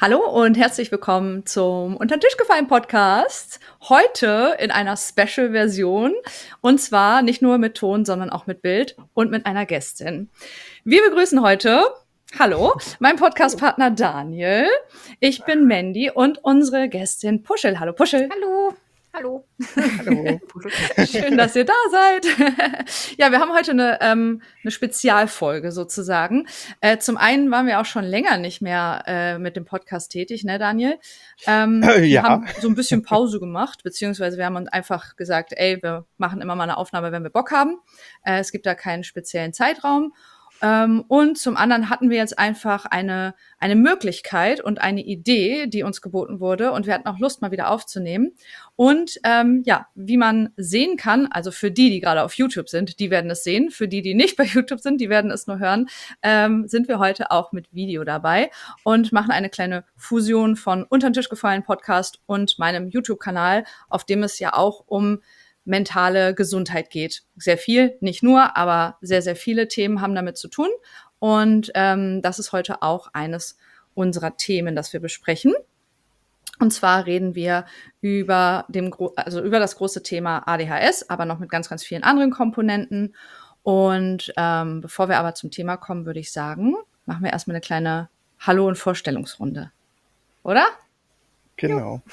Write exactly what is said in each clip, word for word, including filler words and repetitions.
Hallo und herzlich willkommen zum Unter den Tisch gefallen Podcast. Heute in einer Special-Version. Und zwar nicht nur mit Ton, sondern auch mit Bild und mit einer Gästin. Wir begrüßen heute, hallo, mein Podcast-Partner Daniel. Ich bin Mandy und unsere Gästin Puschel. Hallo Puschel. Hallo. Hallo. Hallo. Schön, dass ihr da seid. Ja, wir haben heute eine, ähm, eine Spezialfolge sozusagen. Äh, zum einen waren wir auch schon länger nicht mehr äh, mit dem Podcast tätig, ne, Daniel? Ähm, Äh, Wir ja. haben so ein bisschen Pause gemacht, beziehungsweise wir haben uns einfach gesagt, ey, wir machen immer mal eine Aufnahme, wenn wir Bock haben. Äh, es gibt da keinen speziellen Zeitraum. Ähm, und zum anderen hatten wir jetzt einfach eine, eine Möglichkeit und eine Idee, die uns geboten wurde. Und wir hatten auch Lust, mal wieder aufzunehmen. Und ähm, ja, wie man sehen kann, also für die, die gerade auf YouTube sind, die werden es sehen. Für die, die nicht bei YouTube sind, die werden es nur hören, ähm, sind wir heute auch mit Video dabei und machen eine kleine Fusion von Unter den Tisch gefallen Podcast und meinem YouTube-Kanal, auf dem es ja auch um mentale Gesundheit geht. Sehr viel, nicht nur, aber sehr, sehr viele Themen haben damit zu tun. Und ähm, das ist heute auch eines unserer Themen, das wir besprechen. Und zwar reden wir über, dem, also über das große Thema A D H S, aber noch mit ganz, ganz vielen anderen Komponenten. Und ähm, bevor wir aber zum Thema kommen, würde ich sagen, machen wir erstmal eine kleine Hallo- und Vorstellungsrunde. Oder? Genau.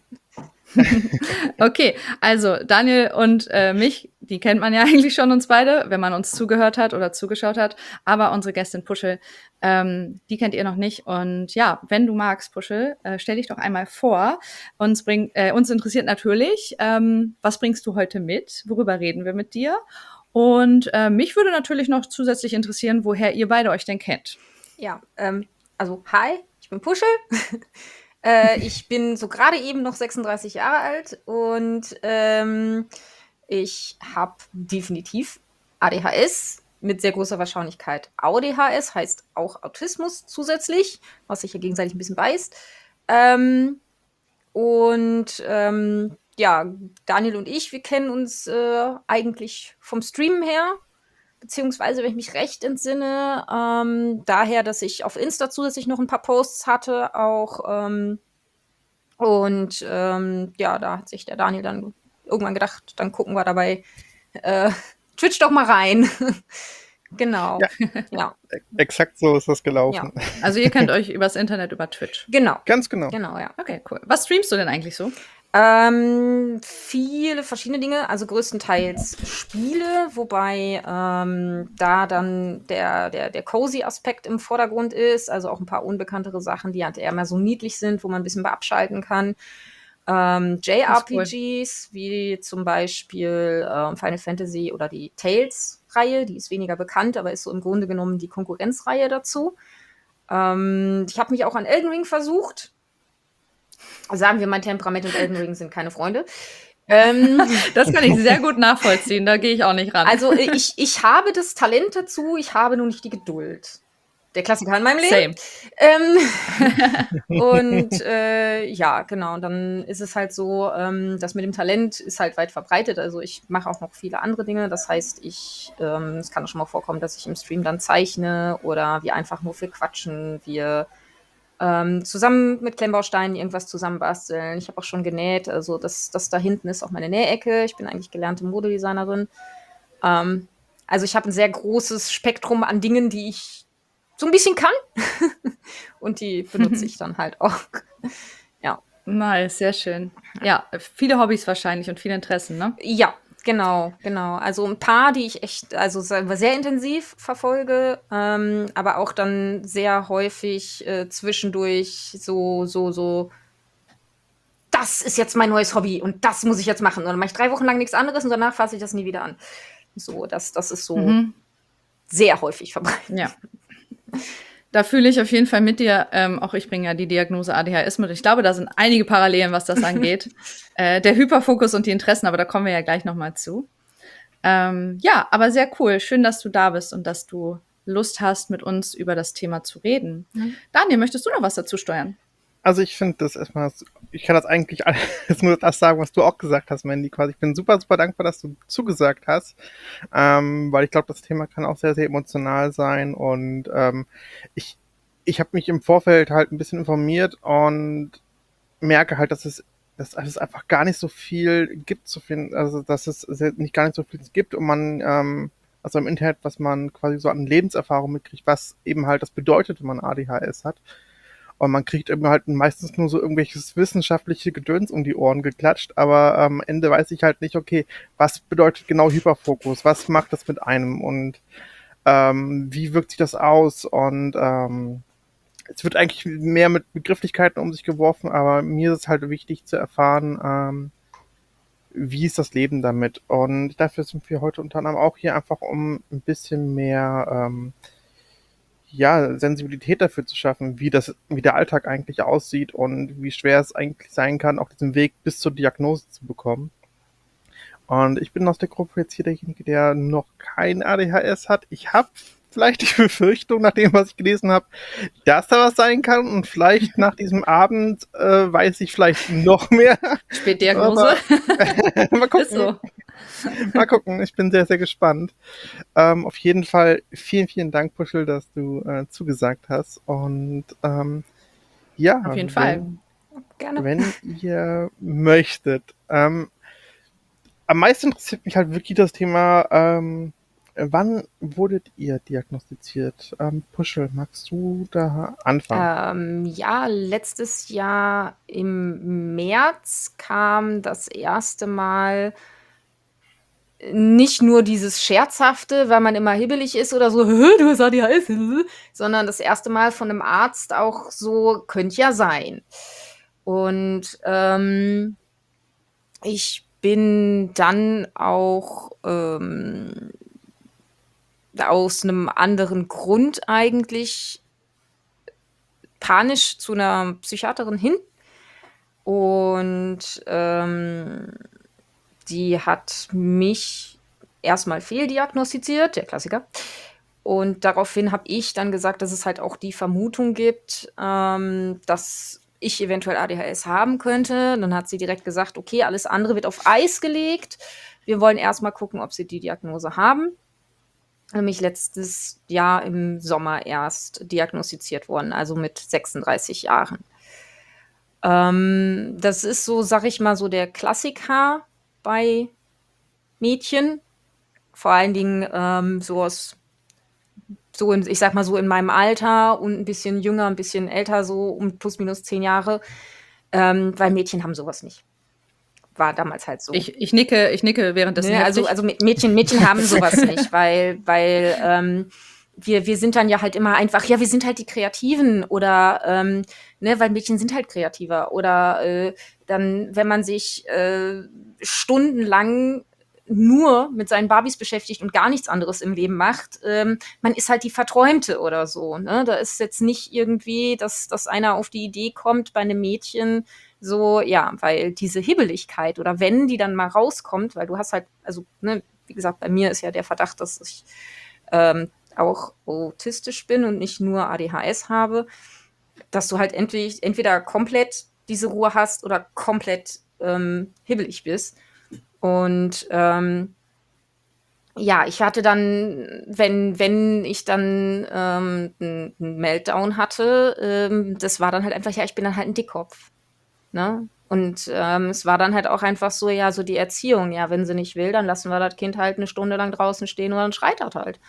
Okay, also Daniel und äh, mich, die kennt man ja eigentlich schon uns beide, wenn man uns zugehört hat oder zugeschaut hat. Aber unsere Gästin Puschel, ähm, die kennt ihr noch nicht. Und ja, wenn du magst, Puschel, äh, stell dich doch einmal vor. Uns, bring, äh, uns interessiert natürlich, ähm, was bringst du heute mit? Worüber reden wir mit dir? Und äh, mich würde natürlich noch zusätzlich interessieren, woher ihr beide euch denn kennt. Ja, ähm, also hi, ich bin Puschel. äh, ich bin so gerade eben noch sechsunddreißig Jahre alt und ähm, ich habe definitiv A D H S mit sehr großer Wahrscheinlichkeit A D H S, heißt auch Autismus zusätzlich, was sich ja gegenseitig ein bisschen beißt. Ähm, und ähm, ja, Daniel und ich, wir kennen uns äh, eigentlich vom Streamen her. Beziehungsweise, wenn ich mich recht entsinne, ähm, daher, dass ich auf Insta zusätzlich noch ein paar Posts hatte, auch. Ähm, und ähm, ja, da hat sich der Daniel dann irgendwann gedacht, dann gucken wir dabei äh, Twitch doch mal rein. Genau. Ja. Ja. Exakt so ist das gelaufen. Ja. Also ihr kennt euch übers Internet, über Twitch. Genau. Ganz genau. Genau, ja. Okay, cool. Was streamst du denn eigentlich so? Ähm, viele verschiedene Dinge, also größtenteils Spiele, wobei ähm, da dann der, der, der Cozy-Aspekt im Vordergrund ist, also auch ein paar unbekanntere Sachen, die halt eher mehr so niedlich sind, wo man ein bisschen beabschalten kann. Ähm, J R P Gs, cool. Wie zum Beispiel ähm, Final Fantasy oder die Tales-Reihe, die ist weniger bekannt, aber ist so im Grunde genommen die Konkurrenzreihe dazu. Ähm, ich habe mich auch an Elden Ring versucht. Sagen wir, mein Temperament und Elden Ring sind keine Freunde. Ähm, das kann ich sehr gut nachvollziehen, da gehe ich auch nicht ran. Also ich, ich habe das Talent dazu, ich habe nur nicht die Geduld. Der Klassiker in meinem Leben. Ähm, und äh, ja, genau. Und dann ist es halt so, ähm, das mit dem Talent ist halt weit verbreitet. Also ich mache auch noch viele andere Dinge. Das heißt, ich, ähm, es kann auch schon mal vorkommen, dass ich im Stream dann zeichne oder wir einfach nur viel quatschen. Wir ähm, zusammen mit Klemmbausteinen irgendwas zusammenbasteln. Ich habe auch schon genäht. Also das, das da hinten ist auch meine Nähecke. Ich bin eigentlich gelernte Modedesignerin. Ähm, also ich habe ein sehr großes Spektrum an Dingen, die ich so ein bisschen kann. Und die benutze ich dann halt auch. Ja. Nice, sehr schön. Ja, viele Hobbys wahrscheinlich und viele Interessen, ne? Ja, genau, genau. Also ein paar, die ich echt, also sehr intensiv verfolge, ähm, aber auch dann sehr häufig äh, zwischendurch so, so, so, das ist jetzt mein neues Hobby und das muss ich jetzt machen. Und dann mache ich drei Wochen lang nichts anderes und danach fasse ich das nie wieder an. So, das, das ist so mhm. sehr häufig verbreitet. Ja. Da fühle ich auf jeden Fall mit dir. Ähm, auch ich bringe ja die Diagnose A D H S mit. Ich glaube, da sind einige Parallelen, was das angeht. äh, der Hyperfokus und die Interessen, aber da kommen wir ja gleich nochmal zu. Ähm, ja, aber sehr cool. Schön, dass du da bist und dass du Lust hast, mit uns über das Thema zu reden. Mhm. Daniel, möchtest du noch was dazu steuern? Also ich finde das erstmal, ich kann das eigentlich alles nur das sagen, was du auch gesagt hast, Mandy, quasi. Ich bin super, super dankbar, dass du zugesagt hast, ähm, weil ich glaube, das Thema kann auch sehr, sehr emotional sein und ähm, ich ich habe mich im Vorfeld halt ein bisschen informiert und merke halt, dass es, dass es einfach gar nicht so viel gibt zu finden, also dass es sehr- nicht gar nicht so viel gibt und man, ähm, also im Internet, was man quasi so an Lebenserfahrung mitkriegt, was eben halt das bedeutet, wenn man A D H S hat. Und man kriegt eben halt meistens nur so irgendwelches wissenschaftliche Gedöns um die Ohren geklatscht, aber am Ende weiß ich halt nicht, okay, was bedeutet genau Hyperfokus, was macht das mit einem und ähm, wie wirkt sich das aus und ähm, es wird eigentlich mehr mit Begrifflichkeiten um sich geworfen, aber mir ist es halt wichtig zu erfahren, ähm, wie ist das Leben damit. Und dafür sind wir heute unter anderem auch hier einfach, um ein bisschen mehr ähm, ja, Sensibilität dafür zu schaffen, wie das, wie der Alltag eigentlich aussieht und wie schwer es eigentlich sein kann, auch diesen Weg bis zur Diagnose zu bekommen. Und ich bin aus der Gruppe jetzt hier derjenige, der noch kein A D H S hat. Ich habe vielleicht die Befürchtung, nach dem, was ich gelesen habe, dass da was sein kann. Und vielleicht nach diesem Abend äh, weiß ich vielleicht noch mehr. Spätdiagnose. Mal gucken. Ist so. Mal gucken. Ich bin sehr, sehr gespannt. Ähm, auf jeden Fall vielen, vielen Dank, Puschel, dass du äh, zugesagt hast. Und ähm, ja, Auf jeden wenn, Fall. Gerne. wenn ihr möchtet. Ähm, am meisten interessiert mich halt wirklich das Thema, ähm, wann wurdet ihr diagnostiziert? Ähm, Puschel, magst du da anfangen? Ähm, ja, letztes Jahr im März kam das erste Mal nicht nur dieses Scherzhafte, weil man immer hibbelig ist oder so, "Hä, du hast A D H S, hä?", sondern das erste Mal von einem Arzt auch so, könnte ja sein. Und ähm, ich bin dann auch ähm, aus einem anderen Grund eigentlich panisch zu einer Psychiaterin hin. Und ähm, die hat mich erstmal fehldiagnostiziert, der Klassiker. Und daraufhin habe ich dann gesagt, dass es halt auch die Vermutung gibt, ähm, dass ich eventuell A D H S haben könnte. Dann hat sie direkt gesagt, okay, alles andere wird auf Eis gelegt. Wir wollen erstmal gucken, ob sie die Diagnose haben. Nämlich letztes Jahr im Sommer erst diagnostiziert worden, also mit sechsunddreißig Jahren. Ähm, das ist so, sag ich mal, so der Klassiker bei Mädchen. Vor allen Dingen ähm, so aus, so in, ich sag mal so in meinem Alter und ein bisschen jünger, ein bisschen älter, so um plus minus zehn Jahre. Ähm, weil Mädchen haben sowas nicht. War damals halt so. Ich, ich nicke, ich nicke währenddessen Ne, also, heftig. also Mädchen, Mädchen haben sowas nicht, weil, weil ähm, wir, wir sind dann ja halt immer einfach, ja, wir sind halt die Kreativen oder, ähm, ne, weil Mädchen sind halt kreativer. Oder äh, dann, wenn man sich äh, stundenlang nur mit seinen Barbies beschäftigt und gar nichts anderes im Leben macht, ähm, man ist halt die Verträumte oder so. Ne? Da ist jetzt nicht irgendwie, dass, dass einer auf die Idee kommt bei einem Mädchen, so, ja, weil diese Hibbeligkeit oder wenn die dann mal rauskommt, weil du hast halt, also, ne, wie gesagt, bei mir ist ja der Verdacht, dass ich ähm, auch autistisch bin und nicht nur A D H S habe, dass du halt entweder, entweder komplett diese Ruhe hast oder komplett ähm, hibbelig bist. Und ähm, ja, ich hatte dann, wenn, wenn ich dann ähm, einen Meltdown hatte, ähm, das war dann halt einfach, ja, ich bin dann halt ein Dickkopf. Ne? Und ähm, es war dann halt auch einfach so, ja, so die Erziehung. Ja, wenn sie nicht will, dann lassen wir das Kind halt eine Stunde lang draußen stehen und dann schreit das halt.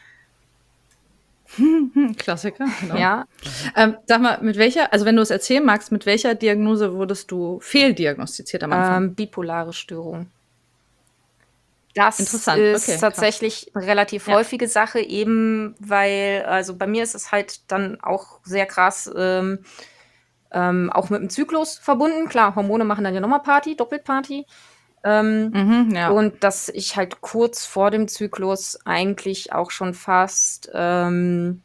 Klassiker, genau. Ja. Ähm, sag mal, mit welcher, also wenn du es erzählen magst, mit welcher Diagnose wurdest du fehldiagnostiziert am Anfang? Ähm, bipolare Störung. Das Interessant, ist okay, tatsächlich eine relativ Ja. häufige Sache, eben weil, also bei mir ist es halt dann auch sehr krass, ähm, ähm, auch mit dem Zyklus verbunden. Klar, Hormone machen dann ja nochmal Party, Doppelparty. Ähm, Mhm, ja. Und dass ich halt kurz vor dem Zyklus eigentlich auch schon fast ähm,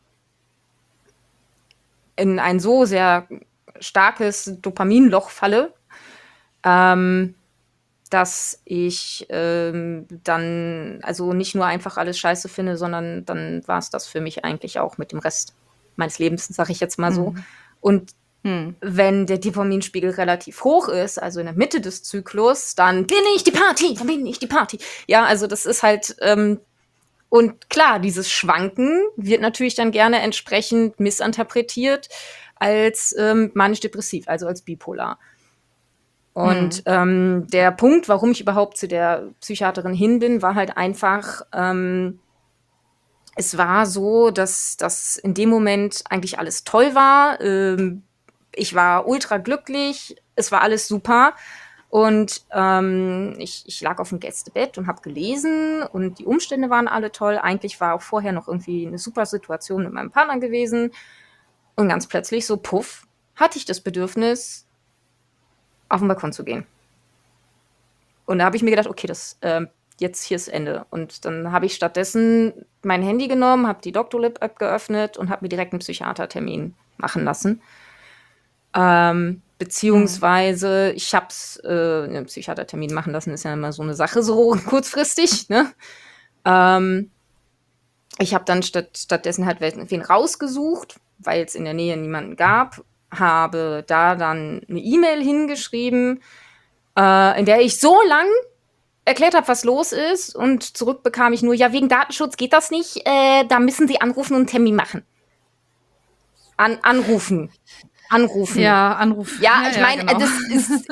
in ein so sehr starkes Dopaminloch falle, ähm, dass ich ähm, dann also nicht nur einfach alles scheiße finde, sondern dann war es das für mich eigentlich auch mit dem Rest meines Lebens, sag ich jetzt mal so. Mhm. Und Hm. wenn der Dopaminspiegel relativ hoch ist, also in der Mitte des Zyklus, dann bin ich die Party, dann bin ich die Party. Ja, also das ist halt, ähm, Und klar, dieses Schwanken wird natürlich dann gerne entsprechend missinterpretiert als ähm, manisch-depressiv, also als bipolar. Und Hm. ähm, der Punkt, warum ich überhaupt zu der Psychiaterin hin bin, war halt einfach, ähm, es war so, dass das in dem Moment eigentlich alles toll war. Ähm, ich war ultra glücklich, es war alles super. Und ähm, ich, ich lag auf dem Gästebett und habe gelesen und die Umstände waren alle toll. Eigentlich war auch vorher noch irgendwie eine super Situation mit meinem Partner gewesen. Und ganz plötzlich, so puff, hatte ich das Bedürfnis, auf den Balkon zu gehen. Und da habe ich mir gedacht, okay, das äh, jetzt hier ist Ende. Und dann habe ich stattdessen mein Handy genommen, habe die Doctolib-App geöffnet und habe mir direkt einen Psychiatertermin machen lassen. Ähm, beziehungsweise, ich hab's äh, einen Psychiatertermin machen lassen, ist ja immer so eine Sache, so kurzfristig, ne? Ähm, ich habe dann statt, stattdessen halt wen rausgesucht, weil es in der Nähe niemanden gab, habe da dann eine E-Mail hingeschrieben, äh, in der ich so lang erklärt habe, was los ist, und zurück bekam ich nur, ja, wegen Datenschutz geht das nicht, äh, da müssen Sie anrufen und einen Termin machen. An, anrufen. Anrufen. Ja, Anruf. Ja, ich meine, genau. das ist.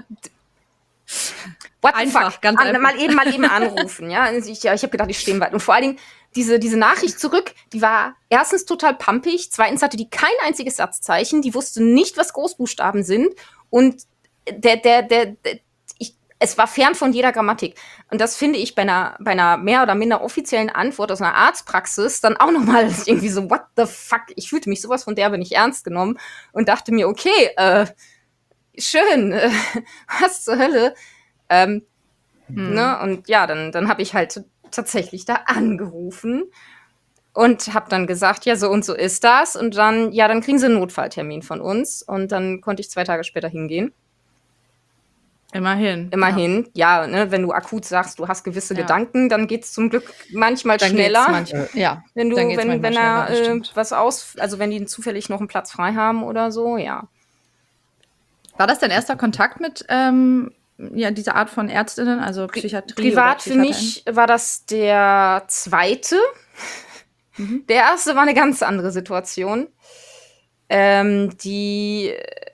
What the Einfach, fuck? ganz An, einfach. mal eben, mal eben anrufen, ja. Ich, ja, ich habe gedacht, ich stehe weit. Und vor allen Dingen, diese, diese Nachricht zurück, die war erstens total pumpig, zweitens hatte die kein einziges Satzzeichen, die wusste nicht, was Großbuchstaben sind, und der, der, der, der ich, es war fern von jeder Grammatik. Und das finde ich bei einer, bei einer mehr oder minder offiziellen Antwort aus einer Arztpraxis dann auch nochmal irgendwie so, what the fuck? Ich fühlte mich sowas von derbe nicht ernst genommen und dachte mir, okay, äh, schön, äh, was zur Hölle? Ähm, Hm. ne? Und ja, dann, dann habe ich halt tatsächlich da angerufen und habe dann gesagt, ja, so und so ist das. Und dann, ja, dann kriegen Sie einen Notfalltermin von uns. Und dann konnte ich zwei Tage später hingehen. Immerhin. Immerhin, ja, ja, ne, wenn du akut sagst, du hast gewisse Ja. Gedanken, dann geht's zum Glück manchmal Dann schneller. geht's manchmal, ja. Wenn du, dann geht's wenn, manchmal wenn er schneller, das äh, stimmt. was aus, also wenn die zufällig noch einen Platz frei haben oder so, ja. War das dein erster Kontakt mit ähm, ja, dieser Art von Ärztinnen, also Psychiatrie? Privat oder für mich war das der zweite. Mhm. Der erste war eine ganz andere Situation, ähm, die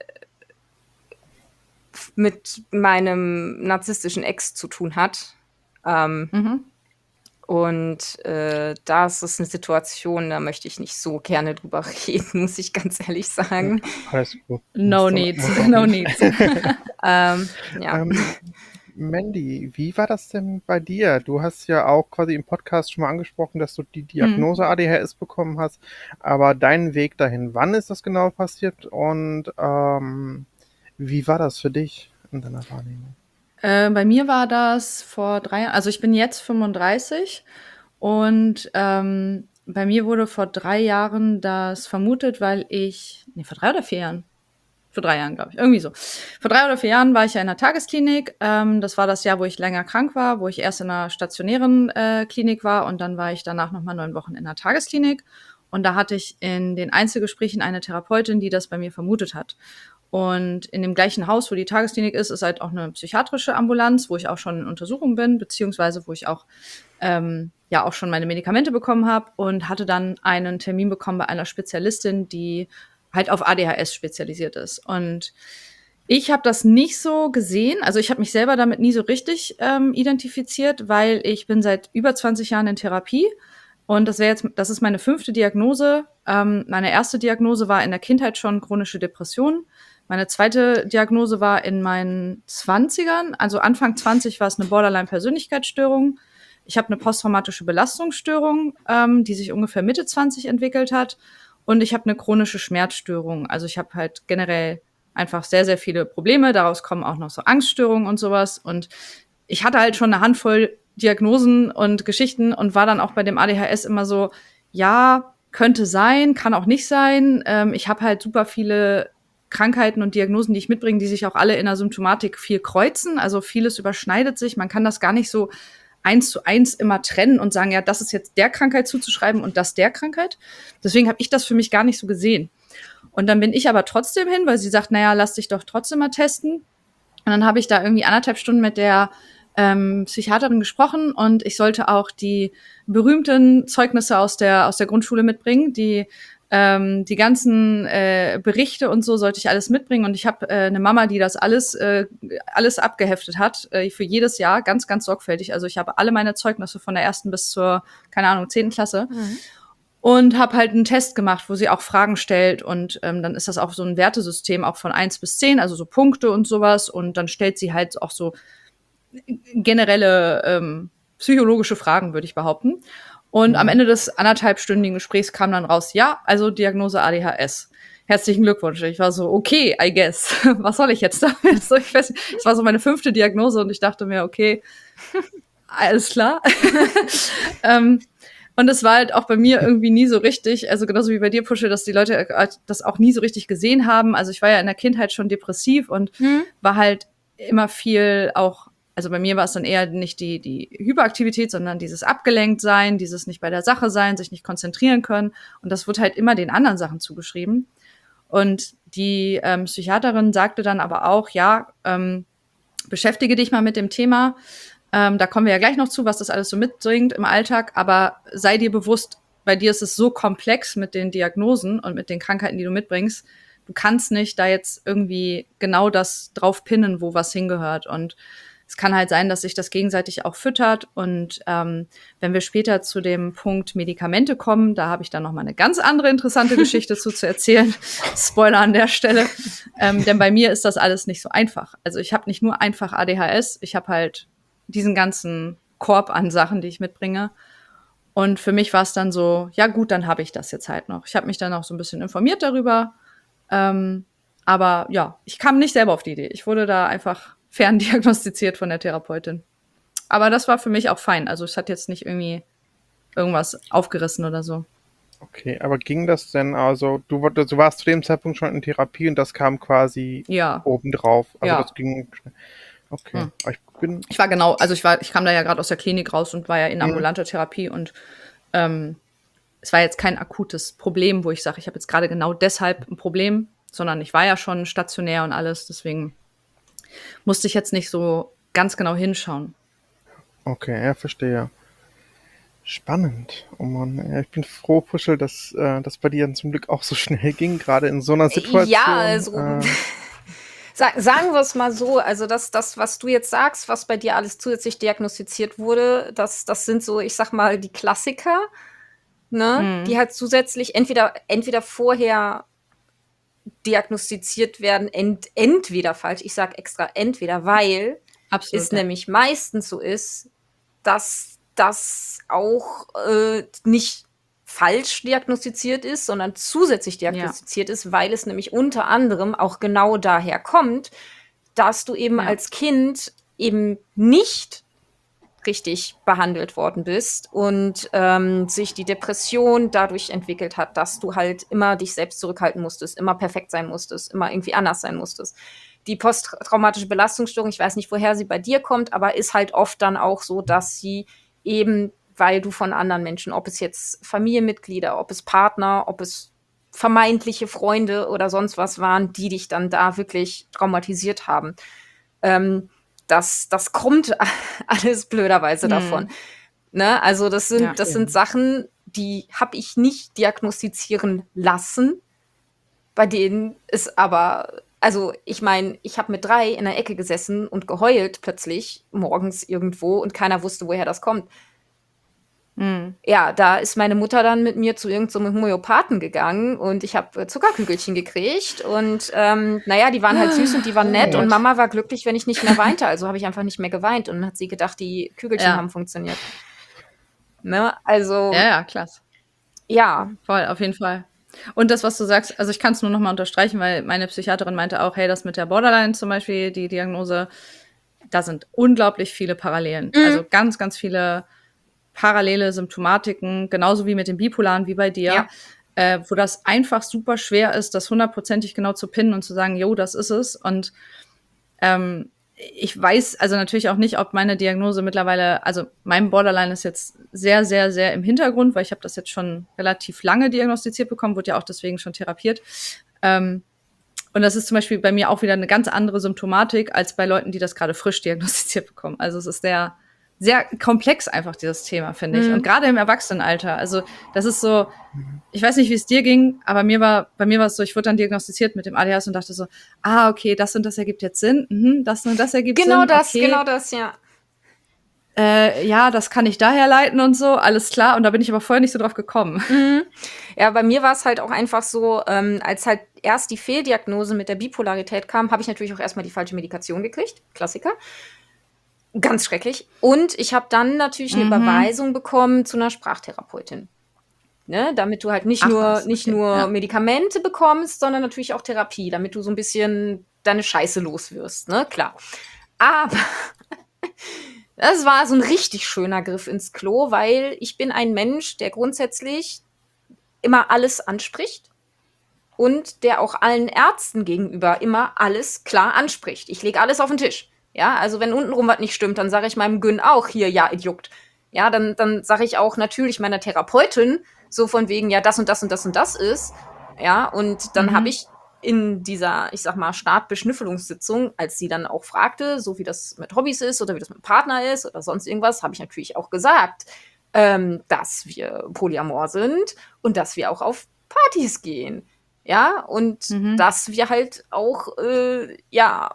mit meinem narzisstischen Ex zu tun hat. Ähm, Mhm. Und äh, da ist es eine Situation, da möchte ich nicht so gerne drüber reden, muss ich ganz ehrlich sagen. Alles gut. No Muss doch- needs, muss auch no nicht. needs. Ähm, ja. Ähm, Mandy, wie war das denn bei dir? Du hast ja auch quasi im Podcast schon mal angesprochen, dass du die Diagnose A D H S bekommen hast, aber dein Weg dahin, wann ist das genau passiert und ähm, wie war das für dich in deiner Wahrnehmung? Äh, bei mir war das vor drei Jahren, also ich bin jetzt fünfunddreißig und ähm, bei mir wurde vor drei Jahren das vermutet, weil ich, nee, vor drei oder vier Jahren? Vor drei Jahren, glaube ich, irgendwie so. Vor drei oder vier Jahren war ich ja in der Tagesklinik. Ähm, das war das Jahr, wo ich länger krank war, wo ich erst in einer stationären äh, Klinik war und dann war ich danach nochmal neun Wochen in der Tagesklinik. Und da hatte ich in den Einzelgesprächen eine Therapeutin, die das bei mir vermutet hat. Und in dem gleichen Haus, wo die Tagesklinik ist, ist halt auch eine psychiatrische Ambulanz, wo ich auch schon in Untersuchung bin, beziehungsweise wo ich auch ähm, ja auch schon meine Medikamente bekommen habe und hatte dann einen Termin bekommen bei einer Spezialistin, die halt auf A D H S spezialisiert ist. Und ich habe das nicht so gesehen. Also ich habe mich selber damit nie so richtig ähm, identifiziert, weil ich bin seit über zwanzig Jahren in Therapie. Und das wäre jetzt, das ist meine fünfte Diagnose. Ähm, meine erste Diagnose war in der Kindheit schon chronische Depression. Meine zweite Diagnose war in meinen Zwanzigern. Also Anfang zwanzig war es eine Borderline-Persönlichkeitsstörung. Ich habe eine posttraumatische Belastungsstörung, ähm, die sich ungefähr Mitte zwanzig entwickelt hat. Und ich habe eine chronische Schmerzstörung. Also ich habe halt generell einfach sehr, sehr viele Probleme. Daraus kommen auch noch so Angststörungen und sowas. Und ich hatte halt schon eine Handvoll Diagnosen und Geschichten und war dann auch bei dem A D H S immer so, ja, könnte sein, kann auch nicht sein. Ähm, ich habe halt super viele Krankheiten und Diagnosen, die ich mitbringe, die sich auch alle in der Symptomatik viel kreuzen. Also vieles überschneidet sich. Man kann das gar nicht so eins zu eins immer trennen und sagen, ja, das ist jetzt der Krankheit zuzuschreiben und das der Krankheit. Deswegen habe ich das für mich gar nicht so gesehen. Und dann bin ich aber trotzdem hin, weil sie sagt, naja, lass dich doch trotzdem mal testen. Und dann habe ich da irgendwie anderthalb Stunden mit der ähm, Psychiaterin gesprochen und ich sollte auch die berühmten Zeugnisse aus der aus der Grundschule mitbringen, die ähm, die ganzen äh, Berichte und so sollte ich alles mitbringen und ich habe äh, eine Mama, die das alles äh, alles abgeheftet hat äh, für jedes Jahr ganz ganz sorgfältig. Also ich habe alle meine Zeugnisse von der ersten bis zur keine Ahnung zehnten Klasse. Mhm. Und habe halt einen Test gemacht, wo sie auch Fragen stellt und ähm, dann ist das auch so ein Wertesystem auch von eins bis zehn, also so Punkte und sowas und dann stellt sie halt auch so generelle ähm, psychologische Fragen, würde ich behaupten. Und mhm. am Ende des anderthalbstündigen Gesprächs kam dann raus, ja, also Diagnose A D H S. Herzlichen Glückwunsch. Ich war so, okay, I guess. Was soll ich jetzt damit? So, ich weiß nicht, das war so meine fünfte Diagnose und ich dachte mir, okay, alles klar. ähm, Und es war halt auch bei mir irgendwie nie so richtig, also genauso wie bei dir, Pusche, dass die Leute das auch nie so richtig gesehen haben. Also ich war ja in der Kindheit schon depressiv und hm. war halt immer viel auch, also bei mir war es dann eher nicht die die Hyperaktivität, sondern dieses Abgelenktsein, dieses nicht bei der Sache sein, sich nicht konzentrieren können. Und das wurde halt immer den anderen Sachen zugeschrieben. Und die ähm, Psychiaterin sagte dann aber auch, ja, ähm, beschäftige dich mal mit dem Thema. Ähm, da kommen wir ja gleich noch zu, was das alles so mitbringt im Alltag. Aber sei dir bewusst, bei dir ist es so komplex mit den Diagnosen und mit den Krankheiten, die du mitbringst. Du kannst nicht da jetzt irgendwie genau das drauf pinnen, wo was hingehört. Und es kann halt sein, dass sich das gegenseitig auch füttert. Und ähm, wenn wir später zu dem Punkt Medikamente kommen, da habe ich dann noch mal eine ganz andere interessante Geschichte zu, zu erzählen. Spoiler an der Stelle. Ähm, denn bei mir ist das alles nicht so einfach. Also ich habe nicht nur einfach A D H S, ich habe halt diesen ganzen Korb an Sachen, die ich mitbringe. Und für mich war es dann so, ja gut, dann habe ich das jetzt halt noch. Ich habe mich dann auch so ein bisschen informiert darüber. Ähm, aber ja, ich kam nicht selber auf die Idee. Ich wurde da einfach ferndiagnostiziert von der Therapeutin. Aber das war für mich auch fein. Also es hat jetzt nicht irgendwie irgendwas aufgerissen oder so. Okay, aber ging das denn, also du, du warst zu dem Zeitpunkt schon in Therapie und das kam quasi ja. obendrauf. Also ja. das ging okay. Hm. Ich bin ich war genau, also ich war, ich kam da ja gerade aus der Klinik raus und war ja in ambulanter Therapie und ähm, es war jetzt kein akutes Problem, wo ich sage, ich habe jetzt gerade genau deshalb ein Problem, sondern ich war ja schon stationär und alles, deswegen musste ich jetzt nicht so ganz genau hinschauen. Okay, ja, verstehe. Spannend. Oh Mann, ja, ich bin froh, Puschel, dass äh, das bei dir zum Glück auch so schnell ging, gerade in so einer Situation. Ja, also äh, Sag, sagen wir es mal so, also das, das, was du jetzt sagst, was bei dir alles zusätzlich diagnostiziert wurde, das, das sind so, ich sag mal, die Klassiker, ne, mhm. die halt zusätzlich entweder, entweder vorher diagnostiziert werden, ent, entweder falsch, ich sag extra entweder, weil Absolut, es ja. nämlich meistens so ist, dass das auch äh, nicht falsch diagnostiziert ist, sondern zusätzlich diagnostiziert ja. ist, weil es nämlich unter anderem auch genau daher kommt, dass du eben ja. als Kind eben nicht richtig behandelt worden bist und ähm, sich die Depression dadurch entwickelt hat, dass du halt immer dich selbst zurückhalten musstest, immer perfekt sein musstest, immer irgendwie anders sein musstest. Die posttraumatische Belastungsstörung, ich weiß nicht, woher sie bei dir kommt, aber ist halt oft dann auch so, dass sie eben, weil du von anderen Menschen, ob es jetzt Familienmitglieder, ob es Partner, ob es vermeintliche Freunde oder sonst was waren, die dich dann da wirklich traumatisiert haben. Ähm, das, das kommt alles blöderweise hm. davon. Ne? Also das sind, ja, das ja. sind Sachen, die habe ich nicht diagnostizieren lassen, bei denen ist aber, also ich meine, ich habe mit drei in der Ecke gesessen und geheult plötzlich morgens irgendwo und keiner wusste, woher das kommt. Mhm. Ja, da ist meine Mutter dann mit mir zu irgendeinem so Homöopathen gegangen und ich habe Zuckerkügelchen gekriegt und ähm, naja, die waren halt süß und die waren nett oh und Mama war glücklich, wenn ich nicht mehr weinte, also habe ich einfach nicht mehr geweint und dann hat sie gedacht, die Kügelchen ja. haben funktioniert. Ne, also Ja, ja, klasse. Ja. Voll, auf jeden Fall. Und das, was du sagst, also ich kann es nur noch mal unterstreichen, weil meine Psychiaterin meinte auch, hey, das mit der Borderline zum Beispiel, die Diagnose, da sind unglaublich viele Parallelen. Mhm. Also ganz, ganz viele parallele Symptomatiken, genauso wie mit dem Bipolaren, wie bei dir, ja. äh, wo das einfach super schwer ist, das hundertprozentig genau zu pinnen und zu sagen, jo, das ist es. Und ähm, ich weiß also natürlich auch nicht, ob meine Diagnose mittlerweile, also mein Borderline ist jetzt sehr, sehr, sehr im Hintergrund, weil ich habe das jetzt schon relativ lange diagnostiziert bekommen, wurde ja auch deswegen schon therapiert. Ähm, Und das ist zum Beispiel bei mir auch wieder eine ganz andere Symptomatik als bei Leuten, die das gerade frisch diagnostiziert bekommen. Also es ist sehr, sehr komplex einfach, dieses Thema, finde ich. Mhm. Und gerade im Erwachsenenalter. Also das ist so, ich weiß nicht, wie es dir ging, aber mir war, bei mir war es so, ich wurde dann diagnostiziert mit dem A D H S und dachte so, ah, okay, das und das ergibt jetzt Sinn, mhm, das und das ergibt Genau Sinn. das, okay. genau das, ja. Äh, ja, das kann ich daher leiten und so, alles klar. Und da bin ich aber vorher nicht so drauf gekommen. Mhm. Ja, bei mir war es halt auch einfach so, ähm, als halt erst die Fehldiagnose mit der Bipolarität kam, habe ich natürlich auch erstmal die falsche Medikation gekriegt. Klassiker. Ganz schrecklich. Und ich habe dann natürlich eine Mhm. Überweisung bekommen zu einer Sprachtherapeutin. Ne? Damit du halt nicht Ach nur, was, nicht okay, nur ja. Medikamente bekommst, sondern natürlich auch Therapie, damit du so ein bisschen deine Scheiße los wirst. Ne? Klar. Aber das war so ein richtig schöner Griff ins Klo, weil ich bin ein Mensch, der grundsätzlich immer alles anspricht und der auch allen Ärzten gegenüber immer alles klar anspricht. Ich lege alles auf den Tisch. Ja, also wenn untenrum was nicht stimmt, dann sage ich meinem Gyn auch hier, ja, es juckt. Ja, dann, dann sage ich auch natürlich meiner Therapeutin so von wegen, ja, das und das und das und das ist. Ja, und dann Mhm. habe ich in dieser, ich sag mal, Startbeschnüffelungssitzung, als sie dann auch fragte, so wie das mit Hobbys ist oder wie das mit dem Partner ist oder sonst irgendwas, habe ich natürlich auch gesagt, ähm, dass wir polyamor sind und dass wir auch auf Partys gehen. Ja, und Mhm. dass wir halt auch, äh, ja,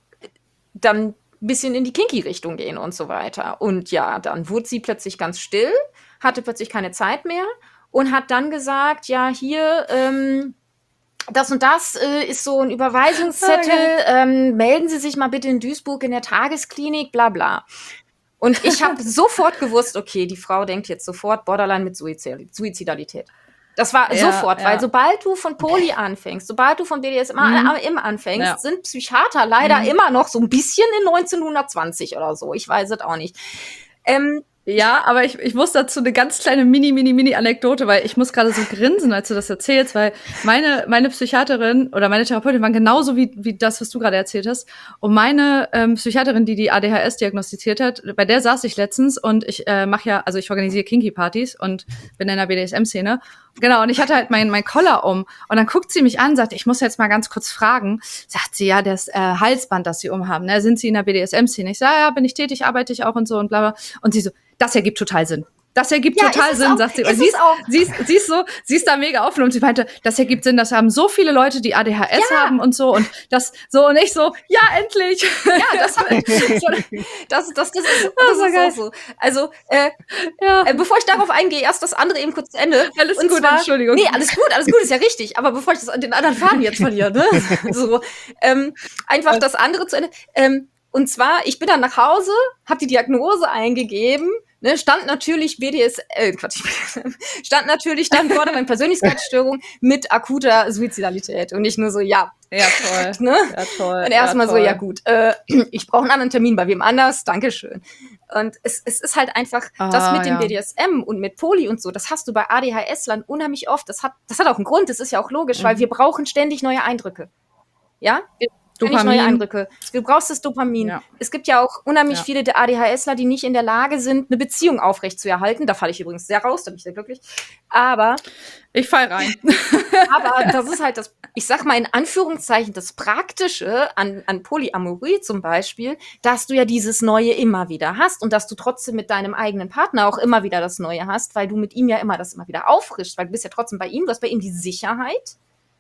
dann ein bisschen in die Kinky-Richtung gehen und so weiter. Und ja, dann wurde sie plötzlich ganz still, hatte plötzlich keine Zeit mehr und hat dann gesagt, ja, hier, ähm, das und das äh, ist so ein Überweisungszettel, Okay. ähm, melden Sie sich mal bitte in Duisburg in der Tagesklinik, bla bla. Und ich habe sofort gewusst, okay, die Frau denkt jetzt sofort Borderline mit Suizid- Suizidalität. Das war Ja, sofort, ja. weil sobald du von Poly anfängst, sobald du von B D S M Mhm. immer anfängst, Ja. sind Psychiater leider Mhm. immer noch so ein bisschen in neunzehnhundertzwanzig oder so. Ich weiß es auch nicht. Ähm, Ja, aber ich, ich muss dazu eine ganz kleine Mini, Mini, Mini-Anekdote, weil ich muss gerade so grinsen, als du das erzählst, weil meine, meine Psychiaterin oder meine Therapeutin waren genauso wie, wie das, was du gerade erzählt hast. Und meine ähm, Psychiaterin, die die A D H S diagnostiziert hat, bei der saß ich letztens und ich äh, mache ja, also ich organisiere Kinky-Partys und bin in der B D S M-Szene. Genau, und ich hatte halt mein, mein Collar um. Und dann guckt sie mich an, sagt, ich muss jetzt mal ganz kurz fragen. Sagt sie, ja, das äh, Halsband, das sie umhaben, ne? Sind Sie in der B D S M-Szene? Ich sage, ja, bin ich tätig, arbeite ich auch und so und bla bla. Und sie so, das ergibt total Sinn. Das ergibt Ja, total ist es Sinn, auch, sagt sie. ist Und sie es ist, auch. sie, ist, sie ist so, sie ist da mega offen und sie meinte, das ergibt Sinn, das haben so viele Leute, die A D H S Ja. haben und so und das so und ich so, ja, endlich. Ja, das, so, das, das, das ist, das war ist geil. auch so. Also, äh, ja. Äh, bevor ich darauf eingehe, erst das andere eben kurz zu Ende. Alles Und gut, zwar, Entschuldigung. Nee, alles gut, alles gut, ist ja richtig. Aber bevor ich das, den anderen Faden jetzt verliere, ne? so, ähm, einfach das andere zu Ende. Ähm, und zwar, ich bin dann nach Hause, habe die Diagnose eingegeben, ne, stand natürlich B D S, äh, Quatsch, stand natürlich dann Borderline Persönlichkeitsstörung mit akuter Suizidalität. Und nicht nur so, ja, Ja, toll. ne? Ja, toll. Und erstmal ja, so, toll. ja gut, äh, ich brauche einen anderen Termin bei wem anders, Dankeschön. Und es, es ist halt einfach, Ah, das mit dem ja. B D S M und mit Poly und so, das hast du bei A D H S-Lern unheimlich oft. Das hat, das hat auch einen Grund, das ist ja auch logisch, Mhm. weil wir brauchen ständig neue Eindrücke. Ja? Wir ständig Dopamin. neue Eindrücke. Du brauchst das Dopamin. Ja. Es gibt ja auch unheimlich Ja. viele ADHSler, die nicht in der Lage sind, eine Beziehung aufrechtzuerhalten. Da falle ich übrigens sehr raus, da bin ich sehr glücklich. Aber Ich fall rein. aber das ist halt das, ich sag mal in Anführungszeichen, das Praktische an, an Polyamorie zum Beispiel, dass du ja dieses Neue immer wieder hast und dass du trotzdem mit deinem eigenen Partner auch immer wieder das Neue hast, weil du mit ihm ja immer das immer wieder auffrischst, weil du bist ja trotzdem bei ihm, du hast bei ihm die Sicherheit,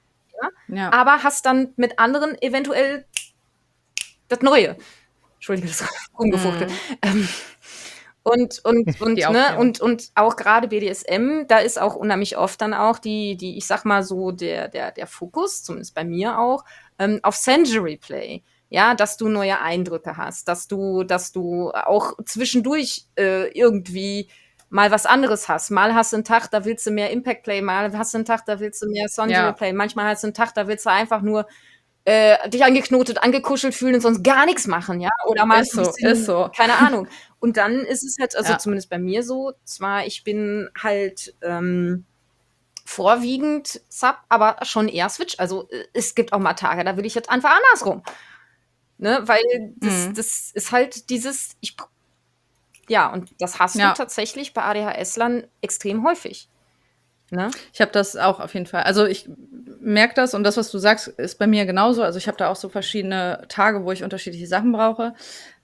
Ja. aber hast dann mit anderen eventuell das Neue. Entschuldige, das rumgefuchtelt. Mhm. Ähm, und und und Die ne Aufklärung. und und auch gerade B D S M, da ist auch unheimlich oft dann auch die die ich sag mal so der der der Fokus, zumindest bei mir auch, ähm, auf Sensory Play. Ja, dass du neue Eindrücke hast, dass du dass du auch zwischendurch äh, irgendwie mal was anderes hast. Mal hast du einen Tag, da willst du mehr Impact Play, mal hast du einen Tag, da willst du mehr Sensory Ja. Play, manchmal hast du einen Tag, da willst du einfach nur äh, dich angeknotet, angekuschelt fühlen und sonst gar nichts machen, ja? Oder mal Ist so ein so, bisschen, ist so. keine Ahnung. Und dann ist es halt, also Ja. zumindest bei mir so, zwar ich bin halt ähm, vorwiegend Sub, aber schon eher Switch. Also äh, es gibt auch mal Tage, da will ich jetzt einfach andersrum. Ne? Weil das, Mhm. das ist halt dieses, ich, ja, und das hast Ja. du tatsächlich bei A D H S-Lern extrem häufig. Ne? Ich habe das auch auf jeden Fall. Also ich merke das und das, was du sagst, ist bei mir genauso. Also ich habe da auch so verschiedene Tage, wo ich unterschiedliche Sachen brauche.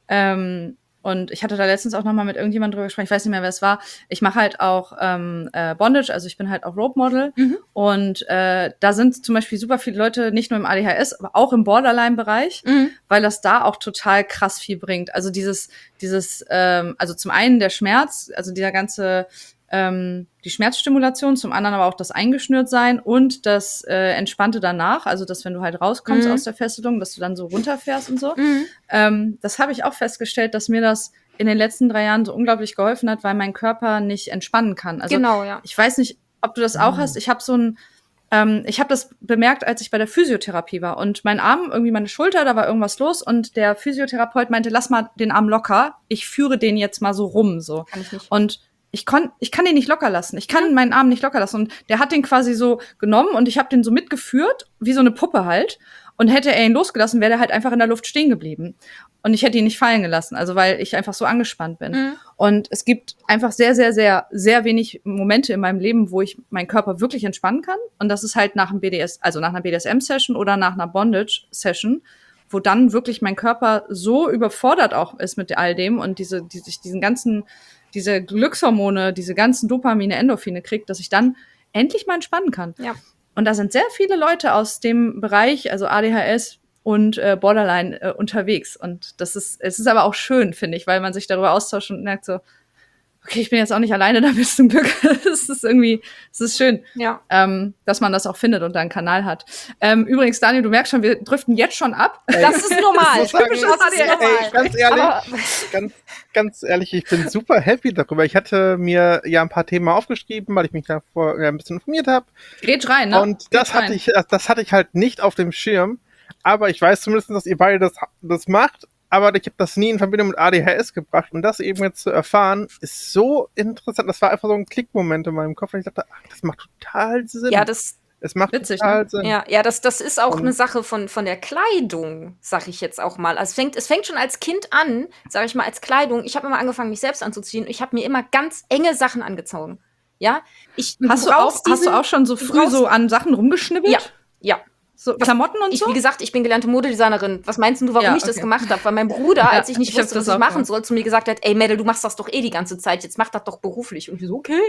Ähm, und ich hatte da letztens auch noch mal mit irgendjemandem drüber gesprochen, ich weiß nicht mehr, wer es war. Ich mache halt auch ähm, äh, Bondage, also ich bin halt auch Rope-Model. Mhm. Und äh, da sind zum Beispiel super viele Leute, nicht nur im A D H S, aber auch im Borderline-Bereich, Mhm. weil das da auch total krass viel bringt. Also dieses, dieses, ähm, also zum einen der Schmerz, also dieser ganze ähm, die Schmerzstimulation, zum anderen aber auch das Eingeschnürt-Sein und das äh, Entspannte danach, also dass, wenn du halt rauskommst Mhm. aus der Fesselung, dass du dann so runterfährst und so. Mhm. Ähm, das habe ich auch festgestellt, dass mir das in den letzten drei Jahren so unglaublich geholfen hat, weil mein Körper nicht entspannen kann. Also Genau, ja. ich weiß nicht, ob du das auch hast. Ich habe so ein ähm, ich habe das bemerkt, als ich bei der Physiotherapie war und mein Arm, irgendwie meine Schulter, da war irgendwas los und der Physiotherapeut meinte, lass mal den Arm locker, ich führe den jetzt mal so rum, so. Kann ich nicht. Und ich kon, ich kann den nicht locker lassen. Ich kann meinen Arm nicht locker lassen. Und der hat den quasi so genommen und ich habe den so mitgeführt, wie so eine Puppe halt. Und hätte er ihn losgelassen, wäre der halt einfach in der Luft stehen geblieben. Und ich hätte ihn nicht fallen gelassen, also weil ich einfach so angespannt bin. Mhm. Und es gibt einfach sehr, sehr, sehr, sehr wenig Momente in meinem Leben, wo ich meinen Körper wirklich entspannen kann. Und das ist halt nach einem B D S, also nach einer B D S M-Session oder nach einer Bondage-Session, wo dann wirklich mein Körper so überfordert auch ist mit all dem und diese, die sich diesen ganzen, diese Glückshormone, diese ganzen Dopamine, Endorphine kriegt, dass ich dann endlich mal entspannen kann. Ja. Und da sind sehr viele Leute aus dem Bereich, also A D H S und äh, Borderline äh, unterwegs. Und das ist, es ist aber auch schön, finde ich, weil man sich darüber austauscht und merkt so, okay, ich bin jetzt auch nicht alleine damit zum Glück. Es ist irgendwie, es ist schön, Ja. ähm, dass man das auch findet und da einen Kanal hat. Ähm, übrigens, Daniel, du merkst schon, wir driften jetzt schon ab. Ey, Das ist normal. ich muss sagen, Typisches A D H S. ey, ganz ehrlich, Aber- ganz, ganz ehrlich, ich bin super happy darüber. Ich hatte mir ja ein paar Themen aufgeschrieben, weil ich mich davor ja, ein bisschen informiert habe. Grätsch rein, ne? Und das Grätsch rein. hatte ich, das hatte ich halt nicht auf dem Schirm. Aber ich weiß zumindest, dass ihr beide das, das macht. Aber ich habe das nie in Verbindung mit A D H S gebracht. Und das eben jetzt zu erfahren, ist so interessant. Das war einfach so ein Klickmoment in meinem Kopf. Und ich dachte, ach, das macht total Sinn. Ja, das, es macht Witzig, total ne? Sinn. ja, ja, das, das ist auch Und- eine Sache von, von der Kleidung, sag ich jetzt auch mal. Also es fängt, es fängt schon als Kind an, sag ich mal, als Kleidung. Ich habe immer angefangen, mich selbst anzuziehen. Ich habe mir immer ganz enge Sachen angezogen. Ja, ich Hast du, auch, brauchst hast du diesen- auch schon so du früh brauchst- so an Sachen rumgeschnibbelt? Ja, ja. So Klamotten und Ich, so? wie gesagt, ich bin gelernte Modedesignerin. Was meinst du, warum Ja, ich das okay. gemacht habe? Weil mein Bruder, Ja, als ich nicht ich hab wusste, das was ich auch machen gemacht. soll, zu mir gesagt hat, ey Mädel, du machst das doch eh die ganze Zeit, jetzt mach das doch beruflich. Und ich so, okay.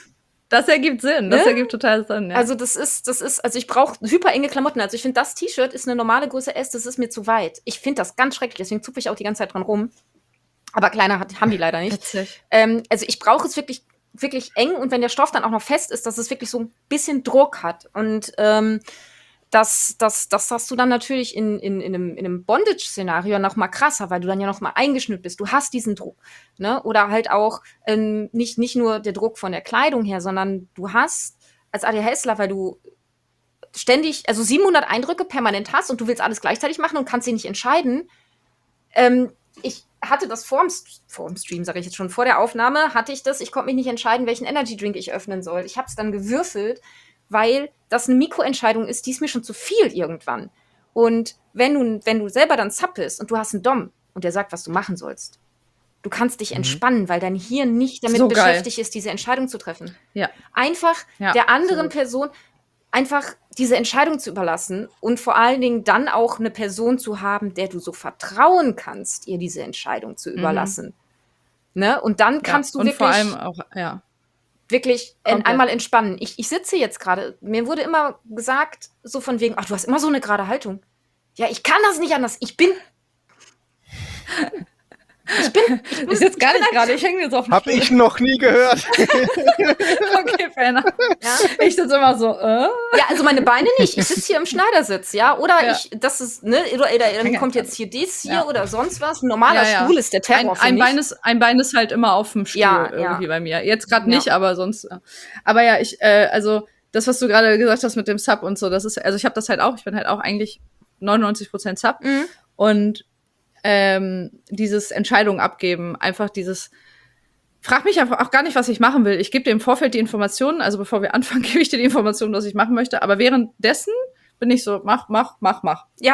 Das ergibt Sinn. Das Ne? ergibt total Sinn, ja. Also das ist, das ist, also ich brauche hyper enge Klamotten. Also ich finde, das T-Shirt ist eine normale Größe S, das ist mir zu weit. Ich finde das ganz schrecklich, deswegen zupfe ich auch die ganze Zeit dran rum. Aber kleiner hat, haben die leider nicht. Witzig. Ähm, also ich brauche es wirklich, wirklich eng und wenn der Stoff dann auch noch fest ist, dass es wirklich so ein bisschen Druck hat. Und ähm, das, das, das hast du dann natürlich in, in, in einem, in einem Bondage-Szenario noch mal krasser, weil du dann ja noch mal eingeschnürt bist. Du hast diesen Druck. Ne? Oder halt auch ähm, nicht, nicht nur der Druck von der Kleidung her, sondern du hast als ADHSler, weil du ständig, also siebenhundert Eindrücke permanent hast und du willst alles gleichzeitig machen und kannst sie nicht entscheiden. Ähm, ich hatte das vor dem, vor dem Stream, sage ich jetzt schon, vor der Aufnahme hatte ich das, ich konnte mich nicht entscheiden, welchen Energy Drink ich öffnen soll. Ich habe es dann gewürfelt, weil das eine Mikroentscheidung ist, die ist mir schon zu viel irgendwann. Und wenn du, wenn du selber dann zappelst und du hast einen Dom und der sagt, was du machen sollst, du kannst dich entspannen, weil dein Hirn nicht damit So geil. beschäftigt ist, diese Entscheidung zu treffen. Ja. Einfach Ja, der anderen absolut. Person einfach diese Entscheidung zu überlassen und vor allen Dingen dann auch eine Person zu haben, der du so vertrauen kannst, ihr diese Entscheidung zu überlassen. Ne? Und dann kannst ja. du Und vor wirklich allem auch, ja. wirklich en- Komplett. einmal entspannen. Ich, ich sitze jetzt gerade, mir wurde immer gesagt, so von wegen, ach, du hast immer so eine gerade Haltung. Ja, ich kann das nicht anders. Ich bin. Ich bin. Ich bin Ich sitze gar nicht gerade, ich hänge jetzt auf dem Hab ich noch nie gehört. Okay, fair enough. Ja. Ich sitze immer so, äh? Ja, also meine Beine nicht. Ich sitze hier im Schneidersitz, ja. Oder Ja. ich, das ist, ne, oder, oder dann Hänge- kommt jetzt hier dies hier Ja. oder sonst was. Ein normaler Ja, ja. Stuhl ist der Terror Ein, für ein, mich. Bein ist, ein Bein ist halt immer auf dem Stuhl Ja, irgendwie ja. bei mir. Jetzt gerade Ja. nicht, aber sonst. ja. Aber ja, ich, äh, also das, was du gerade gesagt hast mit dem Sub und so, das ist, also ich habe das halt auch, ich bin halt auch eigentlich neunundneunzig Prozent Sub. Mhm. Und ähm, dieses Entscheidung abgeben, einfach dieses, frag mich einfach auch gar nicht, was ich machen will. Ich gebe dir im Vorfeld die Informationen, also bevor wir anfangen, gebe ich dir die Informationen, was ich machen möchte. Aber währenddessen bin ich so, mach, mach, mach, mach. Ja. Ich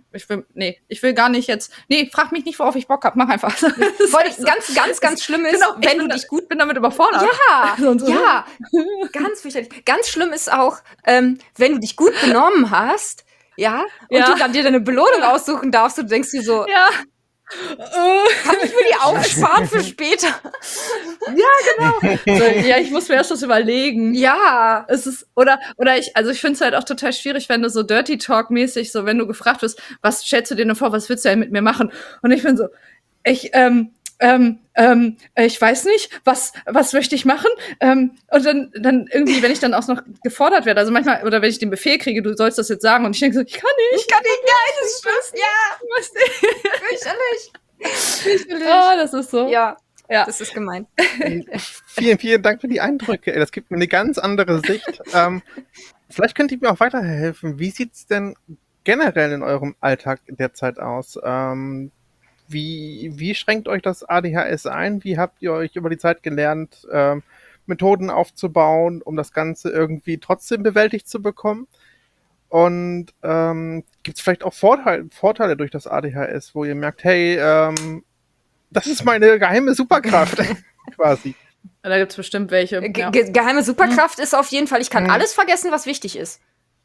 ich will, nee, ich will gar nicht jetzt, nee, frag mich nicht, worauf ich Bock hab, mach einfach. Voll, ganz, ganz, ganz schlimm ist, genau, wenn bin, du dich gut bin damit überfordert. Ja, so so. ja, ganz fürchterlich. Ganz schlimm ist auch, ähm, wenn du dich gut benommen hast, ja, und ja. du dann dir deine Belohnung aussuchen darfst und du denkst dir so, ja. kann ich mir die aufsparen für später? Ja, genau. So, ja, ich muss mir erst was überlegen. Ja. Es ist, oder, oder ich, also ich finde es halt auch total schwierig, wenn du so Dirty Talk-mäßig, so wenn du gefragt wirst, was stellst du dir denn vor, was willst du denn mit mir machen? Und ich bin so, ich, ähm, ähm, ähm, ich weiß nicht, was, was möchte ich machen? Ähm, und dann, dann irgendwie, wenn ich dann auch noch gefordert werde, also manchmal, oder wenn ich den Befehl kriege, du sollst das jetzt sagen, und ich denke so, ich kann nicht. Ich kann nicht, nein, das ist Schluss, ja. Fürchterlich. Fürchterlich. Ah, das ist so. Ja, ja. das ist gemein. Vielen, vielen Dank für die Eindrücke. Das gibt mir eine ganz andere Sicht. ähm, vielleicht könnt ihr mir auch weiterhelfen. Wie sieht's denn generell in eurem Alltag derzeit aus? Ähm, Wie, wie schränkt euch das A D H S ein? Wie habt ihr euch über die Zeit gelernt, ähm, Methoden aufzubauen, um das Ganze irgendwie trotzdem bewältigt zu bekommen? Und ähm, gibt es vielleicht auch Vorteile, Vorteile durch das A D H S, wo ihr merkt, hey, ähm, das ist meine geheime Superkraft, quasi. Da gibt's bestimmt welche. Ge Ja. ge geheime Superkraft mhm. ist auf jeden Fall, ich kann mhm. alles vergessen, was wichtig ist.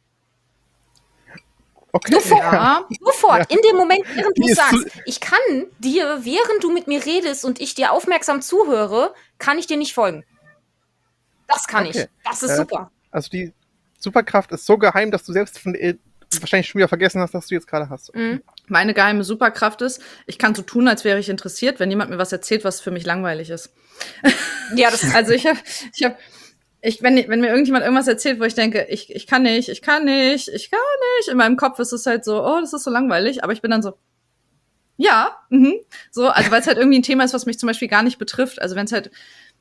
Okay. Sofort, ja. sofort, ja. in dem Moment, während du Die sagst, ich kann dir, während du mit mir redest und ich dir aufmerksam zuhöre, kann ich dir nicht folgen. Das kann okay. ich. Das ist äh, super. Also die Superkraft ist so geheim, dass du selbst von, äh, wahrscheinlich schon wieder vergessen hast, dass du jetzt gerade hast. Mhm. Meine geheime Superkraft ist, ich kann so tun, als wäre ich interessiert, wenn jemand mir was erzählt, was für mich langweilig ist. Ja, das ist also ich habe, ich habe Ich, wenn, wenn mir irgendjemand irgendwas erzählt, wo ich denke, ich, ich kann nicht, ich kann nicht, ich kann nicht, in meinem Kopf ist es halt so, oh, das ist so langweilig, aber ich bin dann so, ja, mhm, so, also weil es halt irgendwie ein Thema ist, was mich zum Beispiel gar nicht betrifft, also wenn es halt,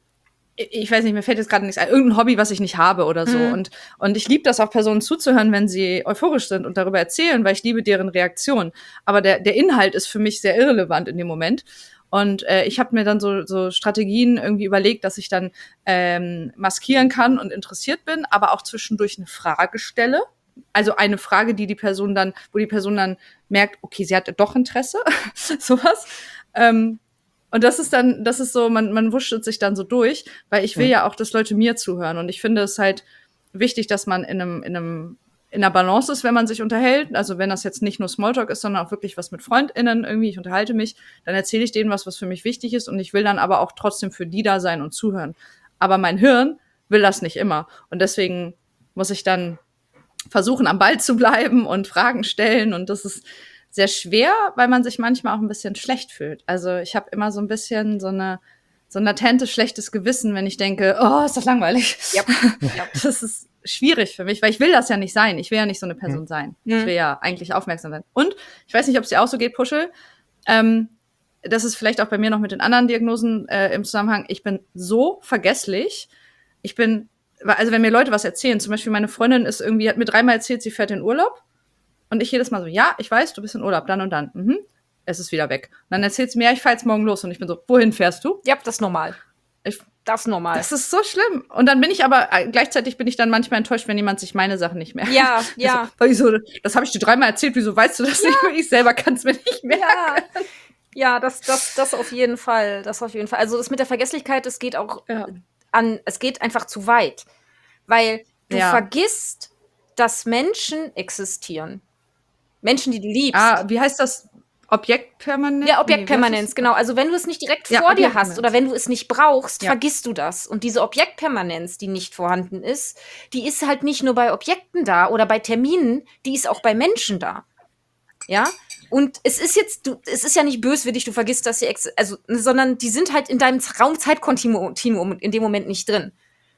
ich weiß nicht, mir fällt jetzt gerade nichts ein, irgendein Hobby, was ich nicht habe oder so, mhm. und und ich liebe das auch, Personen zuzuhören, wenn sie euphorisch sind und darüber erzählen, weil ich liebe deren Reaktion, aber der der Inhalt ist für mich sehr irrelevant in dem Moment. Und äh, ich habe mir dann so, so Strategien irgendwie überlegt, dass ich dann ähm, maskieren kann und interessiert bin, aber auch zwischendurch eine Frage stelle. Also eine Frage, die die Person dann, wo die Person dann merkt, okay, sie hat doch Interesse, sowas. Ähm, und das ist dann, das ist so, man, man wurschtelt sich dann so durch, weil ich will ja. ja auch, dass Leute mir zuhören. Und ich finde es halt wichtig, dass man in einem, in einem in der Balance ist, wenn man sich unterhält, also wenn das jetzt nicht nur Smalltalk ist, sondern auch wirklich was mit FreundInnen irgendwie, ich unterhalte mich, dann erzähle ich denen was, was für mich wichtig ist und ich will dann aber auch trotzdem für die da sein und zuhören. Aber mein Hirn will das nicht immer und deswegen muss ich dann versuchen, am Ball zu bleiben und Fragen stellen und das ist sehr schwer, weil man sich manchmal auch ein bisschen schlecht fühlt. Also ich habe immer so ein bisschen so eine so ein latentes, schlechtes Gewissen, wenn ich denke, oh, ist das langweilig. Yep. Yep. Das ist schwierig für mich, weil ich will das ja nicht sein. Ich will ja nicht so eine Person sein. Mhm. Ich will ja eigentlich aufmerksam sein. Und ich weiß nicht, ob es dir auch so geht, Puschel. Ähm, das ist vielleicht auch bei mir noch mit den anderen Diagnosen äh, im Zusammenhang. Ich bin so vergesslich. Ich bin, also wenn mir Leute was erzählen, zum Beispiel meine Freundin ist irgendwie, hat mir dreimal erzählt, sie fährt in Urlaub. Und ich jedes Mal so, ja, ich weiß, du bist in Urlaub, dann und dann. Mhm. Es ist wieder weg. Und dann erzählt sie mir, ja, ich fahr jetzt morgen los. Und ich bin so, wohin fährst du? Ja, das ist normal. Ich, Das ist normal. Das ist so schlimm. Und dann bin ich aber, gleichzeitig bin ich dann manchmal enttäuscht, wenn jemand sich meine Sachen nicht merkt. Ja, ja. Also, wieso, das habe ich dir dreimal erzählt, wieso weißt du das ja. nicht? Ich selber kann es mir nicht merken. Ja, ja das, das, das auf jeden Fall. Das auf jeden Fall. Also das mit der Vergesslichkeit, es geht auch ja. an, es geht einfach zu weit. Weil du ja. vergisst, dass Menschen existieren. Menschen, die du liebst. Ah, wie heißt das? Objektpermanenz? Ja, Objektpermanenz, nee, genau. Also wenn du es nicht direkt ja, vor dir hast oder wenn du es nicht brauchst, ja. vergisst du das. Und diese Objektpermanenz, die nicht vorhanden ist, die ist halt nicht nur bei Objekten da oder bei Terminen, die ist auch bei Menschen da. Ja? Und es ist jetzt, du, es ist ja nicht böswillig, du vergisst, dass sie, ex- also, sondern die sind halt in deinem Raum-Zeit-Kontinuum in dem Moment nicht drin.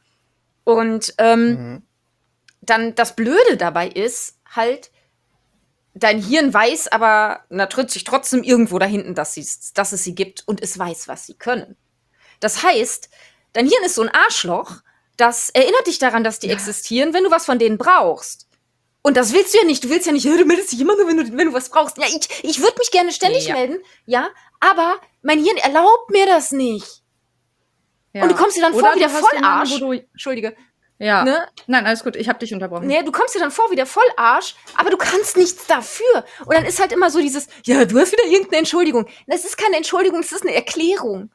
Und ähm, mhm. dann das Blöde dabei ist halt, dein Hirn weiß aber natürlich trotzdem irgendwo da hinten, dass, dass es sie gibt und es weiß, was sie können. Das heißt, dein Hirn ist so ein Arschloch, das erinnert dich daran, dass die ja. existieren, wenn du was von denen brauchst. Und das willst du ja nicht. Du willst ja nicht, du meldest dich immer nur, wenn du, wenn du was brauchst. Ja, ich, ich würde mich gerne ständig ja. melden, ja, aber mein Hirn erlaubt mir das nicht. Ja. Und du kommst dir dann Oder vor wie der Vollarsch. Du, Entschuldige. Ja. Ne? Nein, alles gut, ich habe dich unterbrochen. Nee, du kommst dir dann vor wie der Vollarsch, aber du kannst nichts dafür. Und dann ist halt immer so dieses, ja, du hast wieder irgendeine Entschuldigung. Das ist keine Entschuldigung, das ist eine Erklärung.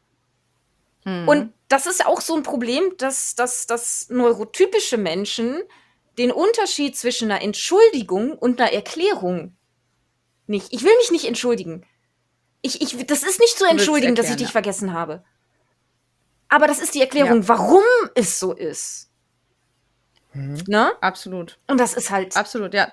Hm. Und das ist auch so ein Problem, dass, dass, dass neurotypische Menschen den Unterschied zwischen einer Entschuldigung und einer Erklärung nicht. Ich will mich nicht entschuldigen. Ich, ich, das ist nicht zu willst entschuldigen, dass ich erklären, dich ja. vergessen habe. Aber das ist die Erklärung, Ja. warum es so ist. Mhm. Ne? Absolut. Und das ist halt. Absolut, ja.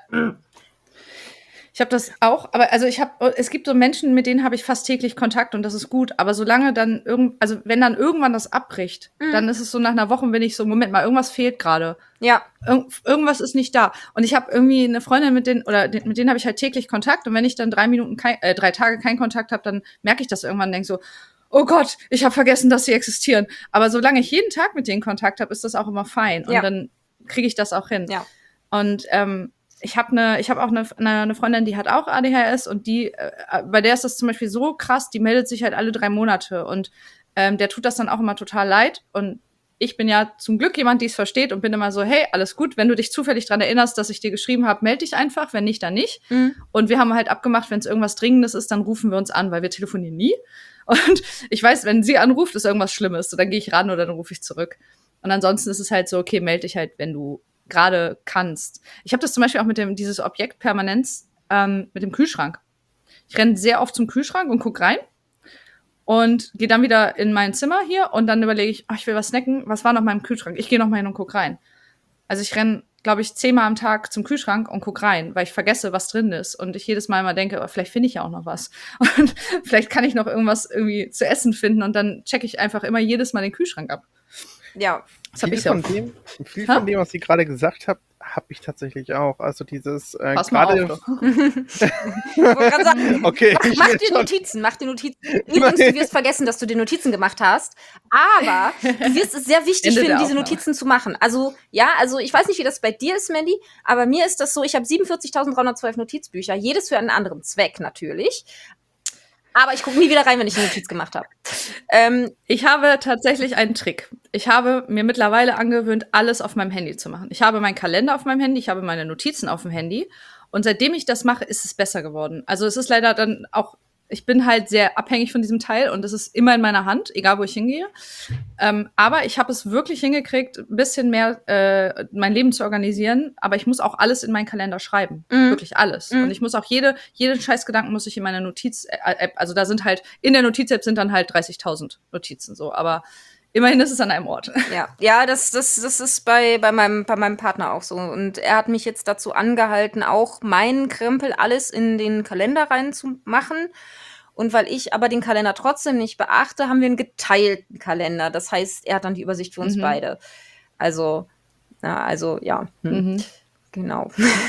Ich habe das auch, aber also ich habe, es gibt so Menschen, mit denen habe ich fast täglich Kontakt und das ist gut. Aber solange dann irgend, also wenn dann irgendwann das abbricht, Mhm. dann ist es so nach einer Woche, bin ich so, Moment mal, irgendwas fehlt gerade. Ja. Irg irgendwas ist nicht da. Und ich habe irgendwie eine Freundin, mit denen, oder de- mit denen habe ich halt täglich Kontakt. Und wenn ich dann drei Minuten, kein, äh, drei Tage keinen Kontakt habe, dann merke ich das irgendwann und denke so, oh Gott, ich habe vergessen, dass sie existieren. Aber solange ich jeden Tag mit denen Kontakt habe, ist das auch immer fein. Und Ja. dann kriege ich das auch hin. Ja. Und ähm, ich habe eine, ich habe auch eine, eine, eine Freundin, die hat auch A D H S und die, äh, bei der ist das zum Beispiel so krass, die meldet sich halt alle drei Monate und ähm, der tut das dann auch immer total leid. Und ich bin ja zum Glück jemand, die es versteht und bin immer so, hey, alles gut, wenn du dich zufällig dran erinnerst, dass ich dir geschrieben habe, melde dich einfach, wenn nicht, dann nicht. Mhm. Und wir haben halt abgemacht, wenn es irgendwas Dringendes ist, dann rufen wir uns an, weil wir telefonieren nie. Und ich weiß, wenn sie anruft, ist irgendwas Schlimmes. So, dann gehe ich ran oder dann rufe ich zurück. Und ansonsten ist es halt so, okay, melde dich halt, wenn du gerade kannst. Ich habe das zum Beispiel auch mit dem, dieses Objekt Permanenz ähm, mit dem Kühlschrank. Ich renne sehr oft zum Kühlschrank und guck rein und gehe dann wieder in mein Zimmer hier und dann überlege ich, oh, ich will was snacken, was war noch in meinem Kühlschrank? Ich gehe noch mal hin und guck rein. Also ich renne, glaube ich, zehnmal am Tag zum Kühlschrank und guck rein, weil ich vergesse, was drin ist. Und ich jedes Mal immer denke, oh, vielleicht finde ich ja auch noch was. Und vielleicht kann ich noch irgendwas irgendwie zu essen finden und dann checke ich einfach immer jedes Mal den Kühlschrank ab. Ja. Das hab Viel, ich sehr von oft. dem, viel Hä? von dem, was Sie gerade gesagt haben, habe ich tatsächlich auch. Also dieses äh, Pass mal gerade. auf. Ich wollte gerade sagen, Okay, mach, ich mach will dir schon- Notizen, mach dir Notizen. Übrigens, du wirst vergessen, dass du dir Notizen gemacht hast. Aber du wirst es sehr wichtig Ende der finden, diese Aufnahme. Notizen zu machen. Also, ja, also ich weiß nicht, wie das bei dir ist, Mandy, aber mir ist das so, ich habe siebenundvierzigtausenddreihundertzwölf Notizbücher, jedes für einen anderen Zweck natürlich. Aber ich gucke nie wieder rein, wenn ich eine Notiz gemacht habe. Ähm, Ich habe tatsächlich einen Trick. Ich habe mir mittlerweile angewöhnt, alles auf meinem Handy zu machen. Ich habe meinen Kalender auf meinem Handy, ich habe meine Notizen auf dem Handy. Und seitdem ich das mache, ist es besser geworden. Also es ist leider dann auch, ich bin halt sehr abhängig von diesem Teil und es ist immer in meiner Hand, egal wo ich hingehe. Ähm, aber ich habe es wirklich hingekriegt, ein bisschen mehr äh, mein Leben zu organisieren. Aber ich muss auch alles in meinen Kalender schreiben. Mhm. Wirklich alles. Mhm. Und ich muss auch jede, jeden Scheißgedanken muss ich in meiner Notiz-App, also da sind halt, in der Notiz-App sind dann halt dreißigtausend Notizen so. Aber immerhin ist es an einem Ort. Ja, ja, das, das, das ist bei, bei, meinem, bei meinem Partner auch so. Und er hat mich jetzt dazu angehalten, auch meinen Krempel alles in den Kalender reinzumachen. Und weil ich aber den Kalender trotzdem nicht beachte, haben wir einen geteilten Kalender. Das heißt, er hat dann die Übersicht für uns Mhm. beide. Also, na, also ja, hm, Mhm. genau.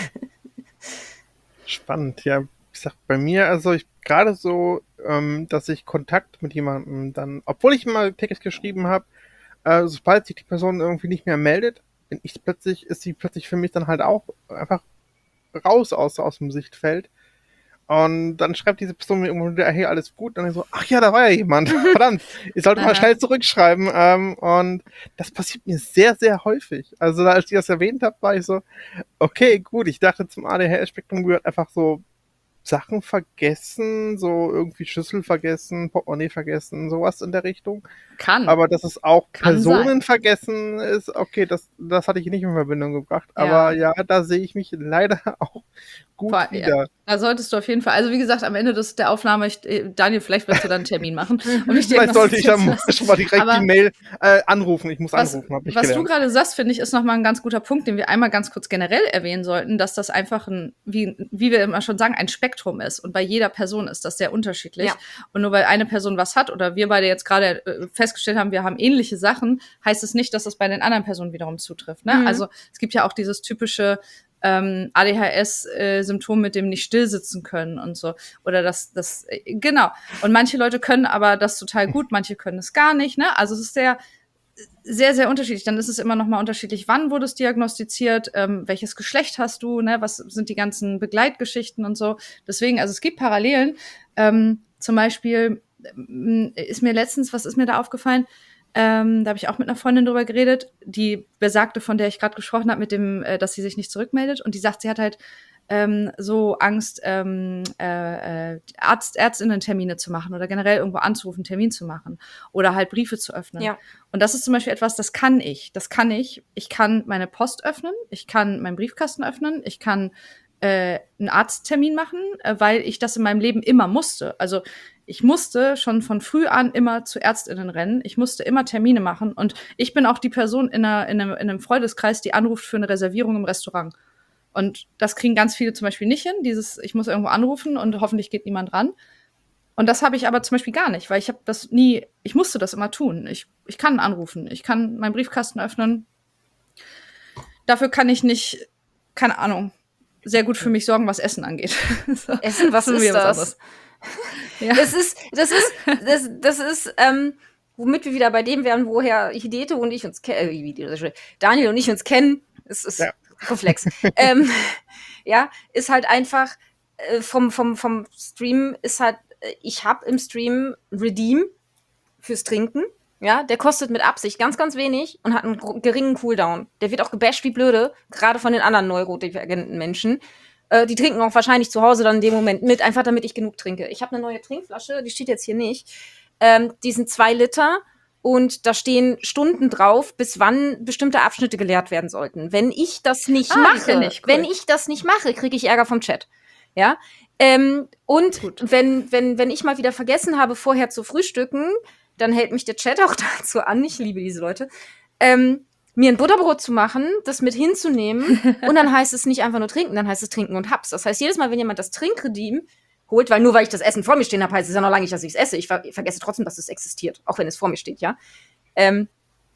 Spannend, ja. Ich sag bei mir, also ich gerade so, ähm, dass ich Kontakt mit jemandem dann, obwohl ich mal täglich geschrieben habe, äh, sobald sich die Person irgendwie nicht mehr meldet, bin ich plötzlich, ist sie plötzlich für mich dann halt auch einfach raus aus, aus dem Sichtfeld. Und dann schreibt diese Person mir irgendwo wieder, hey, alles gut. Und dann so, ach ja, da war ja jemand. Verdammt, ich sollte mal Aha. schnell zurückschreiben. Ähm, und das passiert mir sehr, sehr häufig. Also da, als ich das erwähnt habe, war ich so, okay, gut. Ich dachte, zum A D H S-Spektrum gehört einfach so Sachen vergessen, so irgendwie Schlüssel vergessen, Portemonnaie vergessen, sowas in der Richtung. Kann. Aber dass es auch Kann Personen sein. vergessen ist, okay, das, das hatte ich nicht in Verbindung gebracht. Aber ja, da sehe ich mich leider auch gut Vor- wieder. Da solltest du auf jeden Fall, also wie gesagt, am Ende des, der Aufnahme, ich, äh, Daniel, vielleicht wirst du dann einen Termin machen. Um mich Vielleicht sollte ich diagnostizieren dann zu lassen. schon mal direkt Aber die Mail äh, anrufen. Ich muss Was, anrufen, habe ich was du gelernt. gerade sagst, finde ich, ist nochmal ein ganz guter Punkt, den wir einmal ganz kurz generell erwähnen sollten, dass das einfach ein, wie, wie wir immer schon sagen, ein Spektrum ist. Und bei jeder Person ist das sehr unterschiedlich. Ja. Und nur weil eine Person was hat oder wir beide jetzt gerade äh, festgestellt haben, wir haben ähnliche Sachen, heißt es nicht, dass das bei den anderen Personen wiederum zutrifft. Ne? Mhm. Also es gibt ja auch dieses typische ähm, A D H S-Symptom mit dem nicht still sitzen können und so. Oder das, das, äh, genau. Und manche Leute können aber das total gut, manche können es gar nicht. Ne? Also es ist sehr sehr, sehr unterschiedlich. Dann ist es immer noch mal unterschiedlich, wann wurde es diagnostiziert, ähm, welches Geschlecht hast du, ne, was sind die ganzen Begleitgeschichten und so. Deswegen, also es gibt Parallelen. Ähm, zum Beispiel ähm, ist mir letztens, was ist mir da aufgefallen? Ähm, da habe ich auch mit einer Freundin drüber geredet, die besagte, von der ich gerade gesprochen habe, mit dem, äh, dass sie sich nicht zurückmeldet. Und die sagt, sie hat halt ähm, so Angst, ähm, äh, äh, Arzt, Ärztinnen-Termine zu machen oder generell irgendwo anzurufen, einen Termin zu machen oder halt Briefe zu öffnen. Ja. Und das ist zum Beispiel etwas, das kann ich. Das kann ich. Ich kann meine Post öffnen, ich kann meinen Briefkasten öffnen, ich kann äh, einen Arzttermin machen, äh, weil ich das in meinem Leben immer musste. Also ich musste schon von früh an immer zu ÄrztInnen rennen. Ich musste immer Termine machen. Und ich bin auch die Person in, einer, in, einem, in einem Freundeskreis, die anruft für eine Reservierung im Restaurant. Und das kriegen ganz viele zum Beispiel nicht hin. Dieses, ich muss irgendwo anrufen und hoffentlich geht niemand ran. Und das habe ich aber zum Beispiel gar nicht, weil ich habe das nie, ich musste das immer tun. Ich, ich kann anrufen, ich kann meinen Briefkasten öffnen. Dafür kann ich nicht, keine Ahnung, sehr gut für mich sorgen, was Essen angeht. So, Essen, was ist das? Ja. Das ist, das ist, das, das ist, ähm, womit wir wieder bei dem wären, woher Hidete und ich uns kennen, äh, Daniel und ich uns kennen. Es ist ja. Reflex. ähm, ja, ist halt einfach äh, vom, vom, vom Stream ist halt, äh, ich habe im Stream Redeem fürs Trinken. Ja, der kostet mit Absicht ganz, ganz wenig und hat einen gr- geringen Cooldown. Der wird auch gebasht wie blöde, gerade von den anderen neurodivergenten Menschen. Äh, die trinken auch wahrscheinlich zu Hause dann in dem Moment mit, einfach damit ich genug trinke. Ich habe eine neue Trinkflasche, die steht jetzt hier nicht. Ähm, die sind zwei Liter und da stehen Stunden drauf, bis wann bestimmte Abschnitte geleert werden sollten. Wenn ich das nicht Ah, die kenn mache, ich, cool. wenn ich das nicht mache, kriege ich Ärger vom Chat. Ja. Ähm, und Gut. wenn, wenn, wenn ich mal wieder vergessen habe, vorher zu frühstücken, dann hält mich der Chat auch dazu an, ich liebe diese Leute, ähm, mir ein Butterbrot zu machen, das mit hinzunehmen und dann heißt es nicht einfach nur trinken, dann heißt es trinken und Haps. Das heißt, jedes Mal, wenn jemand das Trinkredeem holt, weil nur weil ich das Essen vor mir stehen habe, heißt es ja noch lange nicht, dass ich es esse. Ich, ver- ich vergesse trotzdem, dass es existiert, auch wenn es vor mir steht, ja. Ähm,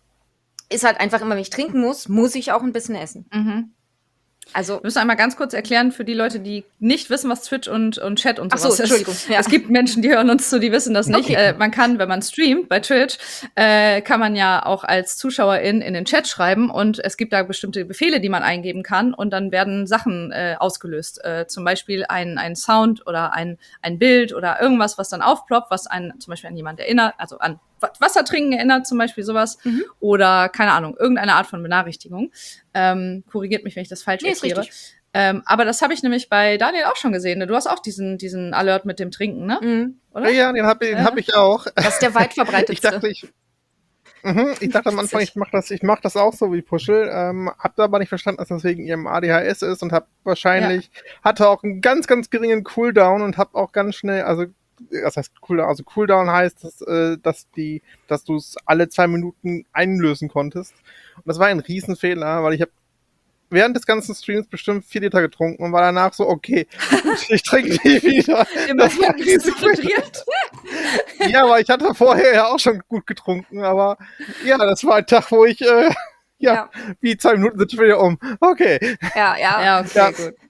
ist halt einfach immer, wenn ich trinken muss, muss ich auch ein bisschen essen. Mhm. Also, Wir müssen einmal ganz kurz erklären für die Leute, die nicht wissen, was Twitch und, und Chat und ach so, sowas ist. Entschuldigung. Ja. Es gibt Menschen, die hören uns zu, die wissen das nicht. Okay. Äh, man kann, wenn man streamt bei Twitch, äh, kann man ja auch als Zuschauerin in den Chat schreiben und es gibt da bestimmte Befehle, die man eingeben kann und dann werden Sachen äh, ausgelöst. Äh, zum Beispiel ein, ein Sound oder ein, ein Bild oder irgendwas, was dann aufploppt, was einen zum Beispiel an jemand erinnert, also an Wasser trinken erinnert, zum Beispiel sowas. Mhm. Oder, keine Ahnung, irgendeine Art von Benachrichtigung. Ähm, korrigiert mich, wenn ich das falsch Nee, ist erkläre. richtig. Ähm, aber das habe ich nämlich bei Daniel auch schon gesehen. Ne? Du hast auch diesen, diesen Alert mit dem Trinken, ne? Mhm. Oder? Ja, den habe den Ja. hab ich auch. Das ist der weit Ich verbreitetste. dachte, ich, mhm, ich dachte am Anfang, ich mache das, ich mach das auch so wie Puschel. Ähm, hab da aber nicht verstanden, dass das wegen ihrem A D H S ist und hab wahrscheinlich, hatte auch einen ganz, ganz geringen Cooldown und hab auch ganz schnell, also das heißt Cooldown, also Cooldown heißt, dass, äh, dass die, dass du es alle zwei Minuten einlösen konntest. Und das war ein Riesenfehler, weil ich habe während des ganzen Streams bestimmt vier Liter getrunken und war danach so, okay, ich trinke nie wieder. Immerhin war bist du frustriert. Ja, aber ich hatte vorher ja auch schon gut getrunken, aber ja, das war ein Tag, wo ich, äh, ja, Ja. wie zwei Minuten sind schon wieder um. Okay. Ja, ja. Ja, okay, Ja. gut.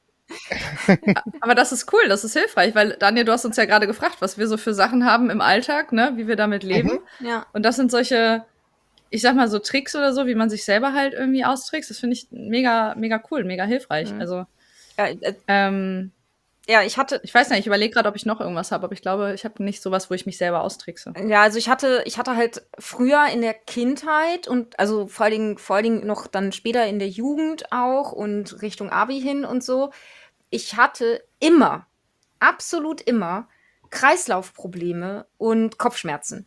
Aber das ist cool, das ist hilfreich, weil Daniel, du hast uns ja gerade gefragt, was wir so für Sachen haben im Alltag, ne, wie wir damit leben. Mhm. Ja. Und das sind solche, ich sag mal so Tricks oder so, wie man sich selber halt irgendwie austrickst. Das finde ich mega, mega cool, mega hilfreich. Mhm. Also, Ja, äh, ähm, ja, ich hatte, ich weiß nicht, ich überlege gerade, ob ich noch irgendwas habe, aber ich glaube, ich habe nicht sowas, wo ich mich selber austrickse. ja, also ich hatte, ich hatte halt früher in der Kindheit und also vor allen Dingen, vor allen Dingen noch dann später in der Jugend auch und Richtung Abi hin und so. Ich hatte immer, absolut immer Kreislaufprobleme und Kopfschmerzen.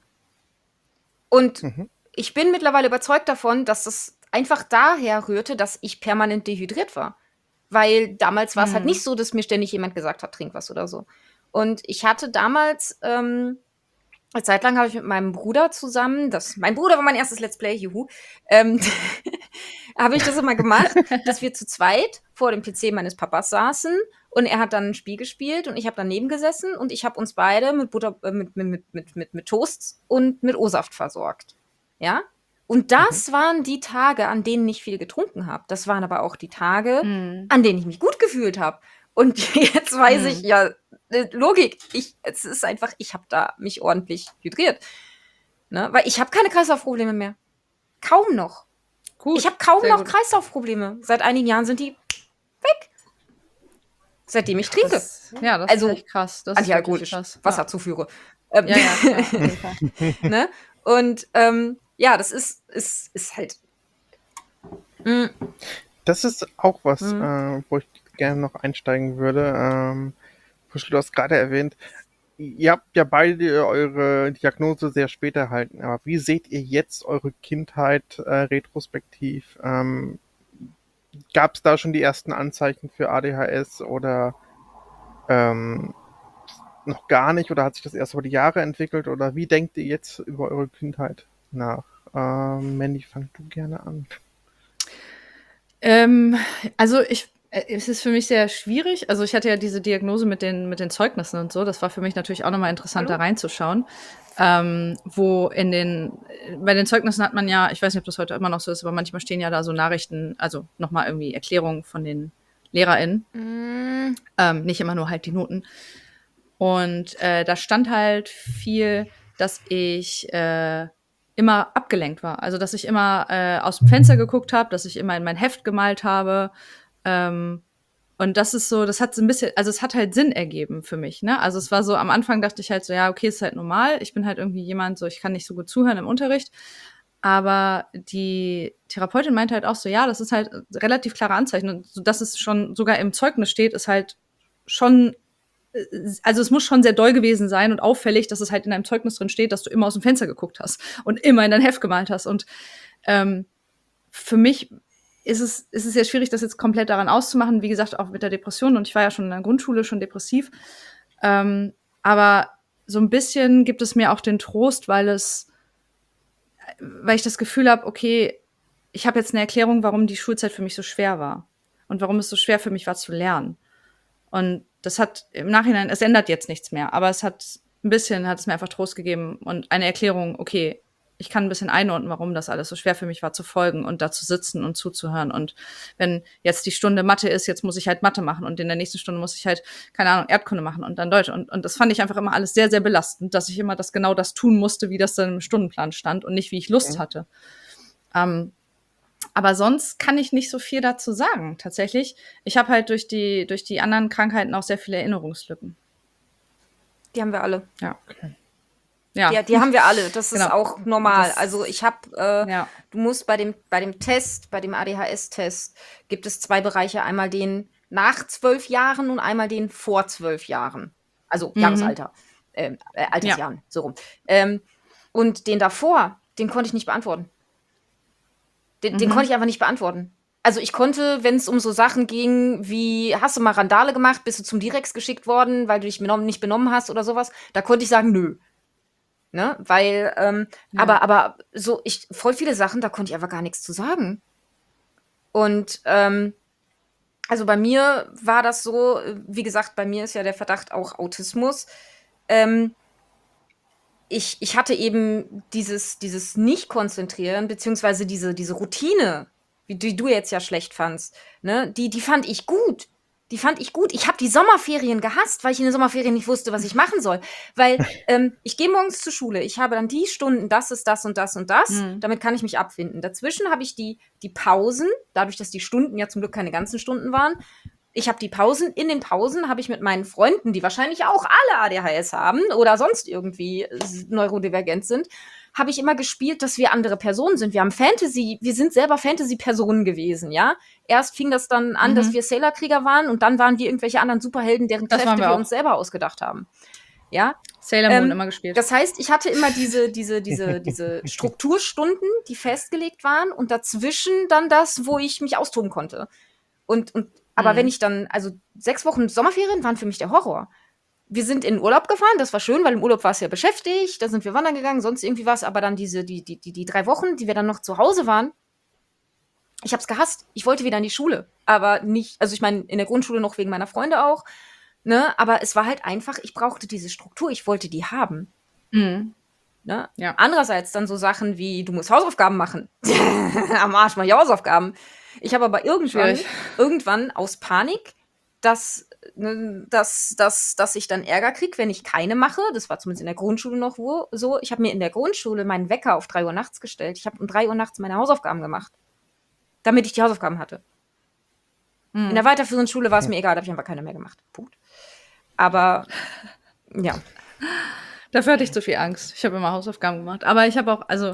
Und Mhm. ich bin mittlerweile überzeugt davon, dass das einfach daher rührte, dass ich permanent dehydriert war. Weil damals war es halt Hm. nicht so, dass mir ständig jemand gesagt hat, trink was oder so. Und ich hatte damals, ähm, eine Zeit lang habe ich mit meinem Bruder zusammen, das, mein Bruder war mein erstes Let's Play, juhu, ähm, habe ich das immer gemacht, dass wir zu zweit vor dem P C meines Papas saßen und er hat dann ein Spiel gespielt und ich habe daneben gesessen und ich habe uns beide mit Butter, äh, mit, mit, mit, mit, mit, mit Toasts und mit O-Saft versorgt. Ja? Und das waren die Tage, an denen ich viel getrunken habe. Das waren aber auch die Tage, Hm. an denen ich mich gut gefühlt habe. Und jetzt weiß Hm. ich, ja, äh, Logik, ich, es ist einfach, ich habe da mich ordentlich hydriert. Ne? Weil ich habe keine Kreislaufprobleme mehr. Kaum noch. Gut. Ich habe kaum sehr noch gut. Kreislaufprobleme. Seit einigen Jahren sind die weg. Seitdem ich trinke. Das, ja, das Also, ist echt krass. Das ist wirklich Antialkoholisch, krass. Wasser zuführe. Ähm, Ja, ja, klar. auf jeden Fall. ne? Und ähm, ja, das ist, ist, ist halt. Mm. Das ist auch was, Mhm. äh, wo ich gerne noch einsteigen würde. Ähm, Puschel, du hast gerade erwähnt, ihr habt ja beide eure Diagnose sehr spät erhalten, aber wie seht ihr jetzt eure Kindheit äh, retrospektiv? Ähm, Gab es da schon die ersten Anzeichen für A D H S oder ähm, noch gar nicht oder hat sich das erst über die Jahre entwickelt oder wie denkt ihr jetzt über eure Kindheit nach? Ähm, Mandy, fang du gerne an. Ähm, also ich, äh, es ist für mich sehr schwierig. Also ich hatte ja diese Diagnose mit den, mit den Zeugnissen und so. Das war für mich natürlich auch nochmal interessant, Hallo? da reinzuschauen. Ähm, wo in den, bei den Zeugnissen hat man ja, ich weiß nicht, ob das heute immer noch so ist, aber manchmal stehen ja da so Nachrichten, also nochmal irgendwie Erklärungen von den LehrerInnen. Mm. Ähm, nicht immer nur halt die Noten. Und äh, da stand halt viel, dass ich äh, immer abgelenkt war. Also, dass ich immer äh, aus dem Fenster geguckt habe, dass ich immer in mein Heft gemalt habe. Ähm, und das ist so, das hat so ein bisschen, also es hat halt Sinn ergeben für mich, ne? Also es war so, am Anfang dachte ich halt so, ja, okay, ist halt normal. Ich bin halt irgendwie jemand, so, ich kann nicht so gut zuhören im Unterricht. Aber die Therapeutin meinte halt auch so, ja, das ist halt relativ klare Anzeichen. Und so, dass es schon sogar im Zeugnis steht, ist halt schon, also es muss schon sehr doll gewesen sein und auffällig, dass es halt in einem Zeugnis drin steht, dass du immer aus dem Fenster geguckt hast und immer in dein Heft gemalt hast. Und ähm, für mich ist es, ist es sehr schwierig, das jetzt komplett daran auszumachen. Wie gesagt, auch mit der Depression. Und ich war ja schon in der Grundschule schon depressiv. Ähm, aber so ein bisschen gibt es mir auch den Trost, weil es, weil ich das Gefühl habe, okay, ich habe jetzt eine Erklärung, warum die Schulzeit für mich so schwer war und warum es so schwer für mich war zu lernen. Und das hat im Nachhinein, es ändert jetzt nichts mehr, aber es hat ein bisschen, hat es mir einfach Trost gegeben und eine Erklärung, okay, ich kann ein bisschen einordnen, warum das alles so schwer für mich war zu folgen und da zu sitzen und zuzuhören. Und wenn jetzt die Stunde Mathe ist, jetzt muss ich halt Mathe machen und in der nächsten Stunde muss ich halt, keine Ahnung, Erdkunde machen und dann Deutsch. Und, und das fand ich einfach immer alles sehr, sehr belastend, dass ich immer das genau das tun musste, wie das dann im Stundenplan stand und nicht, wie ich Lust hatte. Ähm, aber sonst kann ich nicht so viel dazu sagen, tatsächlich. Ich habe halt durch die, durch die anderen Krankheiten auch sehr viele Erinnerungslücken. Die haben wir alle. Ja. Okay. Die, Ja, die haben wir alle. Das ist Genau. auch normal. Das- also ich habe, äh, ja. du musst bei dem, bei dem Test, bei dem A D H S-Test, gibt es zwei Bereiche. Einmal den nach zwölf Jahren und einmal den vor zwölf Jahren. Also Mhm. Jahresalter. Ähm, äh, Altersjahren, so rum. Ähm, und den davor, den konnte ich nicht beantworten. Den, den Mhm. konnte ich einfach nicht beantworten. Also ich konnte, wenn es um so Sachen ging, wie hast du mal Randale gemacht, bist du zum Direx geschickt worden, weil du dich benommen, nicht benommen hast oder sowas, da konnte ich sagen, nö. Ne? Weil, ähm, Ja. aber, aber so, ich, voll viele Sachen, da konnte ich einfach gar nichts zu sagen. Und ähm, also bei mir war das so, wie gesagt, bei mir ist ja der Verdacht auch Autismus. Ähm, ich, ich hatte eben dieses, dieses Nicht-Konzentrieren, beziehungsweise diese, diese Routine, wie die du jetzt ja schlecht fandst, ne? Die, die fand ich gut. Die fand ich gut. Ich habe die Sommerferien gehasst, weil ich in den Sommerferien nicht wusste, was ich machen soll. Weil ähm, ich gehe morgens zur Schule, ich habe dann die Stunden, das ist das und das und das, Mhm. damit kann ich mich abfinden. Dazwischen habe ich die, die Pausen, dadurch, dass die Stunden ja zum Glück keine ganzen Stunden waren, ich habe die Pausen, in den Pausen habe ich mit meinen Freunden, die wahrscheinlich auch alle A D H S haben oder sonst irgendwie neurodivergent sind, habe ich immer gespielt, dass wir andere Personen sind. Wir haben Fantasy, wir sind selber Fantasy-Personen gewesen, ja. Erst fing das dann an, Mhm. dass wir Sailor-Krieger waren und dann waren wir irgendwelche anderen Superhelden, deren Das waren Kräfte wir wir auch. uns selber ausgedacht haben. Ja. Sailor Moon Ähm, immer gespielt. Das heißt, ich hatte immer diese, diese, diese, diese Strukturstunden, die festgelegt waren und dazwischen dann das, wo ich mich austoben konnte. Und, und aber Mhm. wenn ich dann, also sechs Wochen Sommerferien waren für mich der Horror. Wir sind in den Urlaub gefahren, das war schön, weil im Urlaub war es ja beschäftigt, da sind wir wandern gegangen, sonst irgendwie was, aber dann diese, die, die, die, die drei Wochen, die wir dann noch zu Hause waren, ich hab's gehasst. Ich wollte wieder in die Schule, aber nicht, also ich meine, in der Grundschule noch wegen meiner Freunde auch, ne, aber es war halt einfach, ich brauchte diese Struktur, ich wollte die haben. Mhm. Ne? Ja. Andererseits dann so Sachen wie, du musst Hausaufgaben machen. Am Arsch mal Hausaufgaben. Ich habe aber irgendwann, Schwierig. irgendwann aus Panik, dass, ne, dass, dass, dass ich dann Ärger kriege, wenn ich keine mache. Das war zumindest in der Grundschule noch wo, so. Ich habe mir in der Grundschule meinen Wecker auf drei Uhr nachts gestellt. Ich habe um drei Uhr nachts meine Hausaufgaben gemacht. Damit ich die Hausaufgaben hatte. Mhm. In der weiterführenden Schule war es mir egal, da habe ich einfach keine mehr gemacht. Punkt. Aber, ja. Dafür hatte ich zu viel Angst. Ich habe immer Hausaufgaben gemacht. Aber ich habe auch, also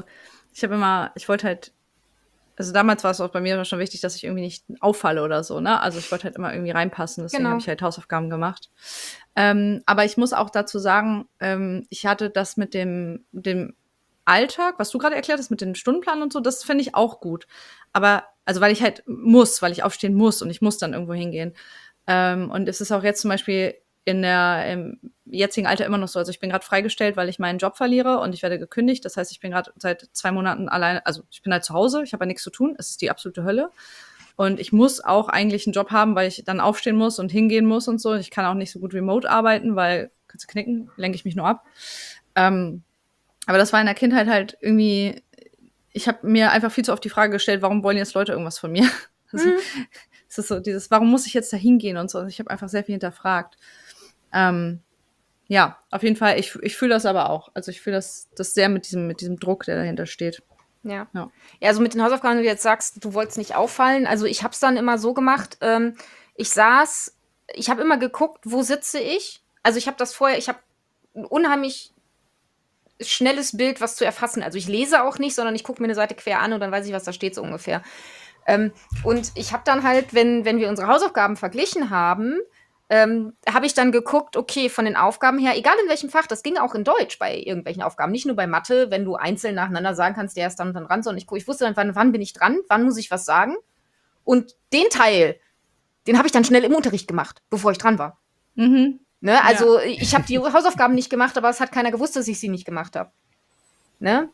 ich habe immer, ich wollte halt, also damals war es auch bei mir schon wichtig, dass ich irgendwie nicht auffalle oder so, ne? Also ich wollte halt immer irgendwie reinpassen, deswegen Genau. habe ich halt Hausaufgaben gemacht. Ähm, aber ich muss auch dazu sagen, ähm, ich hatte das mit dem, dem Alltag, was du gerade erklärt hast, mit dem Stundenplan und so, das finde ich auch gut. Aber, also weil ich halt muss, weil ich aufstehen muss und ich muss dann irgendwo hingehen. Ähm, und es ist auch jetzt zum Beispiel in der im jetzigen Alter immer noch so. Also ich bin gerade freigestellt, weil ich meinen Job verliere und ich werde gekündigt. Das heißt, ich bin gerade seit zwei Monaten alleine, also ich bin halt zu Hause, ich habe ja nichts zu tun. Es ist die absolute Hölle. Und ich muss auch eigentlich einen Job haben, weil ich dann aufstehen muss und hingehen muss und so. Ich kann auch nicht so gut remote arbeiten, weil, kannst du knicken, lenke ich mich nur ab. Ähm, aber das war in der Kindheit halt irgendwie, ich habe mir einfach viel zu oft die Frage gestellt, warum wollen jetzt Leute irgendwas von mir? Also, Mhm. es ist so dieses, warum muss ich jetzt da hingehen und so. Also ich habe einfach sehr viel hinterfragt. Ähm, ja, auf jeden Fall, ich, ich fühle das aber auch. Also ich fühle das, das sehr mit diesem, mit diesem Druck, der dahinter steht. Ja. Ja. Ja, also mit den Hausaufgaben, wenn du jetzt sagst, du wolltest nicht auffallen. Also ich habe es dann immer so gemacht, ähm, ich saß, ich habe immer geguckt, wo sitze ich. Also ich habe das vorher, ich habe ein unheimlich schnelles Bild, was zu erfassen. Also ich lese auch nicht, sondern ich gucke mir eine Seite quer an und dann weiß ich, was da steht so ungefähr. Ähm, und ich habe dann halt, wenn, wenn wir unsere Hausaufgaben verglichen haben, ähm, habe ich dann geguckt, okay, von den Aufgaben her, egal in welchem Fach, das ging auch in Deutsch bei irgendwelchen Aufgaben, nicht nur bei Mathe, wenn du einzeln nacheinander sagen kannst, der ist dann und dann dran, sondern ich, ich wusste dann, wann, wann bin ich dran, wann muss ich was sagen. Und den Teil, den habe ich dann schnell im Unterricht gemacht, bevor ich dran war. Mhm. Ne? Also ja. Ich habe die Hausaufgaben nicht gemacht, aber es hat keiner gewusst, dass ich sie nicht gemacht habe. Ne?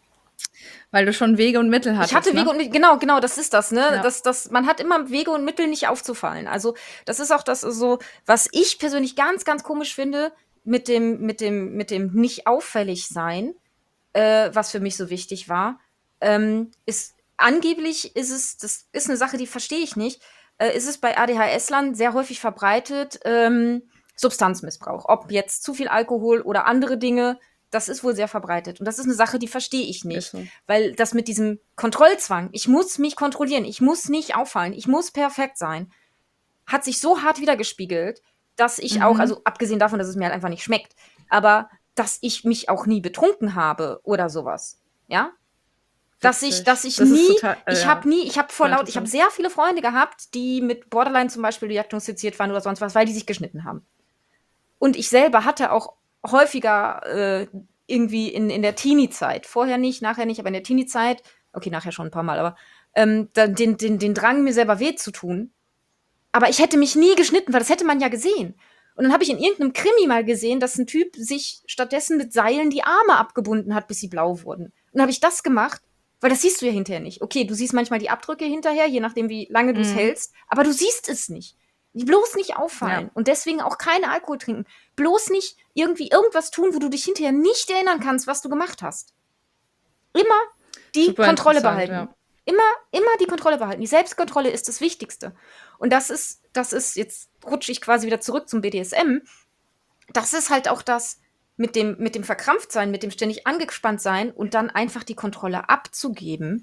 Weil du schon Wege und Mittel hattest. Ich hatte ne? Wege und Mittel, genau, genau, das ist das, ne? Ja. Das, das, man hat immer Wege und Mittel, nicht aufzufallen. Also, das ist auch das so, was ich persönlich ganz, ganz komisch finde, mit dem, mit dem, mit dem nicht auffällig sein, äh, was für mich so wichtig war, ähm, ist, angeblich ist es, das ist eine Sache, die verstehe ich nicht, äh, ist es bei A D H S-Lern sehr häufig verbreitet, ähm, Substanzmissbrauch. Ob jetzt zu viel Alkohol oder andere Dinge, das ist wohl sehr verbreitet. Und das ist eine Sache, die verstehe ich nicht. So. Weil das mit diesem Kontrollzwang, ich muss mich kontrollieren, ich muss nicht auffallen, ich muss perfekt sein, hat sich so hart wiedergespiegelt, dass ich mhm. auch, also abgesehen davon, dass es mir halt einfach nicht schmeckt, aber dass ich mich auch nie betrunken habe oder sowas. Ja? Dass ich, dass ich das nie, total, äh, ich habe nie, ich habe vor laut, ich habe sehr viele Freunde gehabt, die mit Borderline zum Beispiel diagnostiziert waren oder sonst was, weil die sich geschnitten haben. Und ich selber hatte auch häufiger äh, irgendwie in, in der Teenie-Zeit, vorher nicht, nachher nicht, aber in der Teenie-Zeit, okay, nachher schon ein paar Mal, aber ähm, den, den, den Drang, mir selber weh zu tun. Aber ich hätte mich nie geschnitten, weil das hätte man ja gesehen. Und dann habe ich in irgendeinem Krimi mal gesehen, dass ein Typ sich stattdessen mit Seilen die Arme abgebunden hat, bis sie blau wurden. Und dann habe ich das gemacht, weil das siehst du ja hinterher nicht. Okay, du siehst manchmal die Abdrücke hinterher, je nachdem, wie lange du es mhm. hältst, aber du siehst es nicht. Bloß nicht auffallen ja. und deswegen auch keinen Alkohol trinken. Bloß nicht irgendwie irgendwas tun, wo du dich hinterher nicht erinnern kannst, was du gemacht hast. Immer die Super Kontrolle behalten. Ja. Immer, immer die Kontrolle behalten. Die Selbstkontrolle ist das Wichtigste. Und das ist, das ist, jetzt rutsche ich quasi wieder zurück zum B D S M, das ist halt auch das mit dem, mit dem Verkrampftsein, mit dem ständig angespannt sein und dann einfach die Kontrolle abzugeben,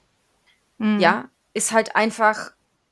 mhm. ja, ist halt einfach,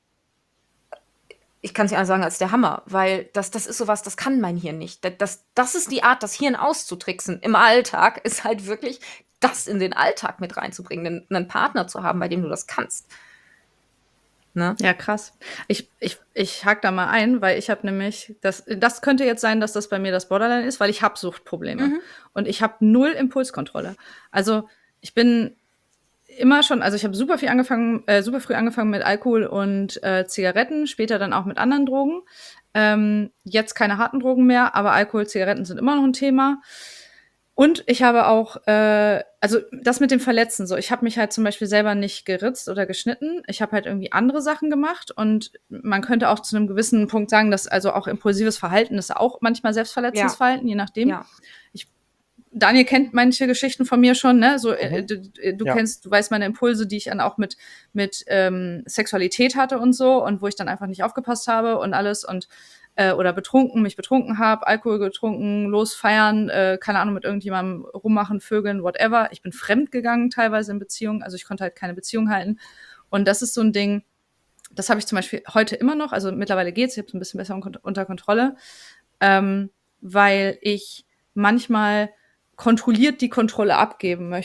ich kann es ja sagen, als der Hammer, weil das, das ist sowas, das kann mein Hirn nicht. Das, das ist die Art, das Hirn auszutricksen im Alltag, ist halt wirklich, das in den Alltag mit reinzubringen, einen, einen Partner zu haben, bei dem du das kannst. Ne? Ja, krass. Ich, ich, ich hake da mal ein, weil ich habe nämlich, das, das könnte jetzt sein, dass das bei mir das Borderline ist, weil ich habe Suchtprobleme. Mhm. Und ich habe null Impulskontrolle. Also ich bin immer schon, also ich habe super viel angefangen, äh, super früh angefangen mit Alkohol und äh, Zigaretten, später dann auch mit anderen Drogen. Ähm, jetzt keine harten Drogen mehr, aber Alkohol, Zigaretten sind immer noch ein Thema. Und ich habe auch, äh, also das mit dem Verletzen, so ich habe mich halt zum Beispiel selber nicht geritzt oder geschnitten. Ich habe halt irgendwie andere Sachen gemacht und man könnte auch zu einem gewissen Punkt sagen, dass also auch impulsives Verhalten ist auch manchmal selbstverletzendes ja. Verhalten, je nachdem. Ja. Ich Daniel kennt manche Geschichten von mir schon, ne? So, mhm. äh, du, du ja. kennst, du weißt meine Impulse, die ich dann auch mit mit ähm, Sexualität hatte und so und wo ich dann einfach nicht aufgepasst habe und alles und äh, oder betrunken, mich betrunken habe, Alkohol getrunken, losfeiern, äh, keine Ahnung, mit irgendjemandem rummachen, vögeln, whatever. Ich bin fremd gegangen teilweise in Beziehungen, also ich konnte halt keine Beziehung halten. Und das ist so ein Ding, das habe ich zum Beispiel heute immer noch, also mittlerweile geht's, ich habe es ein bisschen besser unter Kontrolle, ähm, weil ich manchmal kontrolliert die Kontrolle abgeben möchte.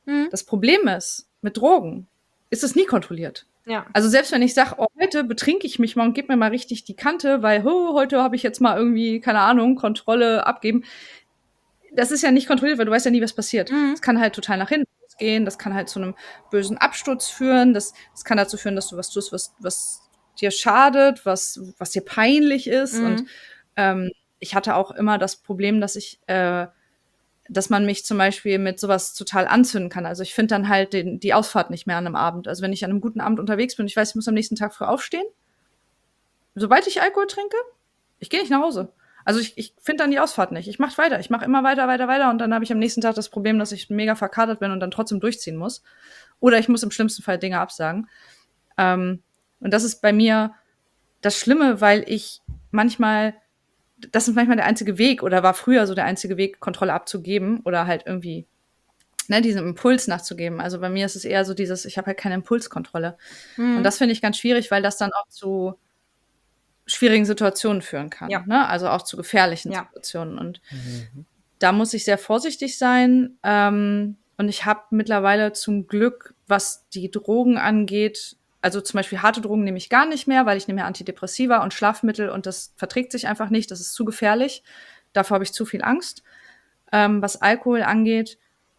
Mhm. Das Problem ist, mit Drogen ist es nie kontrolliert. Ja. Also selbst wenn ich sage, oh, heute betrinke ich mich mal und gebe mir mal richtig die Kante, weil oh, heute habe ich jetzt mal irgendwie, keine Ahnung, Kontrolle abgeben. Das ist ja nicht kontrolliert, weil du weißt ja nie, was passiert. Mhm. Das kann halt total nach hinten gehen, das kann halt zu einem bösen Absturz führen, das, das kann dazu führen, dass du was tust, was, was dir schadet, was, was dir peinlich ist. Mhm. Und ähm, ich hatte auch immer das Problem, dass ich, äh, dass man mich zum Beispiel mit sowas total anzünden kann. Also ich finde dann halt den, die Ausfahrt nicht mehr an einem Abend. Also wenn ich an einem guten Abend unterwegs bin, ich weiß, ich muss am nächsten Tag früh aufstehen. Sobald ich Alkohol trinke, ich gehe nicht nach Hause. Also ich, ich finde dann die Ausfahrt nicht. Ich mache weiter. Ich mache immer weiter, weiter, weiter. Und dann habe ich am nächsten Tag das Problem, dass ich mega verkatert bin und dann trotzdem durchziehen muss. Oder ich muss im schlimmsten Fall Dinge absagen. Ähm, und das ist bei mir das Schlimme, weil ich manchmal, das ist manchmal der einzige Weg oder war früher so der einzige Weg, Kontrolle abzugeben oder halt irgendwie ne, diesem Impuls nachzugeben. Also bei mir ist es eher so dieses, ich habe halt keine Impulskontrolle. Mhm. Und das finde ich ganz schwierig, weil das dann auch zu schwierigen Situationen führen kann. Ja. Ne? Also auch zu gefährlichen Ja. Situationen. Und Mhm. da muss ich sehr vorsichtig sein. Ähm, und ich habe mittlerweile zum Glück, was die Drogen angeht, also zum Beispiel harte Drogen nehme ich gar nicht mehr, weil ich nehme ja Antidepressiva und Schlafmittel und das verträgt sich einfach nicht. Das ist zu gefährlich. Davor habe ich zu viel Angst. Ähm, was Alkohol angeht,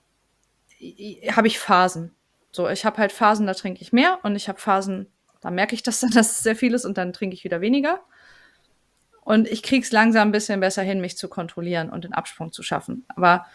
habe ich Phasen. So, ich habe halt Phasen, da trinke ich mehr und ich habe Phasen, da merke ich das dann, dass es sehr viel ist und dann trinke ich wieder weniger. Und ich krieg's langsam ein bisschen besser hin, mich zu kontrollieren und den Absprung zu schaffen. Aber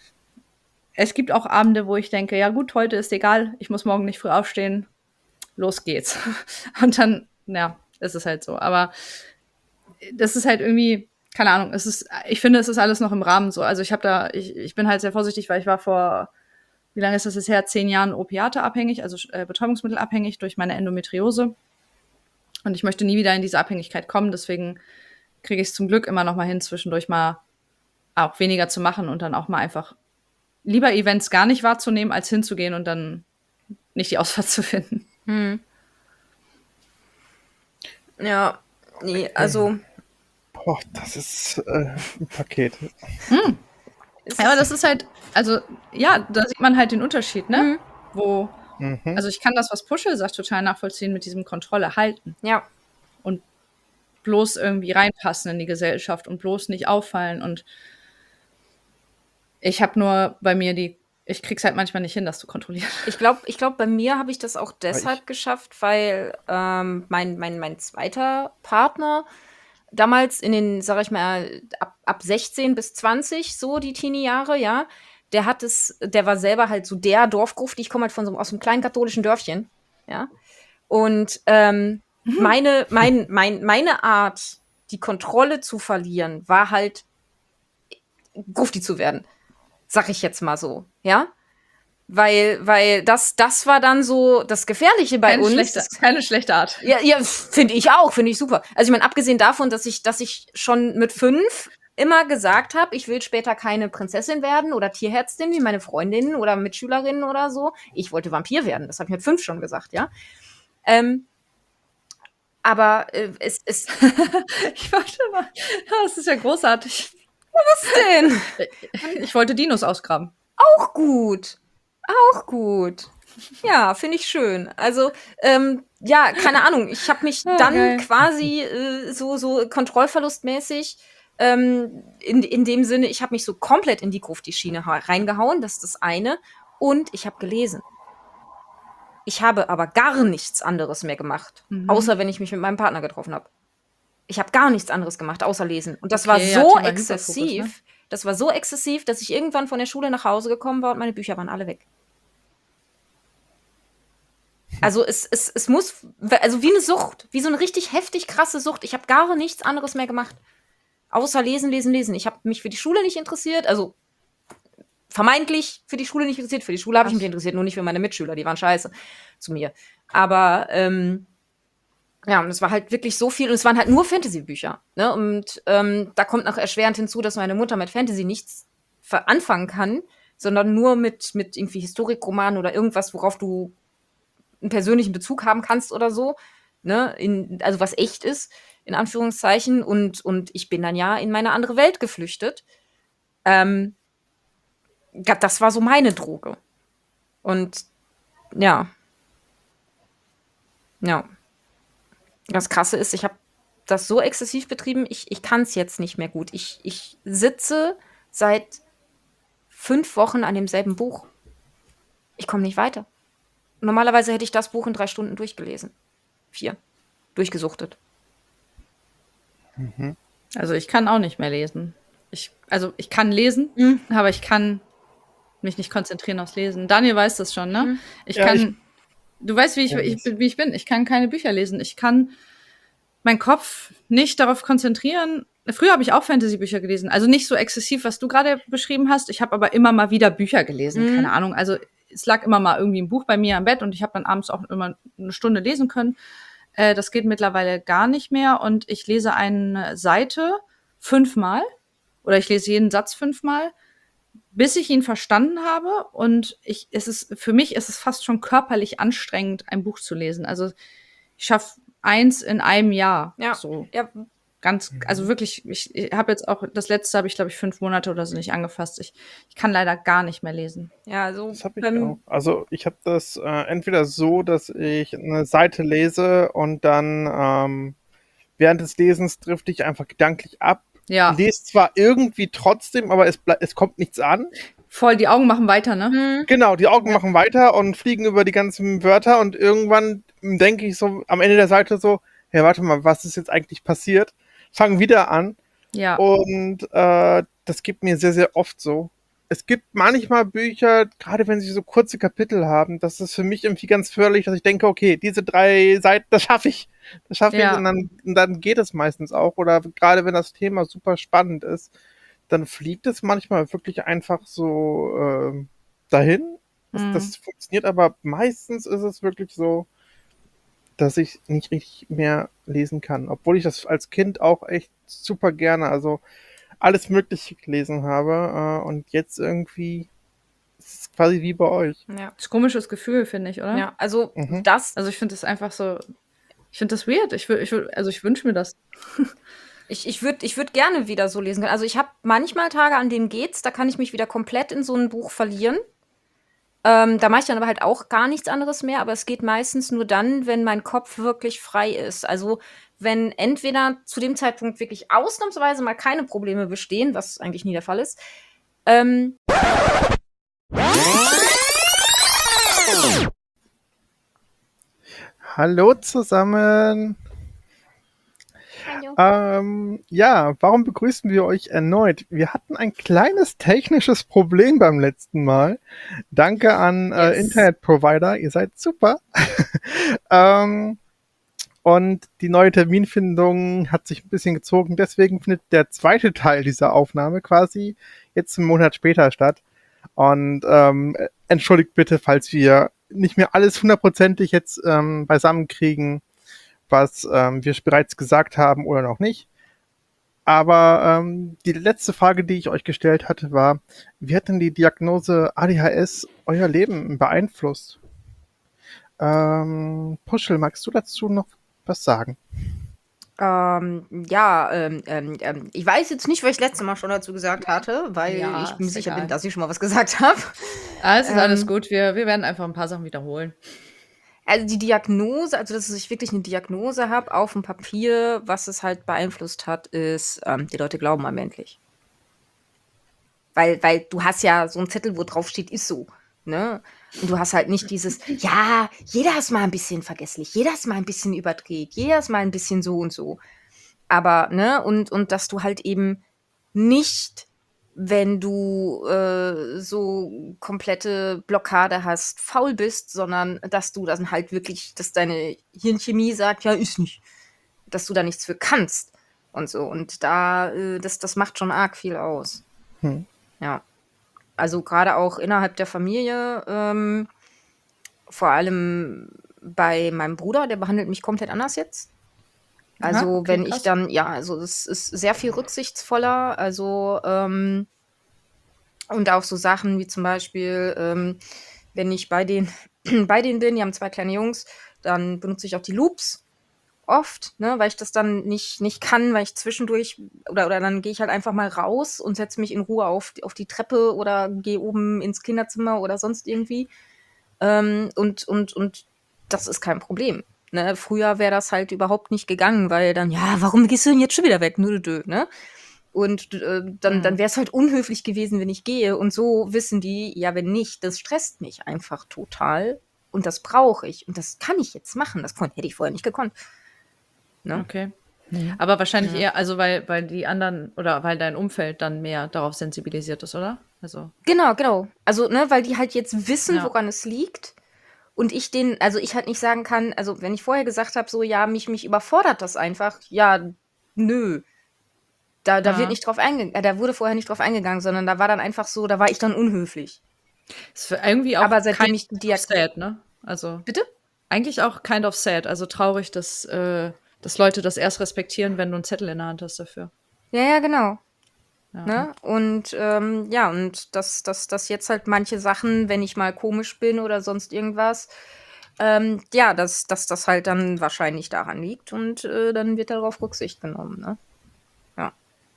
es gibt auch Abende, wo ich denke, ja gut, heute ist egal, ich muss morgen nicht früh aufstehen, los geht's. Und dann, ja, ist es halt so. Aber das ist halt irgendwie, keine Ahnung, es ist, ich finde, es ist alles noch im Rahmen so. Also ich habe da, ich, ich bin halt sehr vorsichtig, weil ich war vor, wie lange ist das jetzt her? Zehn Jahren Opiate abhängig, also äh, Betäubungsmittel abhängig durch meine Endometriose. Und ich möchte nie wieder in diese Abhängigkeit kommen, deswegen kriege ich es zum Glück immer noch mal hin, zwischendurch mal auch weniger zu machen und dann auch mal einfach lieber Events gar nicht wahrzunehmen, als hinzugehen und dann nicht die Ausfahrt zu finden. Hm. Ja, nee, also. Boah, das ist äh, ein Paket. Hm. Ja, aber das ist halt, also, ja, da sieht man halt den Unterschied, ne? Mhm. Wo, Mhm. also ich kann das, was Puschel sagt, total nachvollziehen mit diesem Kontrolle halten. Ja. Und bloß irgendwie reinpassen in die Gesellschaft und bloß nicht auffallen. Und ich habe nur bei mir die, ich krieg's halt manchmal nicht hin, das zu kontrollieren. Ich glaube, ich glaub, bei mir habe ich das auch deshalb ich- geschafft, weil ähm, mein, mein, mein zweiter Partner damals in den, sag ich mal, ab, ab sechzehn bis zwanzig, so die Teenie-Jahre, ja, der hat es, der war selber halt so der Dorfgruft, ich komme halt von so aus einem kleinen katholischen Dörfchen, ja. Und ähm, meine, mein, mein, meine Art, die Kontrolle zu verlieren, war halt Grufti zu werden. Sag ich jetzt mal so, ja? Weil, weil das, das war dann so das Gefährliche bei Keine uns. schlechte, keine schlechte Art. Ja, ja, finde ich auch, finde ich super. Also ich meine, abgesehen davon, dass ich, dass ich schon mit fünf immer gesagt habe, ich will später keine Prinzessin werden oder Tierärztin wie meine Freundinnen oder Mitschülerinnen oder so. Ich wollte Vampir werden, das habe ich mit fünf schon gesagt, ja. Ähm, aber äh, es ist. Ich warte mal. Das ist ja großartig. Was denn? Ich wollte Dinos ausgraben. Auch gut. Auch gut. Ja, finde ich schön. Also, ähm, ja, keine Ahnung. Ich habe mich Ah, dann geil. quasi äh, so, so kontrollverlustmäßig ähm, in, in dem Sinne, ich habe mich so komplett in die Grufti-Schiene ha- reingehauen. Das ist das eine. Und ich habe gelesen. Ich habe aber gar nichts anderes mehr gemacht. Mhm. Außer wenn ich mich mit meinem Partner getroffen habe. Ich habe gar nichts anderes gemacht, außer lesen. Und das Okay, war ja, so Thema exzessiv. Hyperfokus, ne? Das war so exzessiv, dass ich irgendwann von der Schule nach Hause gekommen war und meine Bücher waren alle weg. Also es, es, es muss, also wie eine Sucht, wie so eine richtig heftig krasse Sucht. Ich habe gar nichts anderes mehr gemacht. Außer lesen, lesen, lesen. Ich habe mich für die Schule nicht interessiert, also vermeintlich für die Schule nicht interessiert. Für die Schule habe ich mich interessiert, nur nicht für meine Mitschüler, die waren scheiße zu mir. Aber ähm, ja, und es war halt wirklich so viel, und es waren halt nur Fantasy-Bücher. Ne? Und ähm, da kommt noch erschwerend hinzu, dass meine Mutter mit Fantasy nichts ver- anfangen kann, sondern nur mit, mit irgendwie Historikromanen oder irgendwas, worauf du einen persönlichen Bezug haben kannst oder so. Ne? In, also was echt ist, in Anführungszeichen. Und, und ich bin dann ja in meine andere Welt geflüchtet. Ähm, ja, das war so meine Droge. Und ja. Ja. Das Krasse ist, ich habe das so exzessiv betrieben, ich, ich kann es jetzt nicht mehr gut. Ich, ich sitze seit fünf Wochen an demselben Buch. Ich komme nicht weiter. Normalerweise hätte ich das Buch in drei Stunden durchgelesen. Vier. Durchgesuchtet. Mhm. Also ich kann auch nicht mehr lesen. Ich, also ich kann lesen, Mhm. aber ich kann mich nicht konzentrieren aufs Lesen. Daniel weiß das schon, ne? Mhm. Ich Ja, kann, ich- du weißt, wie ich, Ja, ich, das- bin- wie ich bin. Ich kann keine Bücher lesen. Ich kann meinen Kopf nicht darauf konzentrieren. Früher habe ich auch Fantasy-Bücher gelesen. Also nicht so exzessiv, was du gerade beschrieben hast. Ich habe aber immer mal wieder Bücher gelesen. Mhm. Keine Ahnung. Also es lag immer mal irgendwie ein Buch bei mir am Bett und ich habe dann abends auch immer eine Stunde lesen können. Äh, das geht mittlerweile gar nicht mehr. Und ich lese eine Seite fünfmal oder ich lese jeden Satz fünfmal, bis ich ihn verstanden habe. Und ich, es ist, für mich ist es fast schon körperlich anstrengend, ein Buch zu lesen. Also ich schaffe eins in einem Jahr. Ja. So Ja. ganz, also wirklich, ich, ich habe jetzt auch, das letzte habe ich, glaube ich, fünf Monate oder so nicht angefasst. Ich, ich kann leider gar nicht mehr lesen. Ja, also Das habe ich beim- auch. Also ich habe das äh, entweder so, dass ich eine Seite lese und dann ähm, während des Lesens drifte ich einfach gedanklich ab. Ja, Lese zwar irgendwie trotzdem, aber es, ble- es kommt nichts an. voll, die Augen machen weiter, ne? Mhm. Genau, die Augen Ja. machen weiter und fliegen über die ganzen Wörter und irgendwann denke ich so am Ende der Seite so, hey, warte mal, was ist jetzt eigentlich passiert? Fang wieder an. Ja. Und äh, das gibt mir sehr, sehr oft so. Es gibt manchmal Bücher, gerade wenn sie so kurze Kapitel haben, das ist für mich irgendwie ganz förderlich, dass ich denke, okay, diese drei Seiten, das schaffe ich. Das schaffe Ja. ich und dann, und dann geht es meistens auch. Oder gerade wenn das Thema super spannend ist, dann fliegt es manchmal wirklich einfach so äh, dahin. Das, Mhm. das funktioniert, aber meistens ist es wirklich so, dass ich nicht richtig mehr lesen kann. Obwohl ich das als Kind auch echt super gerne, also alles Mögliche gelesen habe. Äh, und jetzt irgendwie ist es quasi wie bei euch. Ja. Das ist ein komisches Gefühl, finde ich, oder? Ja, also Mhm. das, Also ich finde das einfach so, ich finde das weird. Ich, wür- ich, wür- also ich wünsche mir das. ich, ich würde ich würd gerne wieder so lesen können. Also ich habe manchmal Tage, an denen geht's, da kann ich mich wieder komplett in so ein Buch verlieren. Ähm, da mache ich dann aber halt auch gar nichts anderes mehr, aber es geht meistens nur dann, wenn mein Kopf wirklich frei ist. Also wenn entweder zu dem Zeitpunkt wirklich ausnahmsweise mal keine Probleme bestehen, was eigentlich nie der Fall ist, ähm, Hallo zusammen. Hallo. Ähm, ja, warum begrüßen wir euch erneut? Wir hatten ein kleines technisches Problem beim letzten Mal. Danke an äh, Yes. Internetprovider, ihr seid super. ähm, und die neue Terminfindung hat sich ein bisschen gezogen, deswegen findet der zweite Teil dieser Aufnahme quasi jetzt einen Monat später statt. Und ähm, entschuldigt bitte, falls wir nicht mehr alles hundertprozentig jetzt ähm, beisammen kriegen, was ähm, wir bereits gesagt haben oder noch nicht. Aber ähm, die letzte Frage, die ich euch gestellt hatte, war, wie hat denn die Diagnose A D H S euer Leben beeinflusst? Ähm, Puschel, magst du dazu noch was sagen? Ähm, ja, ähm, ähm, ähm, ich weiß jetzt nicht, was ich letztes Mal schon dazu gesagt hatte, weil Ja, ich mir ist sicher egal. bin, dass ich schon mal was gesagt habe. Ah, es ist Ähm, alles gut. Wir, wir werden einfach ein paar Sachen wiederholen. Also die Diagnose, also dass ich wirklich eine Diagnose habe auf dem Papier, was es halt beeinflusst hat, ist, ähm, die Leute glauben einem endlich. Weil, weil du hast ja so einen Zettel, wo drauf steht, ist so. Ne? Und du hast halt nicht dieses, ja, jeder ist mal ein bisschen vergesslich, jeder ist mal ein bisschen überdreht, jeder ist mal ein bisschen so und so. Aber, ne, und, und dass du halt eben nicht, wenn du äh, so komplette Blockade hast, faul bist, sondern dass du dann halt wirklich, dass deine Hirnchemie sagt, ja, ist nicht. Dass du da nichts für kannst und so. Und da, äh, das, das macht schon arg viel aus. Hm. Ja. Also gerade auch innerhalb der Familie, ähm, vor allem bei meinem Bruder, der behandelt mich komplett anders jetzt. Also Aha, okay, wenn ich krass. dann, ja, also es ist sehr viel rücksichtsvoller, also ähm, und auch so Sachen wie zum Beispiel, ähm, wenn ich bei denen, bei denen bin, die haben zwei kleine Jungs, dann benutze ich auch die Loops oft, ne, weil ich das dann nicht, nicht kann, weil ich zwischendurch, oder, oder dann gehe ich halt einfach mal raus und setze mich in Ruhe auf, auf die Treppe oder gehe oben ins Kinderzimmer oder sonst irgendwie. Ähm, und, und, und das ist kein Problem. Ne? Früher wäre das halt überhaupt nicht gegangen, weil dann, ja, warum gehst du denn jetzt schon wieder weg? Nö, nö, ne? Und äh, dann, Mhm. dann wäre es halt unhöflich gewesen, wenn ich gehe. Und so wissen die, ja, wenn nicht, das stresst mich einfach total. Und das brauche ich. Und das kann ich jetzt machen. Das kon- hätte ich vorher nicht gekonnt. Ne? Okay. Aber wahrscheinlich eher, also weil, weil die anderen oder weil dein Umfeld dann mehr darauf sensibilisiert ist, oder? Also, Genau, genau. Also, ne, weil die halt jetzt wissen, Ja. woran es liegt. Und ich denen, also ich halt nicht sagen kann, also wenn ich vorher gesagt habe, so, ja, mich, mich überfordert das einfach, ja, nö. Da, da Ja. wird nicht drauf eingegangen, äh, da wurde vorher nicht drauf eingegangen, sondern da war dann einfach so, da war ich dann unhöflich. ist für irgendwie auch Aber seitdem kind ich die of sad, ne? Also, Bitte? eigentlich auch kind of sad, also traurig, dass, äh, dass Leute das erst respektieren, wenn du einen Zettel in der Hand hast dafür. Ja, ja, genau. Ja. Ne? Und ähm, ja, und dass dass dass jetzt halt manche Sachen, wenn ich mal komisch bin oder sonst irgendwas, ähm, ja, dass, dass das halt dann wahrscheinlich daran liegt und äh, dann wird darauf Rücksicht genommen. Ne? Ja.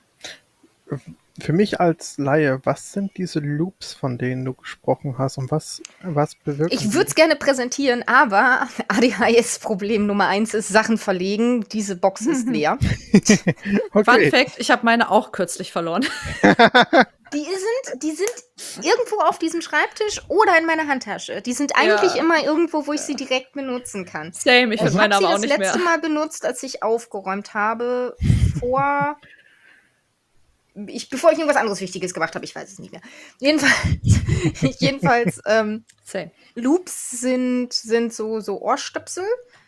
Für mich als Laie, was sind diese Loops, von denen du gesprochen hast und was, was bewirken Ich würde es gerne präsentieren, aber A D H S-Problem Nummer eins ist Sachen verlegen. Diese Box ist leer. die? Fun Okay. Fact, ich habe meine auch kürzlich verloren. Die sind, die sind irgendwo auf diesem Schreibtisch oder in meiner Handtasche. Die sind eigentlich Ja. immer irgendwo, wo ich sie direkt benutzen kann. Same, ich Ich finde habe meine sie aber auch das nicht letzte mehr. Mal benutzt, als ich aufgeräumt habe, vor. Ich, bevor ich irgendwas anderes Wichtiges gemacht habe, ich weiß es nicht mehr. Jedenfalls, jedenfalls ähm, Same. Loops sind, sind so, so Ohrstöpsel,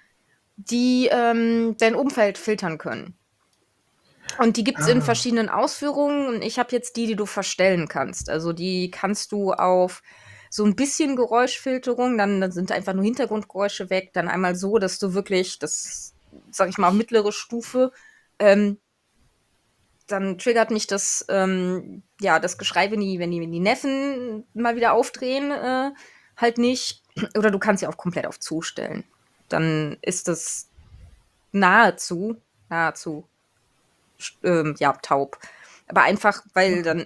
die ähm, dein Umfeld filtern können. Und die gibt es in Ah. verschiedenen Ausführungen. Und ich habe jetzt die, die du verstellen kannst. Also die kannst du auf so ein bisschen Geräuschfilterung, dann, dann sind einfach nur Hintergrundgeräusche weg. Dann einmal so, dass du wirklich das, sag ich mal, mittlere Stufe, ähm, dann triggert mich das, ähm, ja, das Geschrei, wenn die, wenn die, wenn die Neffen mal wieder aufdrehen, äh, halt nicht. Oder du kannst sie auch komplett auf zustellen. Dann ist das nahezu, nahezu, ähm, ja, taub. Aber einfach, weil dann,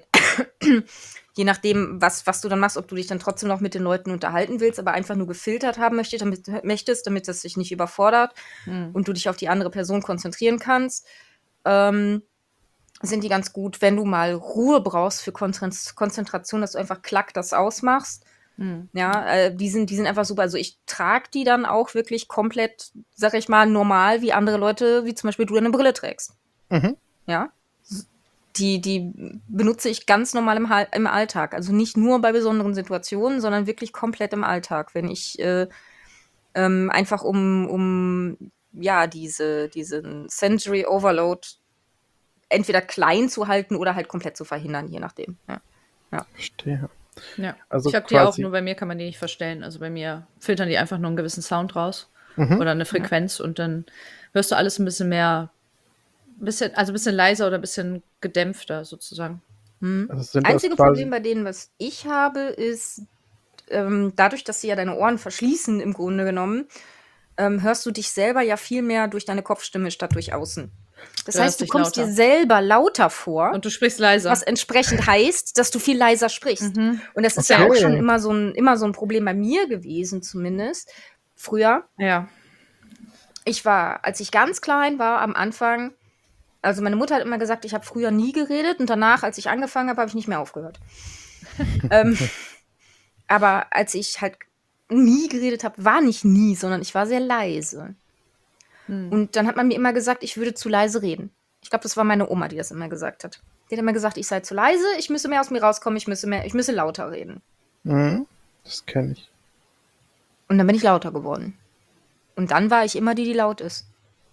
je nachdem, was, was du dann machst, ob du dich dann trotzdem noch mit den Leuten unterhalten willst, aber einfach nur gefiltert haben möchtest, damit, möchtest, damit das dich nicht überfordert Hm. und du dich auf die andere Person konzentrieren kannst, ähm, sind die ganz gut, wenn du mal Ruhe brauchst für Konzentration, Konzentration, dass du einfach klack das ausmachst. Hm. Ja, äh, die sind, die sind einfach super. Also ich trage die dann auch wirklich komplett, sag ich mal, normal, wie andere Leute, wie zum Beispiel du eine Brille trägst. Mhm. Ja. Die, die benutze ich ganz normal im, Hal- im Alltag. Also nicht nur bei besonderen Situationen, sondern wirklich komplett im Alltag. Wenn ich äh, ähm, einfach um, um ja, diese, diesen Sensory Overload entweder klein zu halten oder halt komplett zu verhindern, je nachdem. Ja. Verstehe. Ja. Also ich habe die auch, quasi- nur bei mir kann man die nicht verstellen. Also bei mir filtern die einfach nur einen gewissen Sound raus Mhm. oder eine Frequenz und dann hörst du alles ein bisschen mehr, ein bisschen, also ein bisschen leiser oder ein bisschen gedämpfter sozusagen. Hm. Also sind das Einzige quasi- Problem bei denen, was ich habe, ist, ähm, dadurch, dass sie ja deine Ohren verschließen, im Grunde genommen, ähm, hörst du dich selber ja viel mehr durch deine Kopfstimme statt durch außen. Das Du heißt, hörst du dich kommst lauter. dir selber lauter vor, Und du sprichst leiser. was entsprechend heißt, dass du viel leiser sprichst. Mhm. Und das ist ja Okay. auch schon immer so ein, immer so ein Problem bei mir gewesen, zumindest. Früher, Ja. ich war, als ich ganz klein war, am Anfang, also meine Mutter hat immer gesagt, ich habe früher nie geredet und danach, als ich angefangen habe, habe ich nicht mehr aufgehört. ähm, aber als ich halt nie geredet habe, war nicht nie, sondern ich war sehr leise. Hm. Und dann hat man mir immer gesagt, ich würde zu leise reden. Ich glaube, das war meine Oma, die das immer gesagt hat. Die hat immer gesagt, ich sei zu leise, ich müsse mehr aus mir rauskommen, ich müsse mehr, ich müsse lauter reden. Mhm. Das kenne ich. Und dann bin ich lauter geworden. Und dann war ich immer die, die laut ist.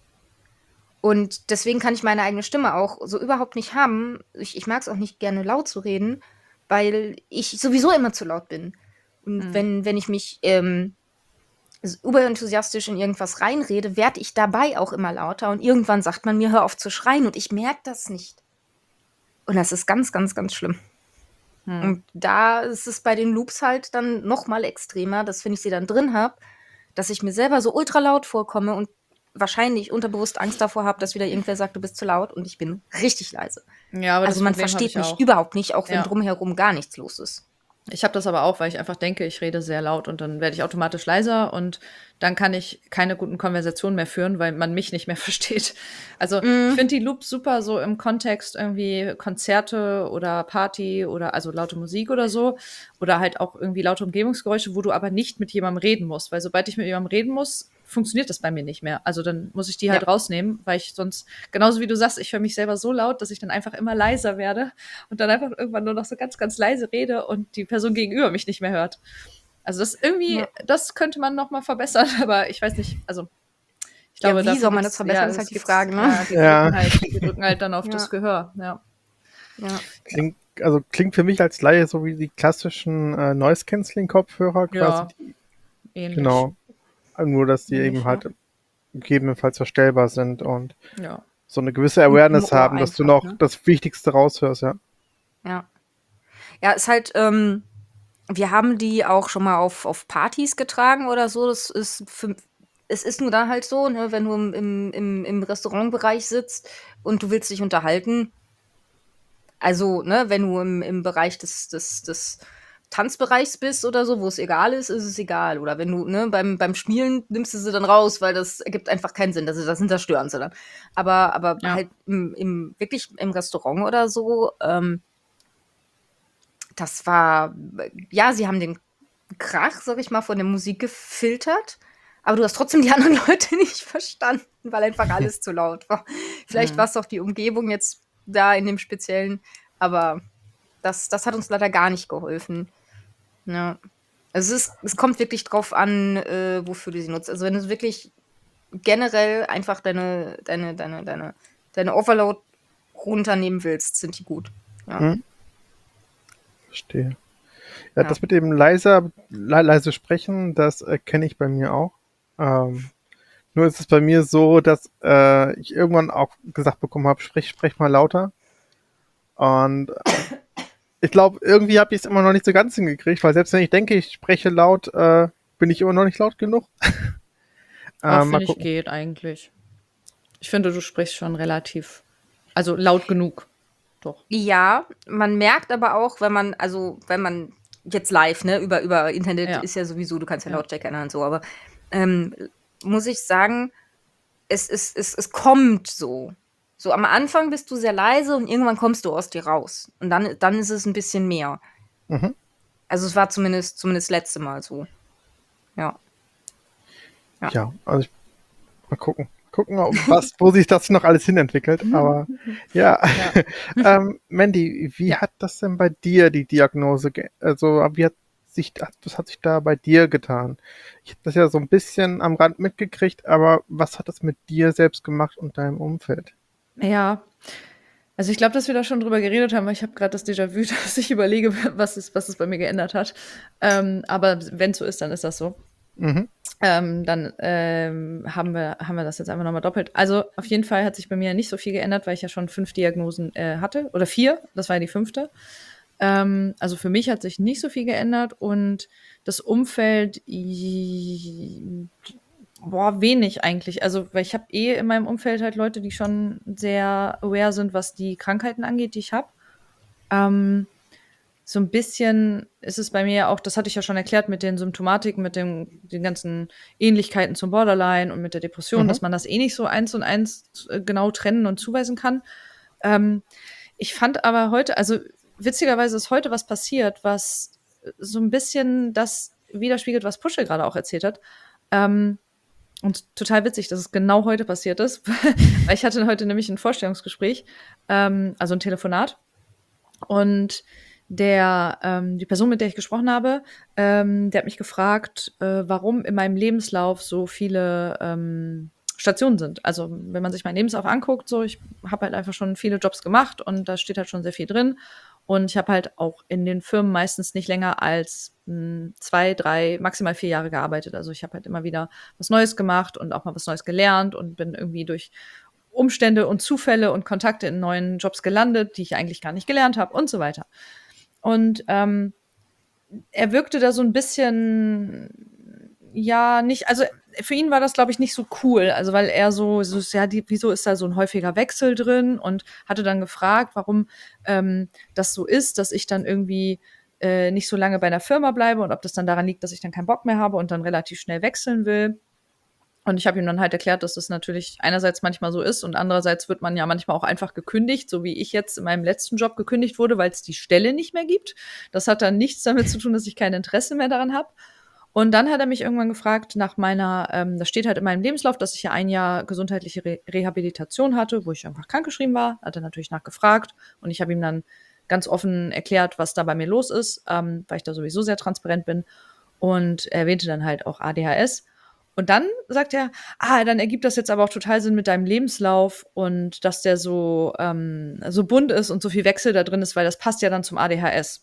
Und deswegen kann ich meine eigene Stimme auch so überhaupt nicht haben. Ich, ich mag es auch nicht gerne laut zu reden, weil ich sowieso immer zu laut bin. Und Mhm. wenn, wenn ich mich ähm, so überenthusiastisch in irgendwas reinrede, werde ich dabei auch immer lauter. Und irgendwann sagt man mir, hör auf zu schreien. Und ich merke das nicht. Und das ist ganz, ganz, ganz schlimm. Hm. Und da ist es bei den Loops halt dann noch mal extremer, dass wenn ich sie dann drin habe, dass ich mir selber so ultra laut vorkomme und wahrscheinlich unterbewusst Angst davor habe, dass wieder irgendwer sagt, du bist zu laut und ich bin richtig leise. Ja, aber Also das man Problem hab versteht ich mich auch. überhaupt nicht, auch wenn Ja. drumherum gar nichts los ist. Ich habe das aber auch, weil ich einfach denke, ich rede sehr laut und dann werde ich automatisch leiser und dann kann ich keine guten Konversationen mehr führen, weil man mich nicht mehr versteht. Also ich Mm, finde die Loops super so im Kontext irgendwie Konzerte oder Party oder also laute Musik oder so oder halt auch irgendwie laute Umgebungsgeräusche, wo du aber nicht mit jemandem reden musst, weil sobald ich mit jemandem reden muss, funktioniert das bei mir nicht mehr. Also dann muss ich die halt ja. rausnehmen, weil ich sonst, genauso wie du sagst, ich höre mich selber so laut, dass ich dann einfach immer leiser werde und dann einfach irgendwann nur noch so ganz, ganz leise rede und die Person gegenüber mich nicht mehr hört. Also das irgendwie, Ja. das könnte man noch mal verbessern, aber ich weiß nicht, also ich Ja, glaube, wie dafür soll man gibt's, das verbessern, ja, ist halt es die gibt's, Frage, ne? ja, die Ja. drücken halt, die drücken halt dann auf Ja. das Gehör, ja. Ja. Klingt, also klingt für mich als Laie so wie die klassischen äh, Noise-Canceling-Kopfhörer quasi. Ja, ähnlich. Genau. Nur, dass die Ähnlich, eben ja. halt gegebenenfalls verstellbar sind und Ja. so eine gewisse Und im Awareness Ohr haben, dass du einfach, noch ne? das Wichtigste raushörst, ja. Ja. Ja, ist halt, ähm, wir haben die auch schon mal auf, auf Partys getragen oder so. Das ist für, es ist nur da halt so, ne, wenn du im, im, im, im Restaurantbereich sitzt und du willst dich unterhalten. Also, ne, wenn du im, im Bereich des, des, des Tanzbereichs bist oder so, wo es egal ist, ist es egal. Oder wenn du, ne, beim, beim Spielen nimmst du sie dann raus, weil das ergibt einfach keinen Sinn. Das, das sind, da stören sie dann. Aber, aber Ja. halt im, im, wirklich im Restaurant oder so, ähm, das war, ja, sie haben den Krach, sag ich mal, von der Musik gefiltert, aber du hast trotzdem die anderen Leute nicht verstanden, weil einfach alles zu laut war. Vielleicht Mhm. war es doch die Umgebung jetzt da in dem Speziellen, aber das, das hat uns leider gar nicht geholfen. Ja. Also es, ist, es kommt wirklich drauf an, äh, wofür du sie nutzt. Also wenn du wirklich generell einfach deine, deine, deine, deine, deine Overload runternehmen willst, sind die gut. Ja. Hm? Verstehe. Ja, Ja. das mit dem leiser, le leise sprechen, das äh, kenne ich bei mir auch. Ähm, nur ist es bei mir so, dass äh, ich irgendwann auch gesagt bekommen habe, sprich, sprich mal lauter. Und äh, ich glaube, irgendwie habe ich es immer noch nicht so ganz hingekriegt, weil selbst wenn ich denke, ich spreche laut, äh, bin ich immer noch nicht laut genug. Auch ähm, mal finde ich gucken. geht eigentlich. Ich finde, du sprichst schon relativ, also laut genug. Doch. Ja, man merkt aber auch, wenn man, also wenn man jetzt live, ne, über, über Internet Ja. ist ja sowieso, du kannst ja Ja. Lautstärke ändern und so, aber ähm, muss ich sagen, es, es, es, es kommt so. So am Anfang bist du sehr leise und irgendwann kommst du aus dir raus. Und dann, dann ist es ein bisschen mehr. Mhm. Also es war zumindest, zumindest letzte Mal so. Ja. Ja. Ja, also ich, mal gucken. Gucken, ob was, wo sich das noch alles hinentwickelt. Aber ja, Ja. ähm, Mandy, wie Ja. hat das denn bei dir die Diagnose, ge also wie hat sich, was hat sich da bei dir getan? Ich habe das ja so ein bisschen am Rand mitgekriegt, aber was hat das mit dir selbst gemacht und deinem Umfeld? Ja. Also ich glaube, dass wir da schon drüber geredet haben, weil ich habe gerade das Déjà-vu, dass ich überlege, was es, was es bei mir geändert hat. Ähm, aber wenn es so ist, dann ist das so. Mhm. Ähm, dann ähm, haben wir, haben wir das jetzt einfach nochmal doppelt. Also auf jeden Fall hat sich bei mir nicht so viel geändert, weil ich ja schon fünf Diagnosen äh, hatte. Oder vier, das war ja die fünfte. Ähm, also für mich hat sich nicht so viel geändert und das Umfeld, i- boah, wenig eigentlich. Also, weil ich habe eh in meinem Umfeld halt Leute, die schon sehr aware sind, was die Krankheiten angeht, die ich habe. Ähm, so ein bisschen ist es bei mir auch, das hatte ich ja schon erklärt, mit den Symptomatiken, mit den, den ganzen Ähnlichkeiten zum Borderline und mit der Depression, Mhm. dass man das eh nicht so eins und eins äh, genau trennen und zuweisen kann. Ähm, ich fand aber heute, also witzigerweise ist heute was passiert, was so ein bisschen das widerspiegelt, was Puschel gerade auch erzählt hat. Ähm, und total witzig, dass es genau heute passiert ist, weil ich hatte heute nämlich ein Vorstellungsgespräch, ähm, also ein Telefonat. Und der, ähm, die Person, mit der ich gesprochen habe, ähm, der hat mich gefragt, äh, warum in meinem Lebenslauf so viele ähm, Stationen sind. Also wenn man sich meinen Lebenslauf anguckt, so ich habe halt einfach schon viele Jobs gemacht und da steht halt schon sehr viel drin. Und ich habe halt auch in den Firmen meistens nicht länger als mh, zwei, drei, maximal vier Jahre gearbeitet. Also ich habe halt immer wieder was Neues gemacht und auch mal was Neues gelernt und bin irgendwie durch Umstände und Zufälle und Kontakte in neuen Jobs gelandet, die ich eigentlich gar nicht gelernt habe und so weiter. Und ähm, er wirkte da so ein bisschen, ja, nicht, also für ihn war das, glaube ich, nicht so cool. Also weil er so, so ja, die, wieso ist da so ein häufiger Wechsel drin und hatte dann gefragt, warum ähm, das so ist, dass ich dann irgendwie äh, nicht so lange bei einer Firma bleibe und ob das dann daran liegt, dass ich dann keinen Bock mehr habe und dann relativ schnell wechseln will. Und ich habe ihm dann halt erklärt, dass das natürlich einerseits manchmal so ist und andererseits wird man ja manchmal auch einfach gekündigt, so wie ich jetzt in meinem letzten Job gekündigt wurde, weil es die Stelle nicht mehr gibt. Das hat dann nichts damit zu tun, dass ich kein Interesse mehr daran habe. Und dann hat er mich irgendwann gefragt nach meiner, ähm, das steht halt in meinem Lebenslauf, dass ich ja ein Jahr gesundheitliche Re- Rehabilitation hatte, wo ich einfach krankgeschrieben war. Hat er natürlich nachgefragt und ich habe ihm dann ganz offen erklärt, was da bei mir los ist, ähm, weil ich da sowieso sehr transparent bin und er erwähnte dann halt auch A D H S. Und dann sagt er, ah, dann ergibt das jetzt aber auch total Sinn mit deinem Lebenslauf und dass der so, ähm, so bunt ist und so viel Wechsel da drin ist, weil das passt ja dann zum A D H S.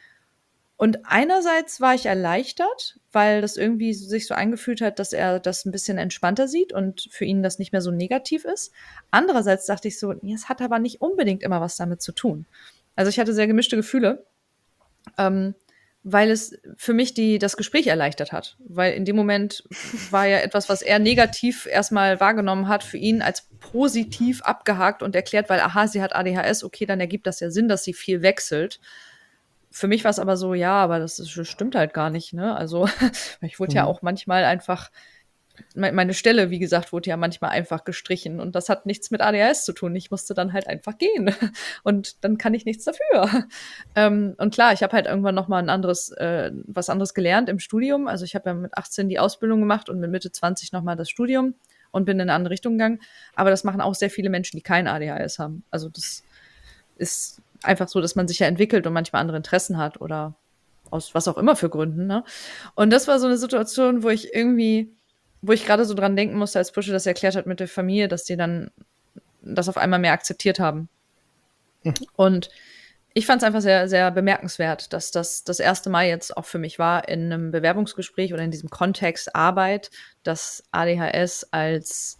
Und einerseits war ich erleichtert, weil das irgendwie sich so angefühlt hat, dass er das ein bisschen entspannter sieht und für ihn das nicht mehr so negativ ist. Andererseits dachte ich so, nee, es hat aber nicht unbedingt immer was damit zu tun. Also ich hatte sehr gemischte Gefühle, ähm, weil es für mich die, das Gespräch erleichtert hat. Weil in dem Moment war ja etwas, was er negativ erstmal wahrgenommen hat, für ihn als positiv abgehakt und erklärt, weil, aha, sie hat A D H S, okay, dann ergibt das ja Sinn, dass sie viel wechselt. Für mich war es aber so, ja, aber das, ist, das stimmt halt gar nicht, ne? Also ich wurde mhm. ja auch manchmal einfach, meine Stelle, wie gesagt, wurde ja manchmal einfach gestrichen und das hat nichts mit A D H S zu tun. Ich musste dann halt einfach gehen und dann kann ich nichts dafür. Ähm, und klar, ich habe halt irgendwann noch mal ein anderes, äh, was anderes gelernt im Studium. Also ich habe ja mit achtzehn die Ausbildung gemacht und mit Mitte zwanzig noch mal das Studium und bin in eine andere Richtung gegangen. Aber das machen auch sehr viele Menschen, die kein A D H S haben. Also das ist einfach so, dass man sich ja entwickelt und manchmal andere Interessen hat oder aus was auch immer für Gründen, ne? Und das war so eine Situation, wo ich irgendwie, wo ich gerade so dran denken musste, als Pusche das erklärt hat mit der Familie, dass die dann das auf einmal mehr akzeptiert haben. Mhm. Und ich fand es einfach sehr, sehr bemerkenswert, dass das das erste Mal jetzt auch für mich war in einem Bewerbungsgespräch oder in diesem Kontext Arbeit, dass A D H S als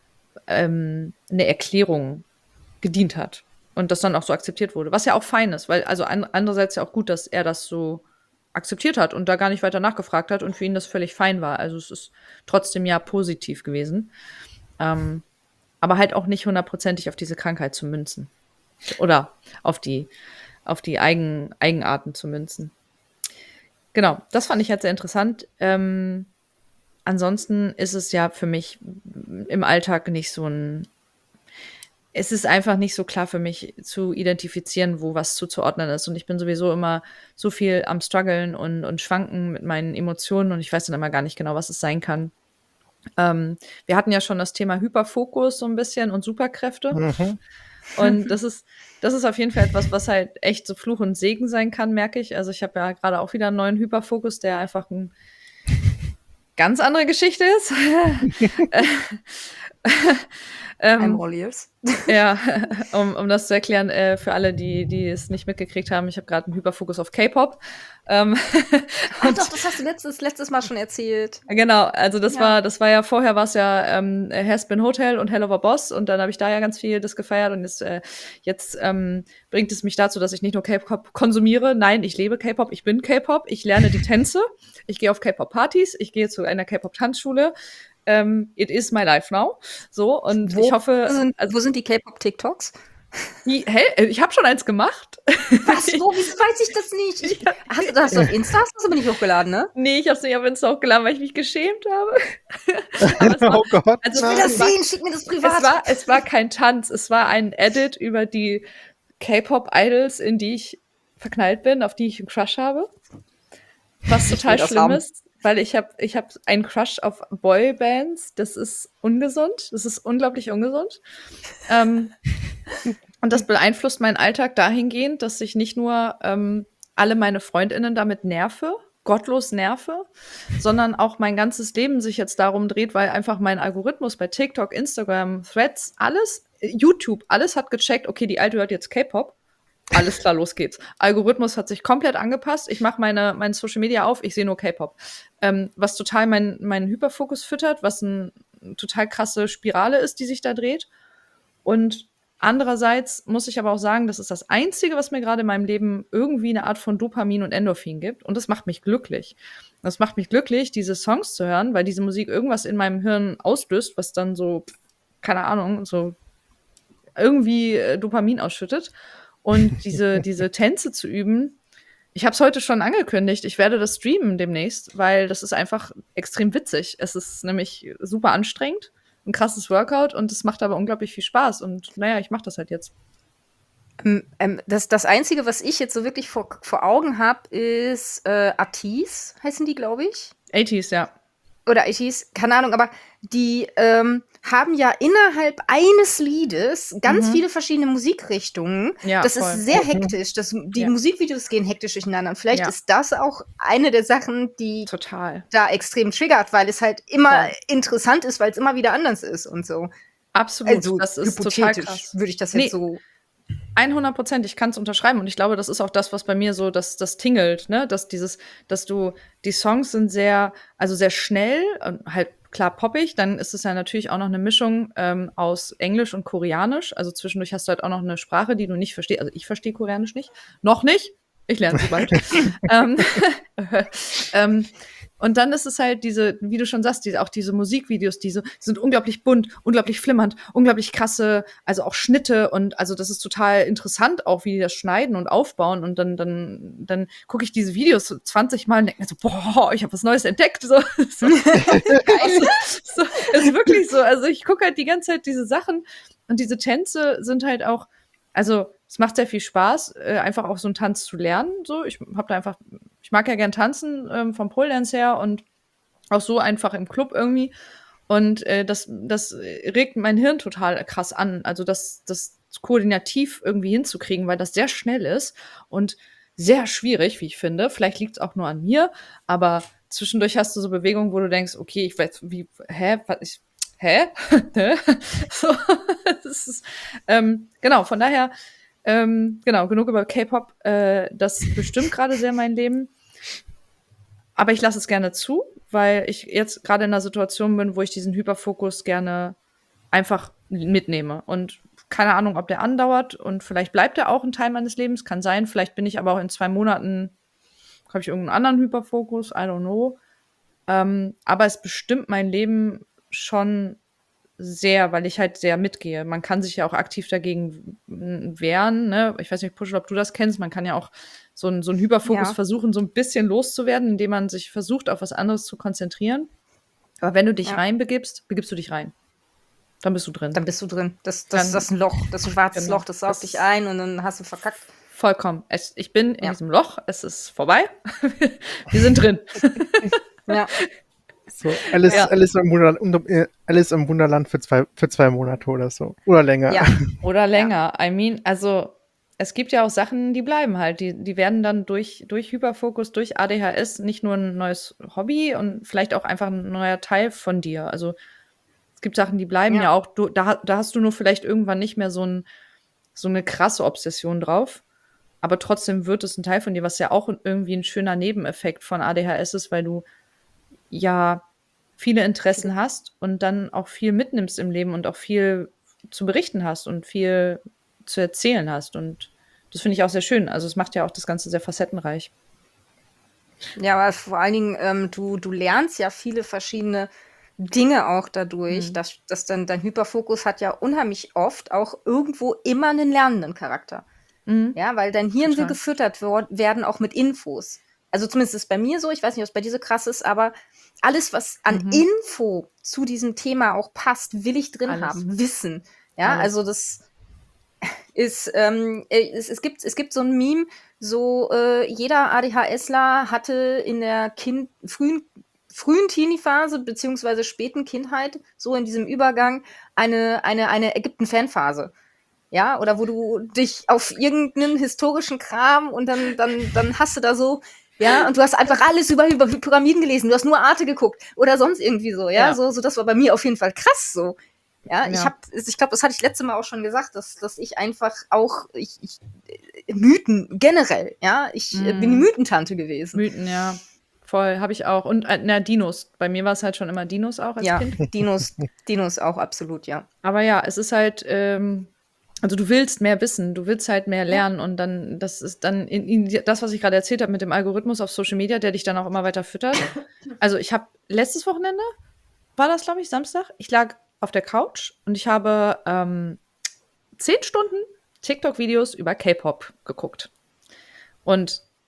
ähm, eine Erklärung gedient hat. Und das dann auch so akzeptiert wurde. Was ja auch fein ist, weil also an, andererseits ja auch gut, dass er das so akzeptiert hat und da gar nicht weiter nachgefragt hat und für ihn das völlig fein war. Also es ist trotzdem ja positiv gewesen. Ähm, aber halt auch nicht hundertprozentig auf diese Krankheit zu münzen. Oder auf die, auf die Eigen, Eigenarten zu münzen. Genau, das fand ich halt sehr interessant. Ähm, ansonsten ist es ja für mich im Alltag nicht so ein es ist einfach nicht so klar für mich zu identifizieren, wo was zuzuordnen ist. Und ich bin sowieso immer so viel am Struggeln und, und Schwanken mit meinen Emotionen und ich weiß dann immer gar nicht genau, was es sein kann. Ähm, wir hatten ja schon das Thema Hyperfokus so ein bisschen und Superkräfte. Mhm. Und das ist, das ist auf jeden Fall etwas, was halt echt so Fluch und Segen sein kann, merke ich. Also ich habe ja gerade auch wieder einen neuen Hyperfokus, der einfach ein ganz andere Geschichte ist. ähm, all ears. Ja, um, um das zu erklären, äh, für alle, die, die es nicht mitgekriegt haben, ich habe gerade einen Hyperfokus auf K-Pop. Ähm, Ach doch, das hast du letztes, letztes Mal schon erzählt. Genau, also das ja. war, das war ja vorher war es ja ähm, Hairspin Hotel und Hell of a Boss und dann habe ich da ja ganz viel das gefeiert und jetzt, äh, jetzt ähm, bringt es mich dazu, dass ich nicht nur K-Pop konsumiere, nein, ich lebe K-Pop, ich bin K-Pop, ich lerne die Tänze, ich gehe auf K-Pop-Partys, ich gehe zu einer K-Pop-Tanzschule. Um, it is my life now. So, und wo ich hoffe. Sind, also, wo sind die K-Pop-TikToks? Die, hey, ich habe schon eins gemacht. Was? Wo? Wieso weiß ich das nicht? Ich, hast, hast du auf Insta? Hast du aber nicht hochgeladen, ne? Nee, ich habe es nicht auf Insta hochgeladen, weil ich mich geschämt habe. Aber es war, oh Gott. Also, ich will das sehen, schick mir das privat. Es war, es war kein Tanz, es war ein Edit über die K-Pop-Idols, in die ich verknallt bin, auf die ich einen Crush habe. Was total schlimm haben. ist. Weil ich habe ich hab einen Crush auf Boybands. Das ist ungesund. Das ist unglaublich ungesund. ähm, und das beeinflusst meinen Alltag dahingehend, dass ich nicht nur ähm, alle meine FreundInnen damit nerve, gottlos nerve, sondern auch mein ganzes Leben sich jetzt darum dreht, weil einfach mein Algorithmus bei TikTok, Instagram, Threads, alles, YouTube, alles hat gecheckt, okay, die Alte hört jetzt K-Pop. Alles klar, los geht's. Algorithmus hat sich komplett angepasst. Ich mache meine, meine Social Media auf, ich sehe nur K-Pop. Ähm, was total meinen mein Hyperfokus füttert, was eine total krasse Spirale ist, die sich da dreht. Und andererseits muss ich aber auch sagen, das ist das Einzige, was mir gerade in meinem Leben irgendwie eine Art von Dopamin und Endorphin gibt. Und das macht mich glücklich. Das macht mich glücklich, diese Songs zu hören, weil diese Musik irgendwas in meinem Hirn auslöst, was dann so, keine Ahnung, so irgendwie äh, Dopamin ausschüttet. Und diese, diese Tänze zu üben, Ich habe es heute schon angekündigt. Ich werde das streamen demnächst, weil das ist einfach extrem witzig. Es ist nämlich super anstrengend, ein krasses Workout und es macht aber unglaublich viel Spaß. Und naja, ich mache das halt jetzt. Ähm, ähm, das, das Einzige, was ich jetzt so wirklich vor, vor Augen habe, ist äh, Atis, heißen die, glaube ich. achtziger, ja. Oder Atis, keine Ahnung, aber die ähm, haben ja innerhalb eines Liedes ganz Mhm. viele verschiedene Musikrichtungen. Ja, das voll. ist sehr hektisch. Das, die Ja. Musikvideos gehen hektisch durcheinander. Und vielleicht Ja. ist das auch eine der Sachen, die Total. da extrem triggert, weil es halt immer Voll. interessant ist, weil es immer wieder anders ist und so. Absolut. Also das ist total hypothetisch krass. würde ich das Nee. jetzt so. hundert Prozent, ich kann es unterschreiben und ich glaube, das ist auch das, was bei mir so das, das tingelt, ne, dass dieses, dass du, die Songs sind sehr, also sehr schnell, und halt klar poppig, dann ist es ja natürlich auch noch eine Mischung ähm, aus Englisch und Koreanisch, also zwischendurch hast du halt auch noch eine Sprache, die du nicht verstehst, also ich verstehe Koreanisch nicht, noch nicht, ich lerne sie bald. ähm, ähm, Und dann ist es halt diese, wie du schon sagst, diese, auch diese Musikvideos, die so, sind unglaublich bunt, unglaublich flimmernd, unglaublich krasse, also auch Schnitte und also das ist total interessant auch, wie die das schneiden und aufbauen und dann, dann, dann gucke ich diese Videos so zwanzig Mal und denke mir so, boah, ich habe was Neues entdeckt. So, so, geil. So, ist wirklich so. Also ich gucke halt die ganze Zeit diese Sachen und diese Tänze sind halt auch, also es macht sehr viel Spaß, äh, einfach auch so einen Tanz zu lernen. So, ich habe da einfach, ich mag ja gern tanzen ähm, vom Pole Dance her und auch so einfach im Club irgendwie. Und äh, das, das regt mein Hirn total krass an. Also das, das koordinativ irgendwie hinzukriegen, weil das sehr schnell ist und sehr schwierig, wie ich finde. Vielleicht liegt es auch nur an mir, aber zwischendurch hast du so Bewegungen, wo du denkst, okay, ich weiß, wie, hä, was ich, hä? so, das ist, ähm, genau, von daher, ähm, genau, genug über K-Pop. Äh, das bestimmt gerade sehr mein Leben. Aber ich lasse es gerne zu, weil ich jetzt gerade in einer Situation bin, wo ich diesen Hyperfokus gerne einfach mitnehme. Und keine Ahnung, ob der andauert und vielleicht bleibt er auch ein Teil meines Lebens, kann sein. Vielleicht bin ich aber auch in zwei Monaten, habe ich irgendeinen anderen Hyperfokus, I don't know. Ähm, aber es bestimmt mein Leben schon sehr, weil ich halt sehr mitgehe. Man kann sich ja auch aktiv dagegen wehren, ne? Ich weiß nicht, Puschel, ob du das kennst. Man kann ja auch so einen so einen Hyperfokus Ja. versuchen, so ein bisschen loszuwerden, indem man sich versucht, auf was anderes zu konzentrieren. Aber wenn du dich Ja. reinbegibst, begibst du dich rein. Dann bist du drin. Dann bist du drin. Das, das, Dann- das ist ein Loch, das ist ein schwarzes Genau. Loch, das saugt Das- dich ein und dann hast du verkackt. Vollkommen. Es, ich bin in Ja. diesem Loch, es ist vorbei. Wir sind drin. Ja. So, Alice, Ja. Alice, im Wunderland, äh, Alice im Wunderland für zwei, für zwei Monate oder so. Oder länger. Ja. Oder länger. I mean, also es gibt ja auch Sachen, die bleiben halt. Die, die werden dann durch, durch Hyperfokus, durch A D H S nicht nur ein neues Hobby und vielleicht auch einfach ein neuer Teil von dir. Also es gibt Sachen, die bleiben ja, Ja. auch. Du, da, da hast du nur vielleicht irgendwann nicht mehr so, ein, so eine krasse Obsession drauf. Aber trotzdem wird es ein Teil von dir, was ja auch irgendwie ein schöner Nebeneffekt von A D H S ist, weil du ja viele Interessen hast und dann auch viel mitnimmst im Leben und auch viel zu berichten hast und viel zu erzählen hast. Und das finde ich auch sehr schön. Also es macht ja auch das Ganze sehr facettenreich. Ja, aber vor allen Dingen, ähm, du, du lernst ja viele verschiedene Dinge auch dadurch, Mhm. dass, dass dann dein Hyperfokus hat ja unheimlich oft auch irgendwo immer einen lernenden Charakter. Mhm. Ja, weil dein Hirn will Total. gefüttert wor- werden, auch mit Infos. Also zumindest ist es bei mir so, ich weiß nicht, ob es bei dir so krass ist, aber alles, was an Mhm. Info zu diesem Thema auch passt, will ich drin Alles. haben, wissen. Ja, Alles. also das ist, ähm, äh, es, es, gibt, es gibt so ein Meme, so äh, jeder ADHSler hatte in der kind, frühen, frühen Teenie-Phase beziehungsweise späten Kindheit, so in diesem Übergang, eine, eine, eine Ägypten-Fanphase. Ja, oder wo du dich auf irgendeinen historischen Kram und dann, dann, dann hast du da so, ja, und du hast einfach alles über, über Pyramiden gelesen, du hast nur Arte geguckt oder sonst irgendwie so, ja, Ja. so, so das war bei mir auf jeden Fall krass so. Ja, ich Ja. habe, ich glaube, das hatte ich letzte Mal auch schon gesagt, dass, dass ich einfach auch, ich, ich, äh, Mythen generell, ja, ich äh, bin die Mhm. Mythentante gewesen. Mythen, ja. Voll, habe ich auch. Und äh, na, Dinos. Bei mir war es halt schon immer Dinos auch als Ja, Kind. Dinos, Dinos auch absolut, ja. Aber ja, es ist halt, ähm, also du willst mehr wissen, du willst halt mehr lernen und dann, das ist dann in, in das, was ich gerade erzählt habe mit dem Algorithmus auf Social Media, der dich dann auch immer weiter füttert. Also ich habe letztes Wochenende, war das, glaube ich, Samstag, ich lag auf der Couch und ich habe ähm, zehn Stunden TikTok-Videos über K-Pop geguckt. Und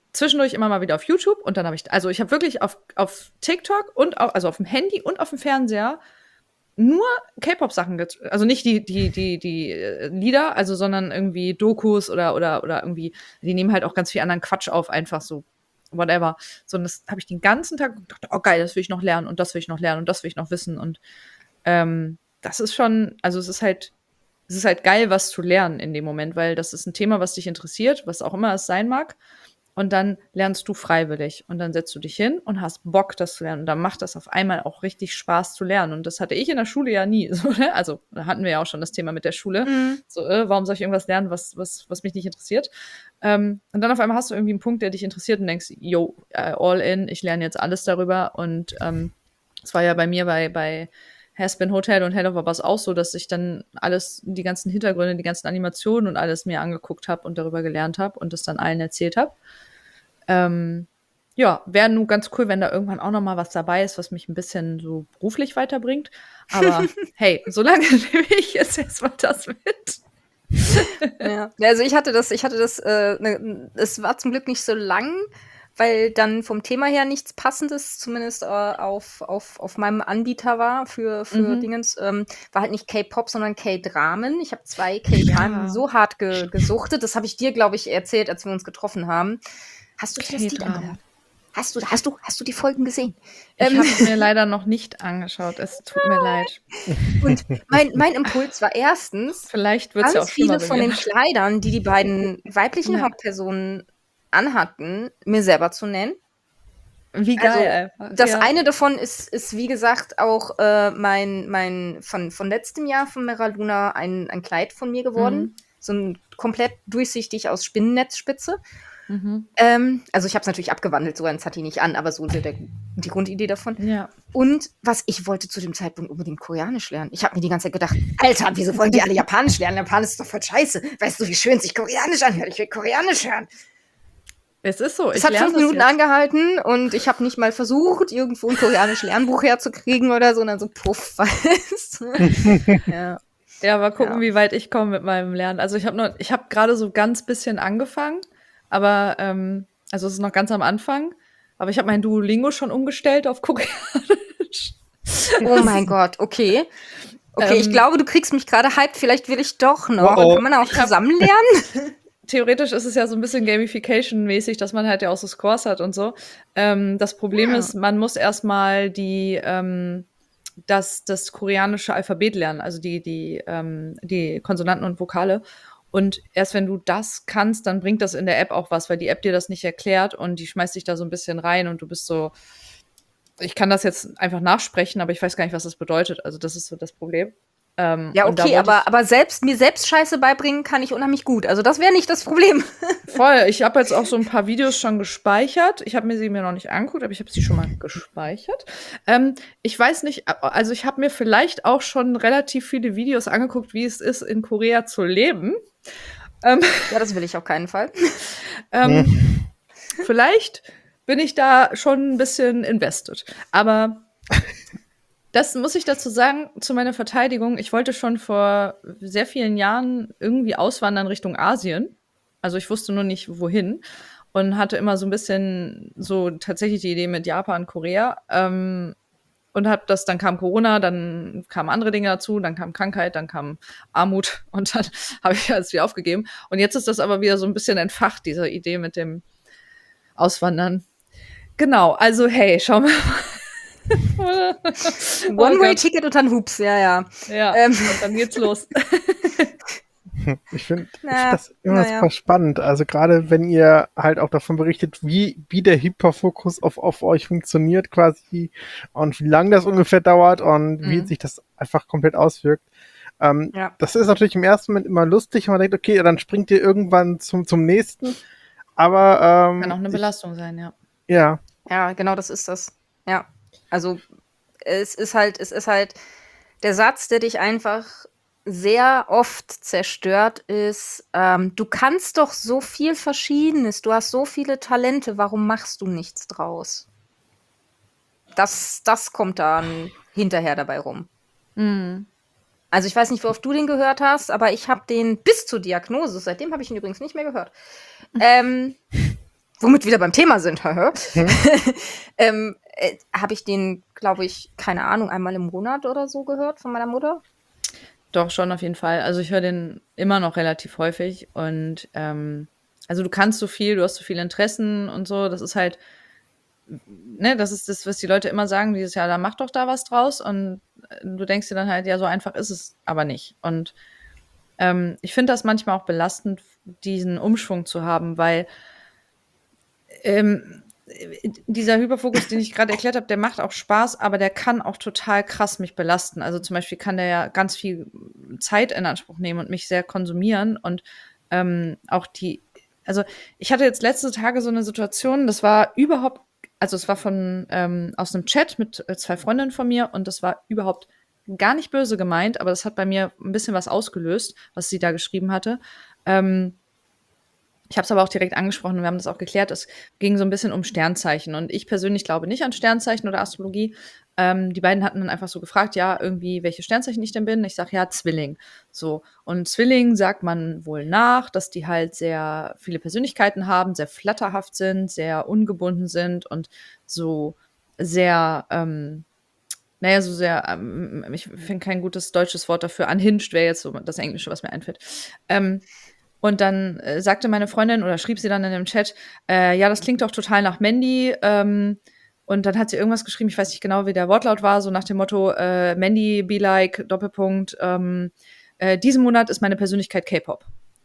zwischendurch immer mal wieder auf YouTube und dann habe ich, also ich habe wirklich auf, auf TikTok und auf, also auf dem Handy und auf dem Fernseher nur K-Pop-Sachen, get- also nicht die, die, die, die äh, Lieder, also sondern irgendwie Dokus oder, oder, oder irgendwie, die nehmen halt auch ganz viel anderen Quatsch auf, einfach so, whatever. So, und das habe ich den ganzen Tag gedacht, oh geil, das will ich noch lernen und das will ich noch lernen und das will ich noch wissen. Und ähm, das ist schon, also es ist halt, es ist halt geil, was zu lernen in dem Moment, weil das ist ein Thema, was dich interessiert, was auch immer es sein mag. Und dann lernst du freiwillig. Und dann setzt du dich hin und hast Bock, das zu lernen. Und dann macht das auf einmal auch richtig Spaß zu lernen. Und das hatte ich in der Schule ja nie. So, ne? Also, da hatten wir ja auch schon das Thema mit der Schule. Mhm. So, äh, warum soll ich irgendwas lernen, was, was, was mich nicht interessiert? Ähm, und dann auf einmal hast du irgendwie einen Punkt, der dich interessiert und denkst, yo, äh, all in, ich lerne jetzt alles darüber. Und ähm, das war ja bei mir bei, bei Has-Been Hotel und Hell of a Bus auch so, dass ich dann alles, die ganzen Hintergründe, die ganzen Animationen und alles mir angeguckt habe und darüber gelernt habe und das dann allen erzählt habe. Ähm, ja, wäre nun ganz cool, wenn da irgendwann auch noch mal was dabei ist, was mich ein bisschen so beruflich weiterbringt. Aber hey, solange nehme ich jetzt erstmal das mit. Ja. Ja, also ich hatte das, ich hatte das, äh, ne, es war zum Glück nicht so lang, weil dann vom Thema her nichts Passendes, zumindest äh, auf, auf, auf meinem Anbieter war für, für Mhm. Dingens. Ähm, war halt nicht K-Pop, sondern K-Dramen. Ich habe zwei K-Dramen Ja. so hart ge gesuchtet. Das habe ich dir, glaube ich, erzählt, als wir uns getroffen haben. Hast du dir das Lied K-Dramen. angehört? Hast du, hast du, hast du die Folgen gesehen? Ich Ähm, habe es mir leider noch nicht angeschaut. Es tut mir leid. Und mein, mein Impuls war erstens, Vielleicht wird es ja auch ganz schlimmer viele bei von mir. den Kleidern, die die beiden weiblichen Ja. Hauptpersonen anhatten, mir selber zu nennen. Wie Also, geil einfach. das Ja. eine davon ist, ist wie gesagt, auch äh, mein, mein von, von letztem Jahr von Mera Luna ein, ein Kleid von mir geworden. Mhm. So ein komplett durchsichtig aus Spinnennetzspitze. Mhm. Ähm, also ich habe es natürlich abgewandelt, so eins hat die nicht an, aber so der, die Grundidee davon. Ja. Und was ich wollte zu dem Zeitpunkt unbedingt Koreanisch lernen. Ich habe mir die ganze Zeit gedacht, Alter, wieso wollen die alle Japanisch lernen? Japanisch ist doch voll scheiße. Weißt du, wie schön sich Koreanisch anhört? Ich will Koreanisch hören. Es ist so. Es Ich hat lerne fünf das Minuten jetzt. angehalten und ich habe nicht mal versucht, irgendwo ein koreanisches Lernbuch herzukriegen oder so. Und dann so, puff, weißt du? Ja. Ja, mal gucken, Ja. wie weit ich komme mit meinem Lernen. Also ich habe noch, ich habe gerade so ganz bisschen angefangen, aber ähm, also es ist noch ganz am Anfang. Aber ich habe mein Duolingo schon umgestellt auf Koreanisch. Oh mein Gott, okay. Okay, ich Ähm, glaube, du kriegst mich gerade hyped. Vielleicht will ich doch noch. Oh, oh. Kann man auch Ich hab- zusammen lernen? Theoretisch ist es ja so ein bisschen Gamification-mäßig, dass man halt ja auch so Scores hat und so. Ähm, das Problem Ja. ist, man muss erstmal die ähm, das, das koreanische Alphabet lernen, also die, die, ähm, die Konsonanten und Vokale. Und erst wenn du das kannst, dann bringt das in der App auch was, weil die App dir das nicht erklärt und die schmeißt dich da so ein bisschen rein und du bist so, ich kann das jetzt einfach nachsprechen, aber ich weiß gar nicht, was das bedeutet. Also das ist so das Problem. Ähm, Ja, und da okay, wollte aber, ich- aber selbst mir selbst Scheiße beibringen kann ich unheimlich gut. Also das wäre nicht das Problem. Voll. Ich habe jetzt auch so ein paar Videos schon gespeichert. Ich habe mir sie mir noch nicht angeguckt, aber ich habe sie schon mal gespeichert. Ähm, ich weiß nicht, also ich habe mir vielleicht auch schon relativ viele Videos angeguckt, wie es ist, in Korea zu leben. Ähm, Ja, das will ich auf keinen Fall. ähm, vielleicht bin ich da schon ein bisschen invested. Aber das muss ich dazu sagen, zu meiner Verteidigung. Ich wollte schon vor sehr vielen Jahren irgendwie auswandern Richtung Asien. Also ich wusste nur nicht, wohin. Und hatte immer so ein bisschen so tatsächlich die Idee mit Japan, Korea. Ähm, und hab das, dann kam Corona, dann kamen andere Dinge dazu, dann kam Krankheit, dann kam Armut und dann habe ich alles wieder aufgegeben. Und jetzt ist das aber wieder so ein bisschen entfacht, diese Idee mit dem Auswandern. Genau, also hey, schau mal. Oh One-Way-Ticket und dann Hups, ja, ja. Ja, Ähm. und dann geht's los. Ich finde ich Na, find das immer naja. super spannend. Also gerade wenn ihr halt auch davon berichtet, wie, wie der Hyperfokus auf, auf euch funktioniert quasi und wie lange das ungefähr dauert und wie Mhm. sich das einfach komplett auswirkt. Ähm, Ja. Das ist natürlich im ersten Moment immer lustig, wenn man denkt, okay, dann springt ihr irgendwann zum, zum nächsten. Aber ähm, Kann auch eine ich, Belastung sein, ja. ja, Ja, genau, das ist das. Ja. Also es ist halt, es ist halt der Satz, der dich einfach sehr oft zerstört, ist, ähm, du kannst doch so viel Verschiedenes, du hast so viele Talente, warum machst du nichts draus? Das, das kommt dann hinterher dabei rum. Mhm. Also ich weiß nicht, worauf du den gehört hast, aber ich habe den bis zur Diagnose, seitdem habe ich ihn übrigens nicht mehr gehört, ähm, womit wir wieder beim Thema sind, haha, Mhm. ähm, äh, habe ich den, glaube ich, keine Ahnung, einmal im Monat oder so gehört von meiner Mutter. Doch, schon auf jeden Fall. Also ich höre den immer noch relativ häufig und ähm, also du kannst so viel, du hast so viele Interessen und so, das ist halt, ne, das ist das, was die Leute immer sagen, dieses Jahr, da mach doch da was draus und äh, du denkst dir dann halt, ja, so einfach ist es aber nicht. Und ähm, ich finde das manchmal auch belastend, diesen Umschwung zu haben, weil ähm, dieser Hyperfokus, den ich gerade erklärt habe, der macht auch Spaß, aber der kann auch total krass mich belasten. Also zum Beispiel kann der ja ganz viel Zeit in Anspruch nehmen und mich sehr konsumieren und ähm, auch die, also ich hatte jetzt letzte Tage so eine Situation, das war überhaupt, also es war von ähm, aus einem Chat mit äh, zwei Freundinnen von mir und das war überhaupt gar nicht böse gemeint, aber das hat bei mir ein bisschen was ausgelöst, was sie da geschrieben hatte. Ähm, Ich habe es aber auch direkt angesprochen und wir haben das auch geklärt. Es ging so ein bisschen um Sternzeichen und ich persönlich glaube nicht an Sternzeichen oder Astrologie. Ähm, die beiden hatten dann einfach so gefragt, ja, irgendwie, welche Sternzeichen ich denn bin. Ich sage, ja, Zwilling. So. Und Zwilling sagt man wohl nach, dass die halt sehr viele Persönlichkeiten haben, sehr flatterhaft sind, sehr ungebunden sind und so sehr, ähm, naja, so sehr, ähm, ich finde kein gutes deutsches Wort dafür, unhinged wäre jetzt so das Englische, was mir einfällt. Ähm, und dann äh, sagte meine Freundin oder schrieb sie dann in dem Chat, äh, ja, das klingt doch total nach Mandy. Ähm, und dann hat sie irgendwas geschrieben, ich weiß nicht genau, wie der Wortlaut war, so nach dem Motto, äh, Mandy be like, Doppelpunkt, ähm, äh, diesen Monat ist meine Persönlichkeit K-Pop.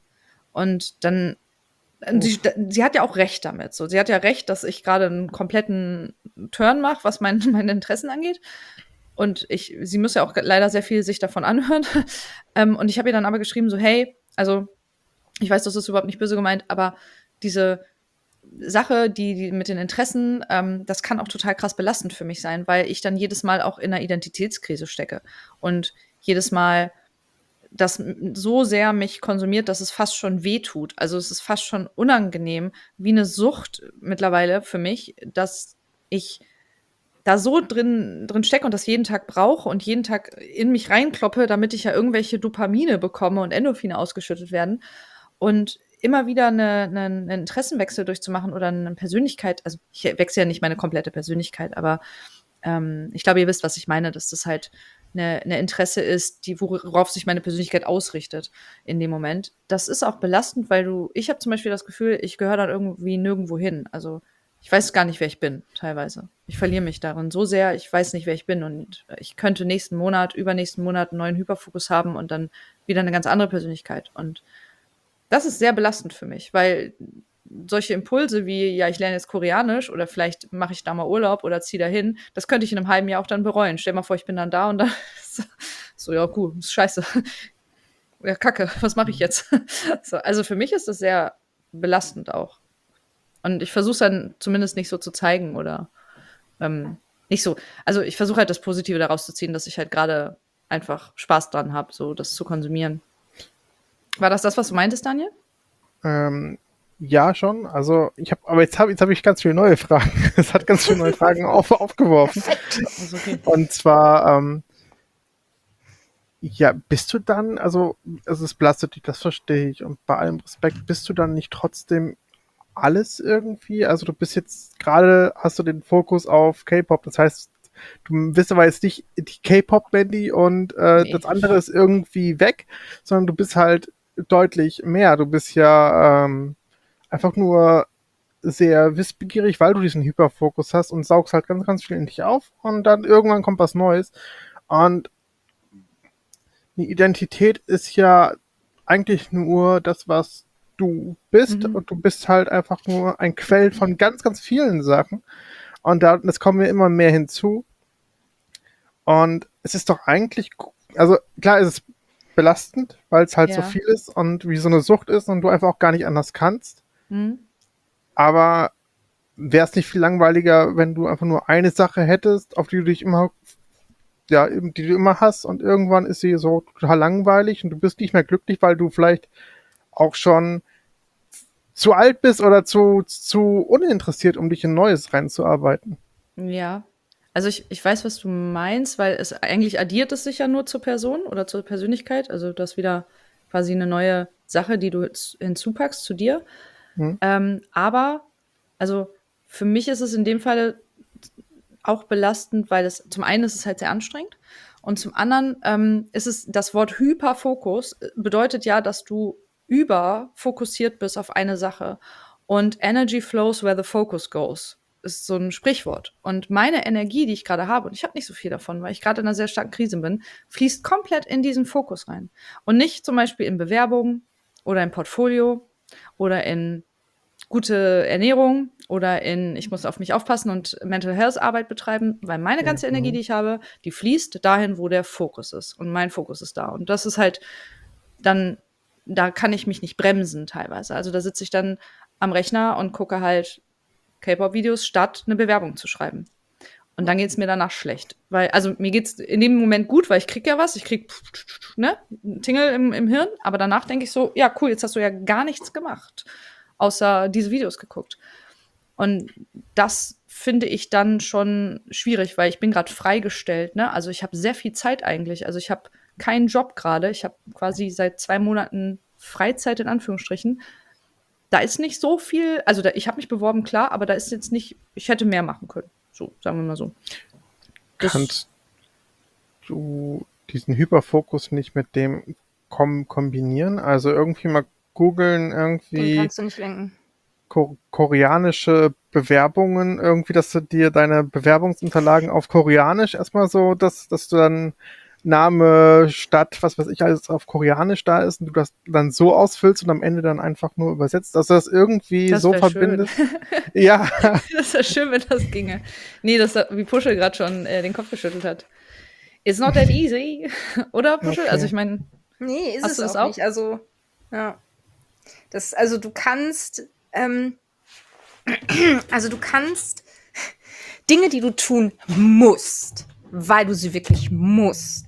Und dann, äh, sie, sie hat ja auch recht damit. So. Sie hat ja recht, dass ich gerade einen kompletten Turn mache, was mein, meine Interessen angeht. Und ich, sie muss ja auch leider sehr viel sich davon anhören. ähm, und ich habe ihr dann aber geschrieben, so, hey, also ich weiß, das ist überhaupt nicht böse gemeint, aber diese Sache, die, die mit den Interessen, ähm, das kann auch total krass belastend für mich sein, weil ich dann jedes Mal auch in einer Identitätskrise stecke und jedes Mal das so sehr mich konsumiert, dass es fast schon wehtut. Also es ist fast schon unangenehm, wie eine Sucht mittlerweile für mich, dass ich da so drin, drin stecke und das jeden Tag brauche und jeden Tag in mich reinkloppe, damit ich ja irgendwelche Dopamine bekomme und Endorphine ausgeschüttet werden. Und immer wieder eine, eine, einen Interessenwechsel durchzumachen oder eine Persönlichkeit, also ich wechsle ja nicht meine komplette Persönlichkeit, aber ähm, ich glaube, ihr wisst, was ich meine, dass das halt eine, eine Interesse ist, die, worauf sich meine Persönlichkeit ausrichtet in dem Moment. Das ist auch belastend, weil du, ich habe zum Beispiel das Gefühl, ich gehöre dann irgendwie nirgendwo hin. Also ich weiß gar nicht, wer ich bin, teilweise. Ich verliere mich darin so sehr, ich weiß nicht, wer ich bin. Und ich könnte nächsten Monat, übernächsten Monat einen neuen Hyperfokus haben und dann wieder eine ganz andere Persönlichkeit. Und das ist sehr belastend für mich, weil solche Impulse wie, ja, ich lerne jetzt Koreanisch oder vielleicht mache ich da mal Urlaub oder ziehe da hin, das könnte ich in einem halben Jahr auch dann bereuen. Stell dir mal vor, ich bin dann da und dann so, ja, gut, ist scheiße. Ja, kacke, was mache ich jetzt? So, also für mich ist das sehr belastend auch. Und ich versuche es dann zumindest nicht so zu zeigen oder ähm, nicht so. Also ich versuche halt das Positive daraus zu ziehen, dass ich halt gerade einfach Spaß dran habe, so das zu konsumieren. War das das, was du meintest, Daniel? Ähm, ja, schon. Also ich habe, aber jetzt habe jetzt hab ich ganz viele neue Fragen. Es hat ganz viele neue Fragen auf, aufgeworfen. Also okay. Und zwar, ähm, ja, bist du dann, also, also es belastet dich, das verstehe ich. Und bei allem Respekt, bist du dann nicht trotzdem alles irgendwie? Also du bist jetzt gerade, hast du den Fokus auf K-Pop, das heißt, du bist aber jetzt nicht die K-Pop-Mandy und äh, Nee. das andere ist irgendwie weg, sondern du bist halt deutlich mehr. Du bist ja ähm, einfach nur sehr wissbegierig, weil du diesen Hyperfokus hast und saugst halt ganz, ganz viel in dich auf und dann irgendwann kommt was Neues. Und die Identität ist ja eigentlich nur das, was du bist Mhm. und du bist halt einfach nur ein Quell von ganz, ganz vielen Sachen. Und da, das kommen mir immer mehr hinzu. Und es ist doch eigentlich, also klar ist es belastend, weil es halt so Ja. viel ist und wie so eine Sucht ist und du einfach auch gar nicht anders kannst. Mhm. Aber wäre es nicht viel langweiliger, wenn du einfach nur eine Sache hättest, auf die du dich immer, ja, eben, die du immer hast und irgendwann ist sie so total langweilig und du bist nicht mehr glücklich, weil du vielleicht auch schon zu alt bist oder zu, zu uninteressiert, um dich in Neues reinzuarbeiten. Ja. Also ich, ich weiß, was du meinst, weil es eigentlich addiert es sich ja nur zur Person oder zur Persönlichkeit. Also du hast wieder quasi eine neue Sache, die du hinzupackst zu dir. Hm? Ähm, aber Also für mich ist es in dem Fall auch belastend, weil es zum einen ist es halt sehr anstrengend und zum anderen ähm, ist es das Wort Hyperfokus äh, bedeutet ja, dass du überfokussiert bist auf eine Sache und Energy flows where the focus goes ist so ein Sprichwort und meine Energie, die ich gerade habe und ich habe nicht so viel davon, weil ich gerade in einer sehr starken Krise bin, fließt komplett in diesen Fokus rein und nicht zum Beispiel in Bewerbung oder in Portfolio oder in gute Ernährung oder in, ich muss auf mich aufpassen und Mental Health Arbeit betreiben, weil meine ganze Energie, die ich habe, die fließt dahin, wo der Fokus ist. Und mein Fokus ist da. Und das ist halt dann, da kann ich mich nicht bremsen teilweise. Also da sitze ich dann am Rechner und gucke halt K-Pop-Videos, statt eine Bewerbung zu schreiben. Und dann geht's mir danach schlecht. Weil, also mir geht's in dem Moment gut, weil ich krieg ja was, ich krieg ne, einen Tingle im, im Hirn, aber danach denke ich so, ja cool, jetzt hast du ja gar nichts gemacht, außer diese Videos geguckt. Und das finde ich dann schon schwierig, weil ich bin gerade freigestellt, ne? Also ich habe sehr viel Zeit eigentlich. Also ich habe keinen Job gerade. Ich habe quasi seit zwei Monaten Freizeit in Anführungsstrichen. Da ist nicht so viel, also da, ich habe mich beworben, klar, aber da ist jetzt nicht, ich hätte mehr machen können. So, sagen wir mal so. Das Kannst du diesen Hyperfokus nicht mit dem kom kombinieren? Also irgendwie mal googeln, Den irgendwie kannst du nicht lenken. ko koreanische Bewerbungen, irgendwie, dass du dir deine Bewerbungsunterlagen auf Koreanisch erstmal so, dass, dass du dann Name, Stadt, was weiß ich, alles auf Koreanisch da ist und du das dann so ausfüllst und am Ende dann einfach nur übersetzt, dass du das irgendwie Das so wär verbindest. schön. Ja, Das wäre schön, wenn das ginge. Nee, das, wie Puschel gerade schon äh, den Kopf geschüttelt hat. It's not that easy. Oder, Puschel? Okay. Also ich meine, Nee, ist Hast es du das auch, auch? nicht. Also, ja. Das, also du kannst, ähm, also du kannst Dinge, die du tun musst, weil du sie wirklich musst,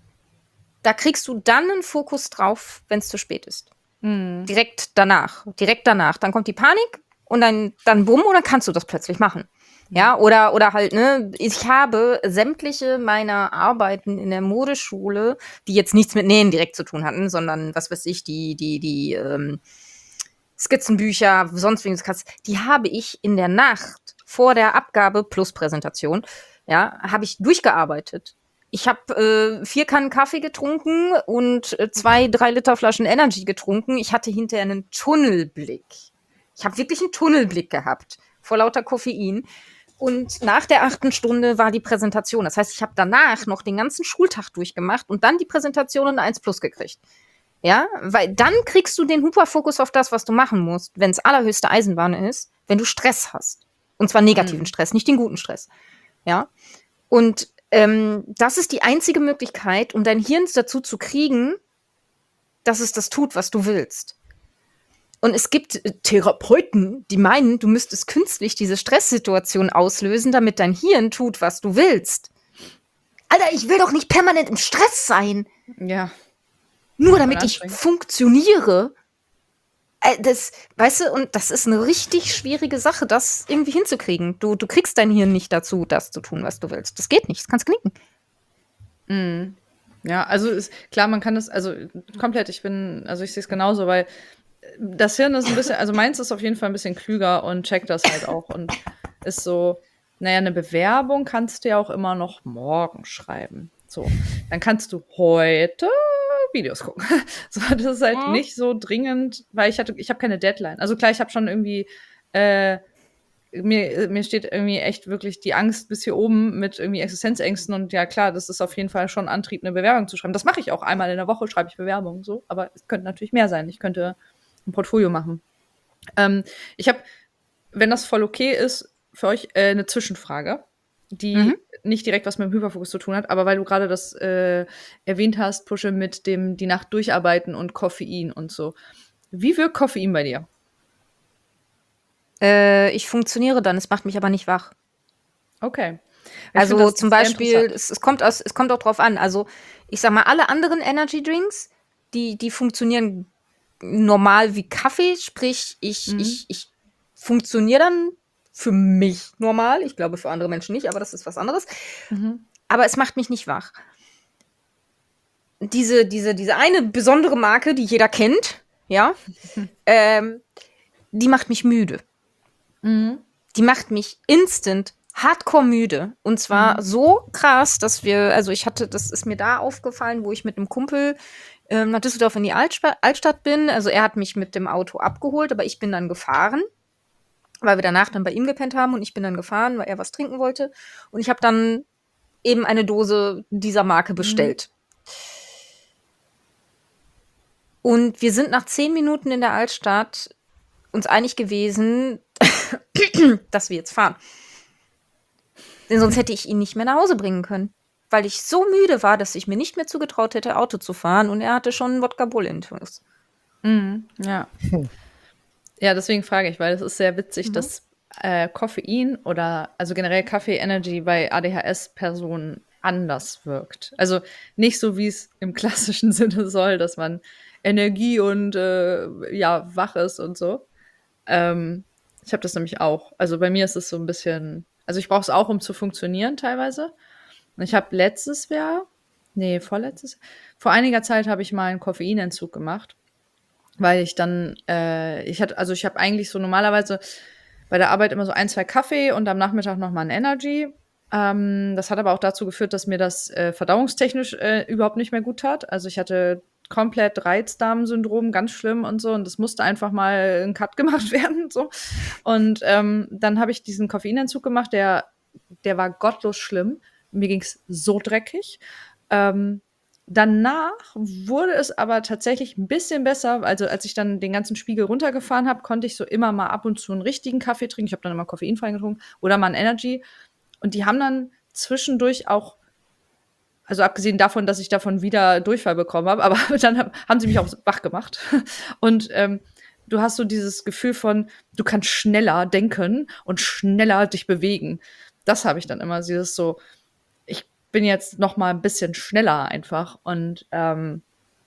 da kriegst du dann einen Fokus drauf, wenn es zu spät ist. hm, Direkt danach. Direkt danach. Dann kommt die Panik und dann, dann bumm, und dann kannst du das plötzlich machen. Ja, oder, oder halt, ne, ich habe sämtliche meiner Arbeiten in der Modeschule, die jetzt nichts mit Nähen direkt zu tun hatten, sondern, was weiß ich, die, die, die, ähm, Skizzenbücher, sonst irgendwas, die habe ich in der Nacht vor der Abgabe plus Präsentation, ja, habe ich durchgearbeitet. Ich habe äh, vier Kannen Kaffee getrunken und äh, zwei, drei Liter Flaschen Energy getrunken. Ich hatte hinterher einen Tunnelblick. Ich habe wirklich einen Tunnelblick gehabt vor lauter Koffein. Und nach der achten Stunde war die Präsentation. Das heißt, ich habe danach noch den ganzen Schultag durchgemacht und dann die Präsentation in eins plus gekriegt. Ja, weil dann kriegst du den Hyperfokus auf das, was du machen musst, wenn es allerhöchste Eisenbahn ist, wenn du Stress hast. Und zwar negativen Mhm. Stress, nicht den guten Stress. Ja. Und ähm, das ist die einzige Möglichkeit, um dein Hirn dazu zu kriegen, dass es das tut, was du willst. Und es gibt äh, Therapeuten, die meinen, du müsstest künstlich diese Stresssituation auslösen, damit dein Hirn tut, was du willst. Alter, ich will doch nicht permanent im Stress sein. ja. Nur damit Voll ich anstrengend. funktioniere. Äh, Das, weißt du, und das ist eine richtig schwierige Sache, das irgendwie hinzukriegen. Du, du kriegst dein Hirn nicht dazu, das zu tun, was du willst. Das geht nicht, das kannst knicken. Mhm. Ja, also ist, klar, man kann das, also komplett, ich bin, also ich sehe es genauso, weil das Hirn ist ein bisschen, also meins ist auf jeden Fall ein bisschen klüger und checkt das halt auch und ist so, naja, eine Bewerbung kannst du ja auch immer noch morgen schreiben. So, dann kannst du heute Videos gucken. So, das ist halt Mhm. nicht so dringend, weil ich hatte, ich habe keine Deadline. Also klar, ich habe schon irgendwie, äh, mir, mir steht irgendwie echt wirklich die Angst bis hier oben mit irgendwie Existenzängsten und ja klar, das ist auf jeden Fall schon Antrieb, eine Bewerbung zu schreiben. Das mache ich auch einmal in der Woche, schreibe ich Bewerbungen so, aber es könnte natürlich mehr sein. Ich könnte ein Portfolio machen. Ähm, ich habe, wenn das voll okay ist, für euch äh, eine Zwischenfrage, die Mhm. nicht direkt was mit dem Hyperfokus zu tun hat, aber weil du gerade das äh, erwähnt hast, Pusche, mit dem die Nacht durcharbeiten und Koffein und so. Wie wirkt Koffein bei dir? Äh, ich funktioniere dann, es macht mich aber nicht wach. Okay. Ich Also find das zum sehr Beispiel, interessant. es, es, kommt aus, es kommt auch drauf an. Also ich sag mal, alle anderen Energy Drinks, die, die funktionieren normal wie Kaffee, sprich, ich, Mhm. ich, ich funktioniere dann für mich normal. Ich glaube für andere Menschen nicht, aber das ist was anderes. Mhm. Aber es macht mich nicht wach. Diese, diese, diese eine besondere Marke, die jeder kennt, ja, ähm, die macht mich müde. Mhm. Die macht mich instant hardcore müde. Und zwar Mhm. so krass, dass wir, also ich hatte, das ist mir da aufgefallen, wo ich mit einem Kumpel ähm, nach Düsseldorf in die Altsta- Altstadt bin. Also er hat mich mit dem Auto abgeholt, aber ich bin dann gefahren, weil wir danach dann bei ihm gepennt haben und ich bin dann gefahren, weil er was trinken wollte. Und ich habe dann eben eine Dose dieser Marke bestellt. Und wir sind nach zehn Minuten in der Altstadt uns einig gewesen, dass wir jetzt fahren. Denn sonst hätte ich ihn nicht mehr nach Hause bringen können. Weil ich so müde war, dass ich mir nicht mehr zugetraut hätte, Auto zu fahren. Und er hatte schon einen Wodka Bull intus. Mhm. Ja. Ja, deswegen frage ich, weil es ist sehr witzig, Mhm. dass äh, Koffein oder also generell Kaffee Energy bei A D H S-Personen anders wirkt. Also nicht so, wie es im klassischen Sinne soll, dass man Energie und äh, ja, wach ist und so. Ähm, ich habe das nämlich auch. Also bei mir ist es so ein bisschen, also ich brauche es auch, um zu funktionieren teilweise. Und ich habe letztes Jahr, nee, vorletztes, vor einiger Zeit habe ich mal einen Koffeinentzug gemacht, weil ich dann, äh, ich hatte, also ich habe eigentlich so normalerweise bei der Arbeit immer so ein, zwei Kaffee und am Nachmittag noch mal ein Energy. Ähm, das hat aber auch dazu geführt, dass mir das äh, verdauungstechnisch äh, überhaupt nicht mehr gut tat. Also ich hatte komplett Reizdarmsyndrom, ganz schlimm und so. Und das musste einfach mal ein Cut gemacht werden. So. Und ähm, dann habe ich diesen Koffeinentzug gemacht, der, der war gottlos schlimm. Mir ging's so dreckig. Ähm, danach wurde es aber tatsächlich ein bisschen besser. Also als ich dann den ganzen Spiegel runtergefahren habe, konnte ich so immer mal ab und zu einen richtigen Kaffee trinken. Ich habe dann immer koffeinfrei getrunken oder mal ein Energy. Und die haben dann zwischendurch auch, also abgesehen davon, dass ich davon wieder Durchfall bekommen habe, aber dann hab, haben sie mich auch wach gemacht. Und ähm, du hast so dieses Gefühl von, du kannst schneller denken und schneller dich bewegen. Das habe ich dann immer, dieses so, ich bin jetzt noch mal ein bisschen schneller einfach. Und ähm,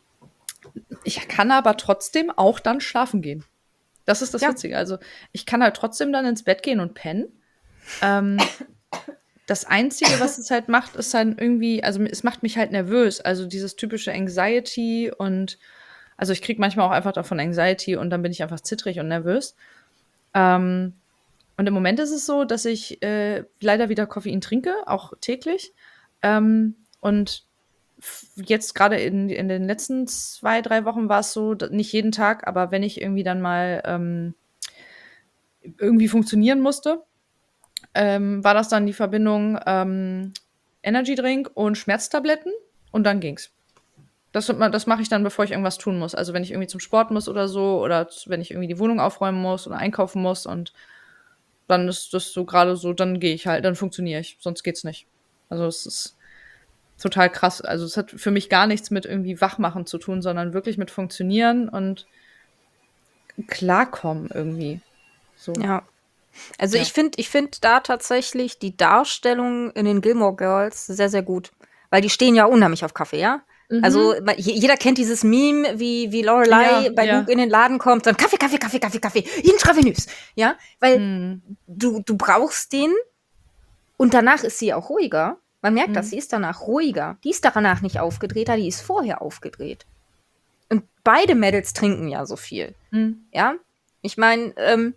ich kann aber trotzdem auch dann schlafen gehen. Das ist das Ja. Witzige. Also ich kann halt trotzdem dann ins Bett gehen und pennen. Ähm, das Einzige, was es halt macht, ist halt irgendwie, also es macht mich halt nervös. Also dieses typische Anxiety und also ich kriege manchmal auch einfach davon Anxiety und dann bin ich einfach zittrig und nervös. Ähm, und im Moment ist es so, dass ich äh, leider wieder Koffein trinke, auch täglich. Ähm, und f- jetzt gerade in, in den letzten zwei, drei Wochen war es so, da- nicht jeden Tag, aber wenn ich irgendwie dann mal ähm, irgendwie funktionieren musste, ähm, war das dann die Verbindung ähm, Energy Drink und Schmerztabletten und dann ging's. Das, das mache ich dann, bevor ich irgendwas tun muss. Also wenn ich irgendwie zum Sport muss oder so oder z- wenn ich irgendwie die Wohnung aufräumen muss oder einkaufen muss und dann ist das so gerade so, dann gehe ich halt, dann funktioniere ich, sonst geht's nicht. Also es ist total krass. Also es hat für mich gar nichts mit irgendwie Wachmachen zu tun, sondern wirklich mit Funktionieren und Klarkommen irgendwie. So. Ja. Also Ja. ich finde ich find da tatsächlich die Darstellung in den Gilmore Girls sehr, sehr gut. Weil die stehen ja unheimlich auf Kaffee, ja? Mhm. Also ma- je- jeder kennt dieses Meme, wie, wie Lorelei Ja, bei ja. Luke in den Laden kommt, dann Kaffee, Kaffee, Kaffee, Kaffee, Kaffee, intravenös, ja? Weil Mhm. du, du brauchst den und danach ist sie auch ruhiger. Man merkt Mhm. das, sie ist danach ruhiger. Die ist danach nicht aufgedrehter, die ist vorher aufgedreht. Und beide Mädels trinken ja so viel, Mhm. ja? Ich meine, ähm,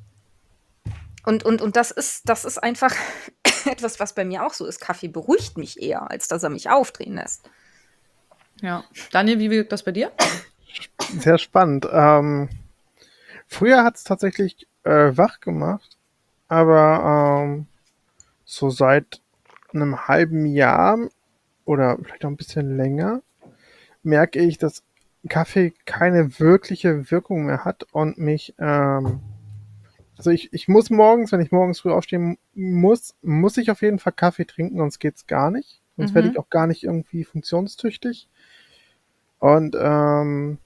und, und, und das ist, das ist einfach etwas, was bei mir auch so ist. Kaffee beruhigt mich eher, als dass er mich aufdrehen lässt. Ja. Daniel, wie wirkt das bei dir? Sehr spannend. Ähm, früher hat es tatsächlich äh, wach gemacht, aber ähm, so seit einem halben Jahr oder vielleicht noch ein bisschen länger merke ich, dass Kaffee keine wirkliche Wirkung mehr hat und mich, ähm, also ich, ich muss morgens, wenn ich morgens früh aufstehen muss, muss ich auf jeden Fall Kaffee trinken, sonst geht's gar nicht. Sonst werde ich Mhm. auch gar nicht irgendwie funktionstüchtig. Und ähm,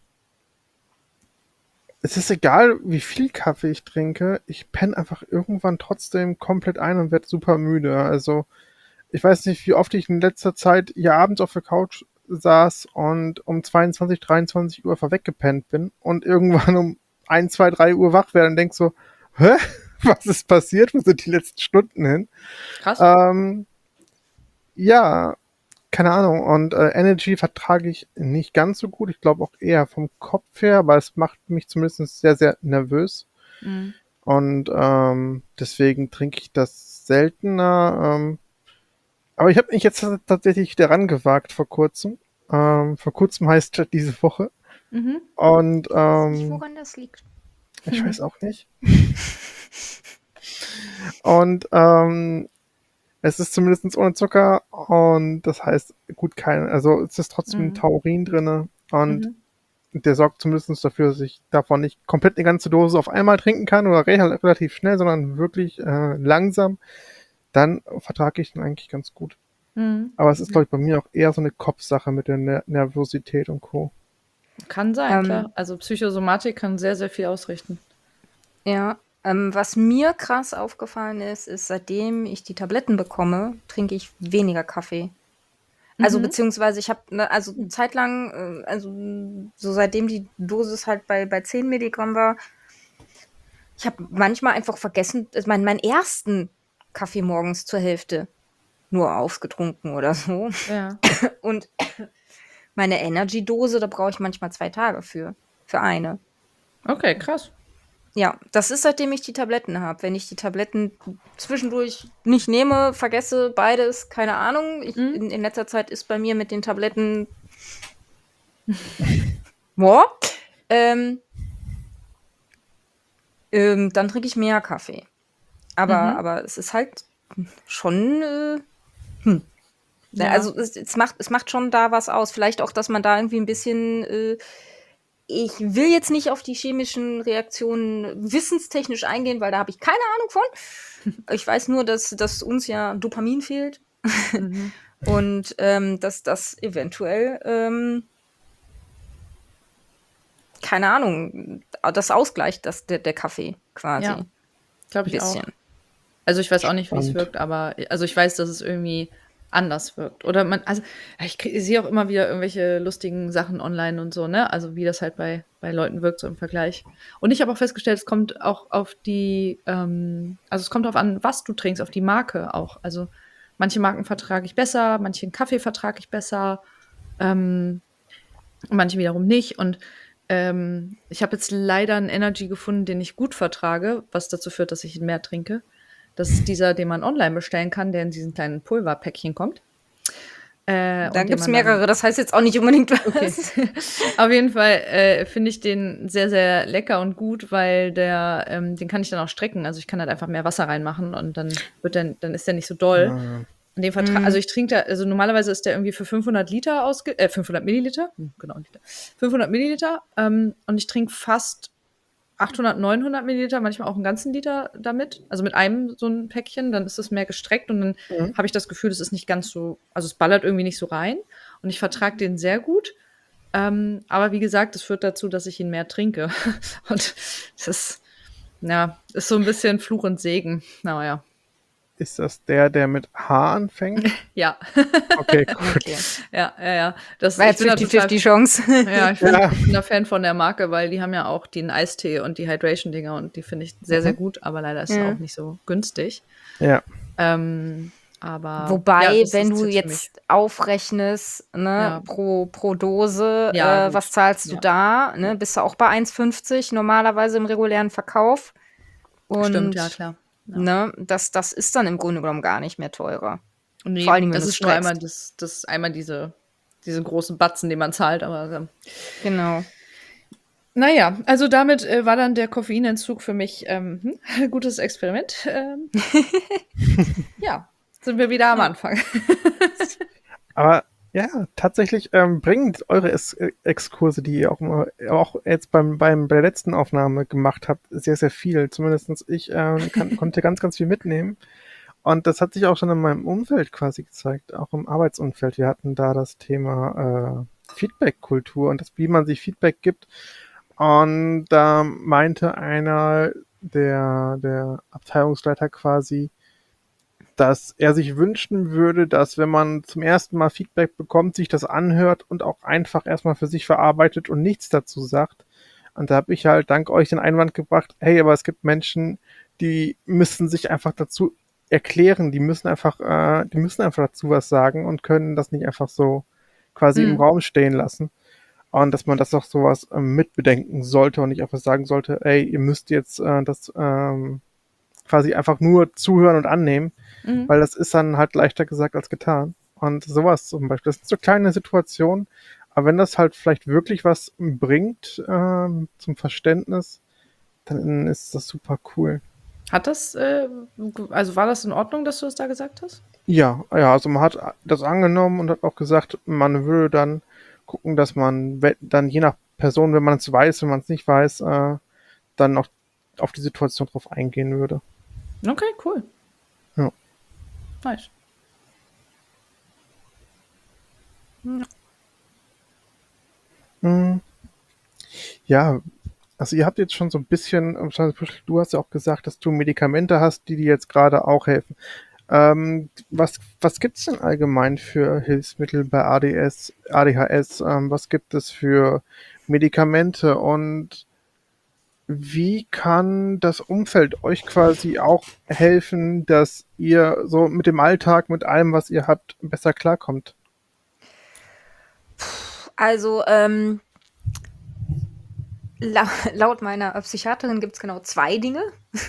es ist egal, wie viel Kaffee ich trinke, ich penne einfach irgendwann trotzdem komplett ein und werde super müde. Also ich weiß nicht, wie oft ich in letzter Zeit hier abends auf der Couch saß und um zweiundzwanzig, dreiundzwanzig Uhr einfach weggepennt bin und irgendwann um eins, zwei, drei Uhr wach werde und denk so, hä? Was ist passiert? Wo sind die letzten Stunden hin? Krass. Ähm, ja, keine Ahnung. Und äh, Energy vertrage ich nicht ganz so gut. Ich glaube auch eher vom Kopf her, aber es macht mich zumindest sehr, sehr nervös. Mhm. Und ähm, deswegen trinke ich das seltener. Ähm, aber ich habe mich jetzt tatsächlich wieder rangewagt vor kurzem. Ähm, vor kurzem heißt diese Woche. Mhm. Und Ich weiß nicht, ähm, woran das liegt. ich weiß auch nicht. Und ähm, es ist zumindest ohne Zucker und das heißt, gut, kein, also es ist trotzdem Mhm. Taurin drinne und Mhm. der sorgt zumindest dafür, dass ich davon nicht komplett eine ganze Dose auf einmal trinken kann oder re- relativ schnell, sondern wirklich äh, langsam. Dann vertrage ich den eigentlich ganz gut. Mhm. Aber es ist, glaube ich, bei mir auch eher so eine Kopfsache mit der Ner Nervosität und Co. Kann sein, Ähm, klar. Also Psychosomatik kann sehr, sehr viel ausrichten. Ja, ähm, was mir krass aufgefallen ist, ist, seitdem ich die Tabletten bekomme, trinke ich weniger Kaffee. Also Mhm. beziehungsweise ich habe, ne, also zeitlang, äh, also so seitdem die Dosis halt bei, bei zehn Milligramm war, ich habe manchmal einfach vergessen, also mein, meinen ersten Kaffee morgens zur Hälfte nur aufgetrunken oder so. Ja. Und meine Energy-Dose, da brauche ich manchmal zwei Tage für, für eine. Okay, krass. Ja, das ist, seitdem ich die Tabletten habe. Wenn ich die Tabletten zwischendurch nicht nehme, vergesse beides, keine Ahnung. Ich, Mhm. in, in letzter Zeit ist bei mir mit den Tabletten boah, ähm, ähm, dann trinke ich mehr Kaffee. Aber, Mhm. aber es ist halt schon, äh, hm. Ja. Also es, es, macht, es macht schon da was aus. Vielleicht auch, dass man da irgendwie ein bisschen, äh, ich will jetzt nicht auf die chemischen Reaktionen wissenstechnisch eingehen, weil da habe ich keine Ahnung von. Ich weiß nur, dass, dass uns ja Dopamin fehlt Mhm. und ähm, dass das eventuell, ähm, keine Ahnung, das ausgleicht, das, der, der Kaffee quasi. Ja, glaube Ein ich auch. bisschen. Also ich weiß auch nicht, wie es Spannend. wirkt, aber also ich weiß, dass es irgendwie anders wirkt. Oder man, also ich, krieg- ich sehe auch immer wieder irgendwelche lustigen Sachen online und so, ne? Also wie das halt bei, bei Leuten wirkt, so im Vergleich. Und ich habe auch festgestellt, es kommt auch auf die, ähm, also es kommt darauf an, was du trinkst, auf die Marke auch. Also manche Marken vertrage ich besser, manchen Kaffee vertrage ich besser, ähm, manche wiederum nicht. Und ähm, ich habe jetzt leider einen Energy gefunden, den ich gut vertrage, was dazu führt, dass ich ihn mehr trinke. Das ist dieser, den man online bestellen kann, der in diesen kleinen Pulverpäckchen kommt. Äh, Da und den gibt es man dann mehrere, das heißt jetzt auch nicht unbedingt was. Okay. Auf jeden Fall äh, finde ich den sehr, sehr lecker und gut, weil der, ähm, den kann ich dann auch strecken. Also ich kann halt einfach mehr Wasser reinmachen und dann wird der, dann ist der nicht so doll. Ah, Und den Vertrag, also ich trinke da, also normalerweise ist der irgendwie für fünfhundert Liter ausge, äh, fünfhundert Milliliter, hm, genau, Liter, fünfhundert Milliliter, ähm, und ich trinke fast achthundert, neunhundert Milliliter, manchmal auch einen ganzen Liter damit, also mit einem so ein Päckchen, dann ist es mehr gestreckt und dann mhm. habe ich das Gefühl, es ist nicht ganz so, also es ballert irgendwie nicht so rein und ich vertrage den sehr gut. Ähm, aber wie gesagt, das führt dazu, dass ich ihn mehr trinke. Und das ist, ja, ist so ein bisschen Fluch und Segen. Naja, Ist das der, der mit H anfängt? ja. Okay, gut. Okay. Ja, ja, ja. Das, War ich jetzt bin da fünfzig fünfzig total, Chance. ja, ich bin, Ja. ich bin da Fan von der Marke, weil die haben ja auch den Eistee und die Hydration-Dinger und die finde ich sehr, sehr Mhm. gut, aber leider ist es Ja. auch nicht so günstig. Ja. Ähm, aber Wobei, ja, das wenn ist du jetzt für mich. jetzt aufrechnest, ne, Ja. pro, pro Dose, Ja, äh, gut. was zahlst du Ja. da? Ne? Bist du auch bei eins fünfzig normalerweise im regulären Verkauf. Und Stimmt, ja, klar. Ja. ne, das, das ist dann im Grunde genommen gar nicht mehr teurer. Nee, Vor allen Dingen, wenn das du's ist nur einmal, streckst. das, das einmal diese, diese großen Batzen, die man zahlt, aber ähm, Genau. naja, also damit äh, war dann der Koffeinentzug für mich ähm, hm, ein gutes Experiment. Ähm, ja, sind wir wieder am Ja. Anfang. Aber ja, tatsächlich ähm, bringt eure es Exkurse, die ihr auch, immer, auch jetzt beim, beim, bei der letzten Aufnahme gemacht habt, sehr, sehr viel. Zumindest ich ähm, kann, konnte ganz, ganz viel mitnehmen. Und das hat sich auch schon in meinem Umfeld quasi gezeigt, auch im Arbeitsumfeld. Wir hatten da das Thema äh, Feedback-Kultur und das, wie man sich Feedback gibt. Und da meinte einer der, der Abteilungsleiter quasi, dass er sich wünschen würde, dass wenn man zum ersten Mal Feedback bekommt, sich das anhört und auch einfach erstmal für sich verarbeitet und nichts dazu sagt. Und da habe ich halt dank euch den Einwand gebracht, hey, aber es gibt Menschen, die müssen sich einfach dazu erklären, die müssen einfach, äh, die müssen einfach dazu was sagen und können das nicht einfach so quasi im Hm. Raum stehen lassen. Und dass man das auch sowas ähm, mitbedenken sollte und nicht einfach sagen sollte, ey, ihr müsst jetzt äh, das ähm, quasi einfach nur zuhören und annehmen, Mhm. weil das ist dann halt leichter gesagt als getan. Und sowas zum Beispiel, das sind so kleine Situationen, aber wenn das halt vielleicht wirklich was bringt ähm, zum Verständnis, dann ist das super cool. Hat das, äh, also war das in Ordnung, dass du das da gesagt hast? Ja, ja, also man hat das angenommen und hat auch gesagt, man würde dann gucken, dass man we- dann je nach Person, wenn man es weiß, wenn man es nicht weiß, äh, dann auch auf die Situation drauf eingehen würde. Okay, cool. Ja. Nice. Mm. Ja, also ihr habt jetzt schon so ein bisschen, du hast ja auch gesagt, dass du Medikamente hast, die dir jetzt gerade auch helfen. Ähm, was was gibt's denn allgemein für Hilfsmittel bei A D S, A D H S? Ähm, was gibt es für Medikamente und wie kann das Umfeld euch quasi auch helfen, dass ihr so mit dem Alltag, mit allem, was ihr habt, besser klarkommt? Also, ähm, la laut meiner Psychiaterin gibt es genau zwei Dinge.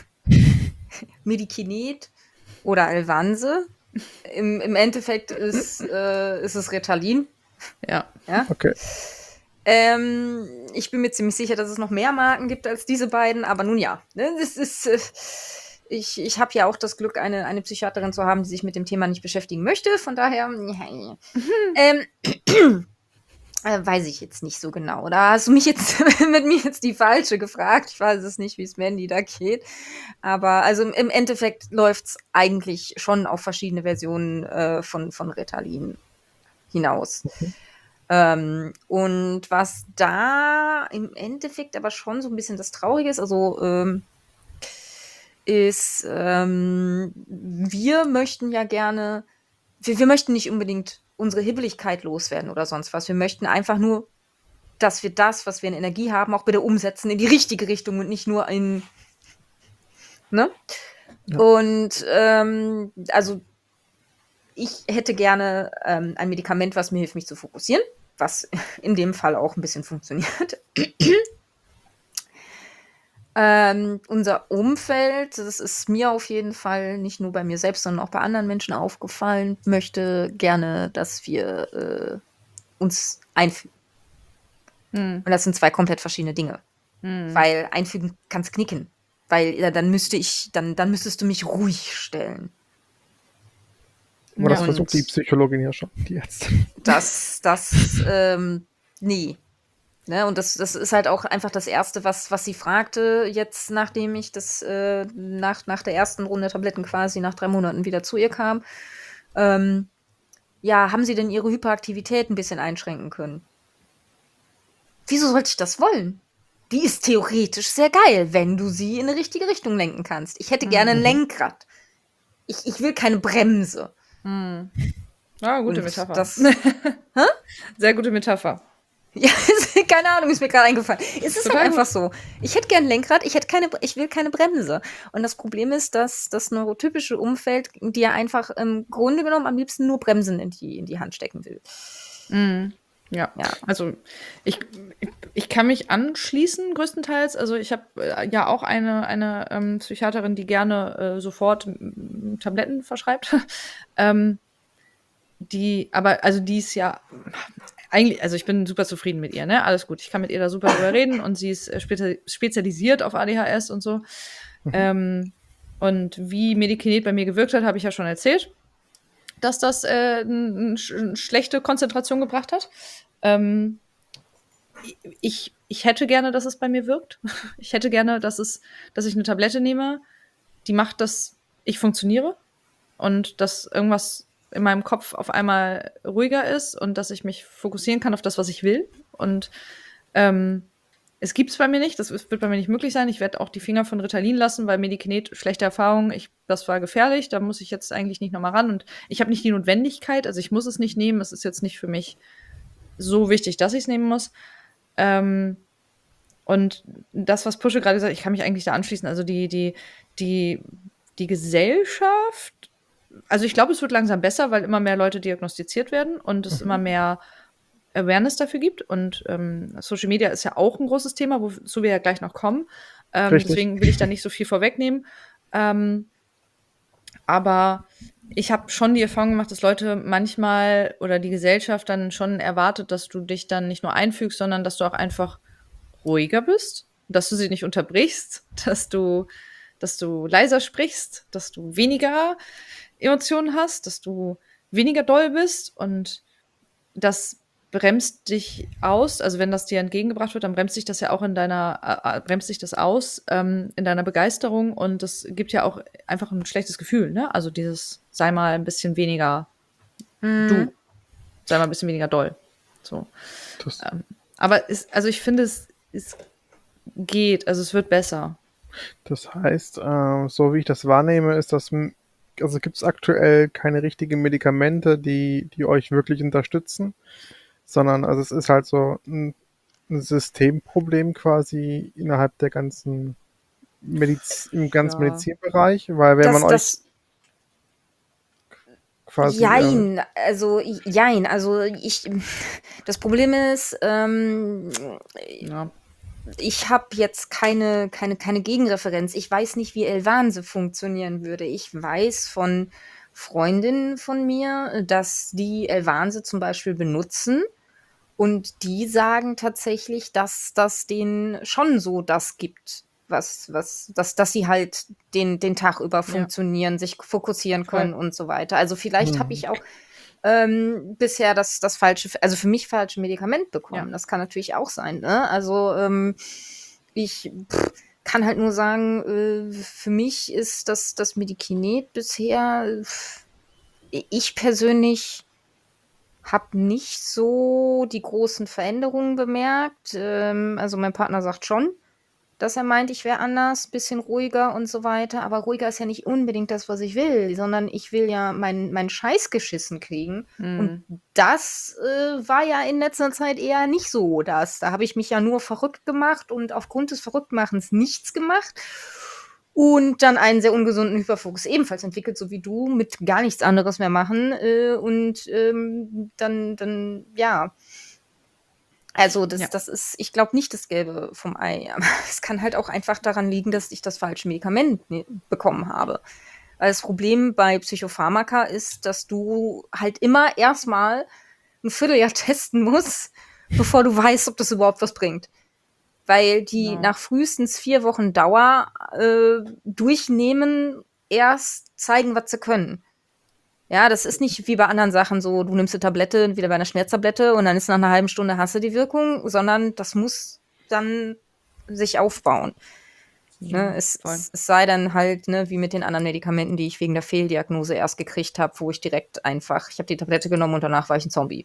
Medikinet oder Alvanse. Im, im Endeffekt ist, äh, ist es Ritalin. Ja. Ja? Okay. Ähm, ich bin mir ziemlich sicher, dass es noch mehr Marken gibt als diese beiden, aber nun ja. Ne? Es ist, äh, ich ich habe ja auch das Glück, eine, eine Psychiaterin zu haben, die sich mit dem Thema nicht beschäftigen möchte. Von daher, ja, ähm, äh, weiß ich jetzt nicht so genau. Da hast du mich jetzt mit mir jetzt die falsche gefragt. Ich weiß es nicht, wie es Mandy da geht. Aber also im, im Endeffekt läuft es eigentlich schon auf verschiedene Versionen äh, von, von Ritalin hinaus. Ähm, und was da im Endeffekt aber schon so ein bisschen das Traurige ist, also ähm, ist, ähm, wir möchten ja gerne, wir, wir möchten nicht unbedingt unsere Hibbeligkeit loswerden oder sonst was. Wir möchten einfach nur, dass wir das, was wir in Energie haben, auch bitte umsetzen in die richtige Richtung und nicht nur in, ne? Ja. Und ähm, also ich hätte gerne ähm, ein Medikament, was mir hilft, mich zu fokussieren, was in dem Fall auch ein bisschen funktioniert. ähm, unser Umfeld, das ist mir auf jeden Fall nicht nur bei mir selbst, sondern auch bei anderen Menschen aufgefallen, möchte gerne, dass wir äh, uns einfügen. Hm. Und das sind zwei komplett verschiedene Dinge. Hm. Weil einfügen kannst knicken. Weil ja, dann müsste ich, dann, dann müsstest du mich ruhig stellen. Aber das Und versucht die Psychologin ja schon, die Ärztin. Das, das, ähm, nee. Ne? Und das, das ist halt auch einfach das Erste, was, was sie fragte, jetzt nachdem ich das äh, nach, nach der ersten Runde Tabletten quasi nach drei Monaten wieder zu ihr kam. Ähm, ja, haben Sie denn Ihre Hyperaktivität ein bisschen einschränken können? Wieso sollte ich das wollen? Die ist theoretisch sehr geil, wenn du sie in eine richtige Richtung lenken kannst. Ich hätte gerne ein Lenkrad. Ich, ich will keine Bremse. Hm. Ja, gute Und Metapher. das- Sehr gute Metapher. Ja, keine Ahnung, ist mir gerade eingefallen. Es ist Total halt einfach gut. so. Ich hätte gern ein Lenkrad, ich hätte keine, ich will keine Bremse. Und das Problem ist, dass das neurotypische Umfeld dir einfach im Grunde genommen am liebsten nur Bremsen in die, in die Hand stecken will. Mhm. Ja. Ja. Also ich, ich, ich kann mich anschließen größtenteils. Also ich habe äh, ja auch eine, eine ähm, Psychiaterin, die gerne äh, sofort m, Tabletten verschreibt. ähm, die, aber also die ist ja eigentlich, also ich bin super zufrieden mit ihr, ne? Alles gut. Ich kann mit ihr da super drüber reden und sie ist äh, spezi spezialisiert auf A D H S und so. Mhm. Ähm, und wie Medikinet bei mir gewirkt hat, habe ich ja schon erzählt, dass das äh, eine sch schlechte Konzentration gebracht hat. Ähm, ich, ich hätte gerne, dass es bei mir wirkt. Ich hätte gerne, dass es, dass ich eine Tablette nehme, die macht, dass ich funktioniere und dass irgendwas in meinem Kopf auf einmal ruhiger ist und dass ich mich fokussieren kann auf das, was ich will. Und ähm, es gibt es bei mir nicht, das wird bei mir nicht möglich sein. Ich werde auch die Finger von Ritalin lassen, weil Medikinet, schlechte Erfahrung, ich, das war gefährlich, da muss ich jetzt eigentlich nicht nochmal ran. Und ich habe nicht die Notwendigkeit, also ich muss es nicht nehmen, es ist jetzt nicht für mich so wichtig, dass ich es nehmen muss. Ähm, und das, was Pusche gerade gesagt hat, ich kann mich eigentlich da anschließen. Also die, die, die, die Gesellschaft, also ich glaube, es wird langsam besser, weil immer mehr Leute diagnostiziert werden und es Mhm. immer mehr Awareness dafür gibt. Und ähm, Social Media ist ja auch ein großes Thema, wozu wir ja gleich noch kommen. Ähm, Richtig. deswegen will ich da nicht so viel vorwegnehmen. Ähm, aber ich habe schon die Erfahrung gemacht, dass Leute manchmal oder die Gesellschaft dann schon erwartet, dass du dich dann nicht nur einfügst, sondern dass du auch einfach ruhiger bist, dass du sie nicht unterbrichst, dass du, dass du leiser sprichst, dass du weniger Emotionen hast, dass du weniger doll bist und das bremst dich aus. Also wenn das dir entgegengebracht wird, dann bremst dich das ja auch in deiner, äh, bremst dich das aus ähm, in deiner Begeisterung und das gibt ja auch einfach ein schlechtes Gefühl, ne? Also dieses, sei mal ein bisschen weniger du, sei mal ein bisschen weniger doll. So. Das, Ähm, aber es, also ich finde, es, es geht, also es wird besser. das heißt, äh, so wie ich das wahrnehme, ist das, m- also gibt es aktuell keine richtigen Medikamente, die, die euch wirklich unterstützen, sondern also es ist halt so ein, ein Systemproblem quasi innerhalb der ganzen Mediz im ganzen Ja. Medizinbereich, weil wenn man Das, euch das, quasi, äh, jein, also, jein, also ich, das Problem ist, ähm, Ja. ich habe jetzt keine, keine, keine Gegenreferenz. Ich weiß nicht, wie Elvanse funktionieren würde. Ich weiß von Freundinnen von mir, dass die Elvanse zum Beispiel benutzen. Und die sagen tatsächlich, dass das denen schon so das gibt, was, was, dass, dass sie halt den, den Tag über funktionieren, sich fokussieren Voll. können und so weiter. Also vielleicht habe hm, ich auch ähm, bisher das, das falsche, also für mich falsche Medikament bekommen. Ja. Das kann natürlich auch sein, ne? Also ähm, ich pff, kann halt nur sagen, äh, für mich ist das, das Medikinet bisher, pff, ich persönlich habe nicht so die großen Veränderungen bemerkt. Ähm, also mein Partner sagt schon, dass er meint, ich wäre anders, bisschen ruhiger und so weiter. Aber ruhiger ist ja nicht unbedingt das, was ich will, sondern ich will ja meinen meinen Scheiß geschissen kriegen. Und Mhm. das äh, war ja in letzter Zeit eher nicht so das. Da habe ich mich ja nur verrückt gemacht und aufgrund des Verrücktmachens nichts gemacht. Und dann einen sehr ungesunden Hyperfokus ebenfalls entwickelt, so wie du, mit gar nichts anderes mehr machen. Äh, und ähm, dann, dann, ja. Also das, Ja. das ist, ich glaube nicht das Gelbe vom Ei. Aber es kann halt auch einfach daran liegen, dass ich das falsche Medikament ne- bekommen habe. Weil das Problem bei Psychopharmaka ist, dass du halt immer erstmal ein Vierteljahr testen musst, bevor du weißt, ob das überhaupt was bringt. Weil die Genau. nach frühestens vier Wochen Dauer äh, durchnehmen erst zeigen, was sie können. Ja, das ist nicht wie bei anderen Sachen so, du nimmst eine Tablette, wieder bei einer Schmerztablette und dann ist nach einer halben Stunde hast du die Wirkung, sondern das muss dann sich aufbauen. Ne? Es, Voll. es, es sei dann halt, ne, wie mit den anderen Medikamenten, die ich wegen der Fehldiagnose erst gekriegt habe, wo ich direkt einfach, ich habe die Tablette genommen und danach war ich ein Zombie.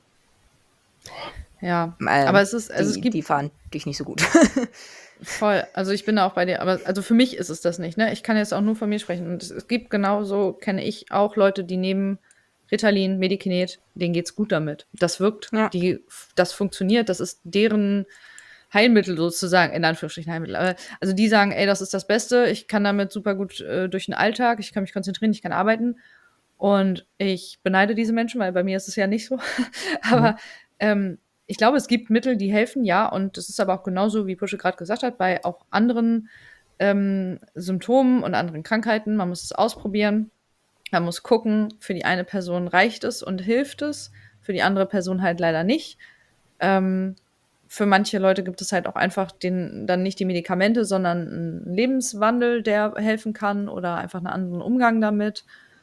Ja. Ähm, Aber es ist, also die, es gibt die fahren dich nicht so gut. voll, also ich bin da auch bei dir, aber also für mich ist es das nicht, ne? Ich kann jetzt auch nur von mir sprechen. Und es, es gibt genauso, kenne ich auch Leute, die nehmen Ritalin, Medikinet, denen geht's gut damit. Das wirkt, Ja. die, das funktioniert, das ist deren Heilmittel sozusagen, in Anführungsstrichen Heilmittel. Aber, also die sagen, ey, das ist das Beste, ich kann damit super gut äh, durch den Alltag, ich kann mich konzentrieren, ich kann arbeiten. Und ich beneide diese Menschen, weil bei mir ist es ja nicht so. Aber Mhm. ähm, ich glaube, es gibt Mittel, die helfen, ja. Und das ist aber auch genauso, wie Pusche gerade gesagt hat, bei auch anderen ähm, Symptomen und anderen Krankheiten. Man muss es ausprobieren. Man muss gucken, für die eine Person reicht es und hilft es, für die andere Person halt leider nicht. Ähm, für manche Leute gibt es halt auch einfach den, dann nicht die Medikamente, sondern einen Lebenswandel, der helfen kann oder einfach einen anderen Umgang damit.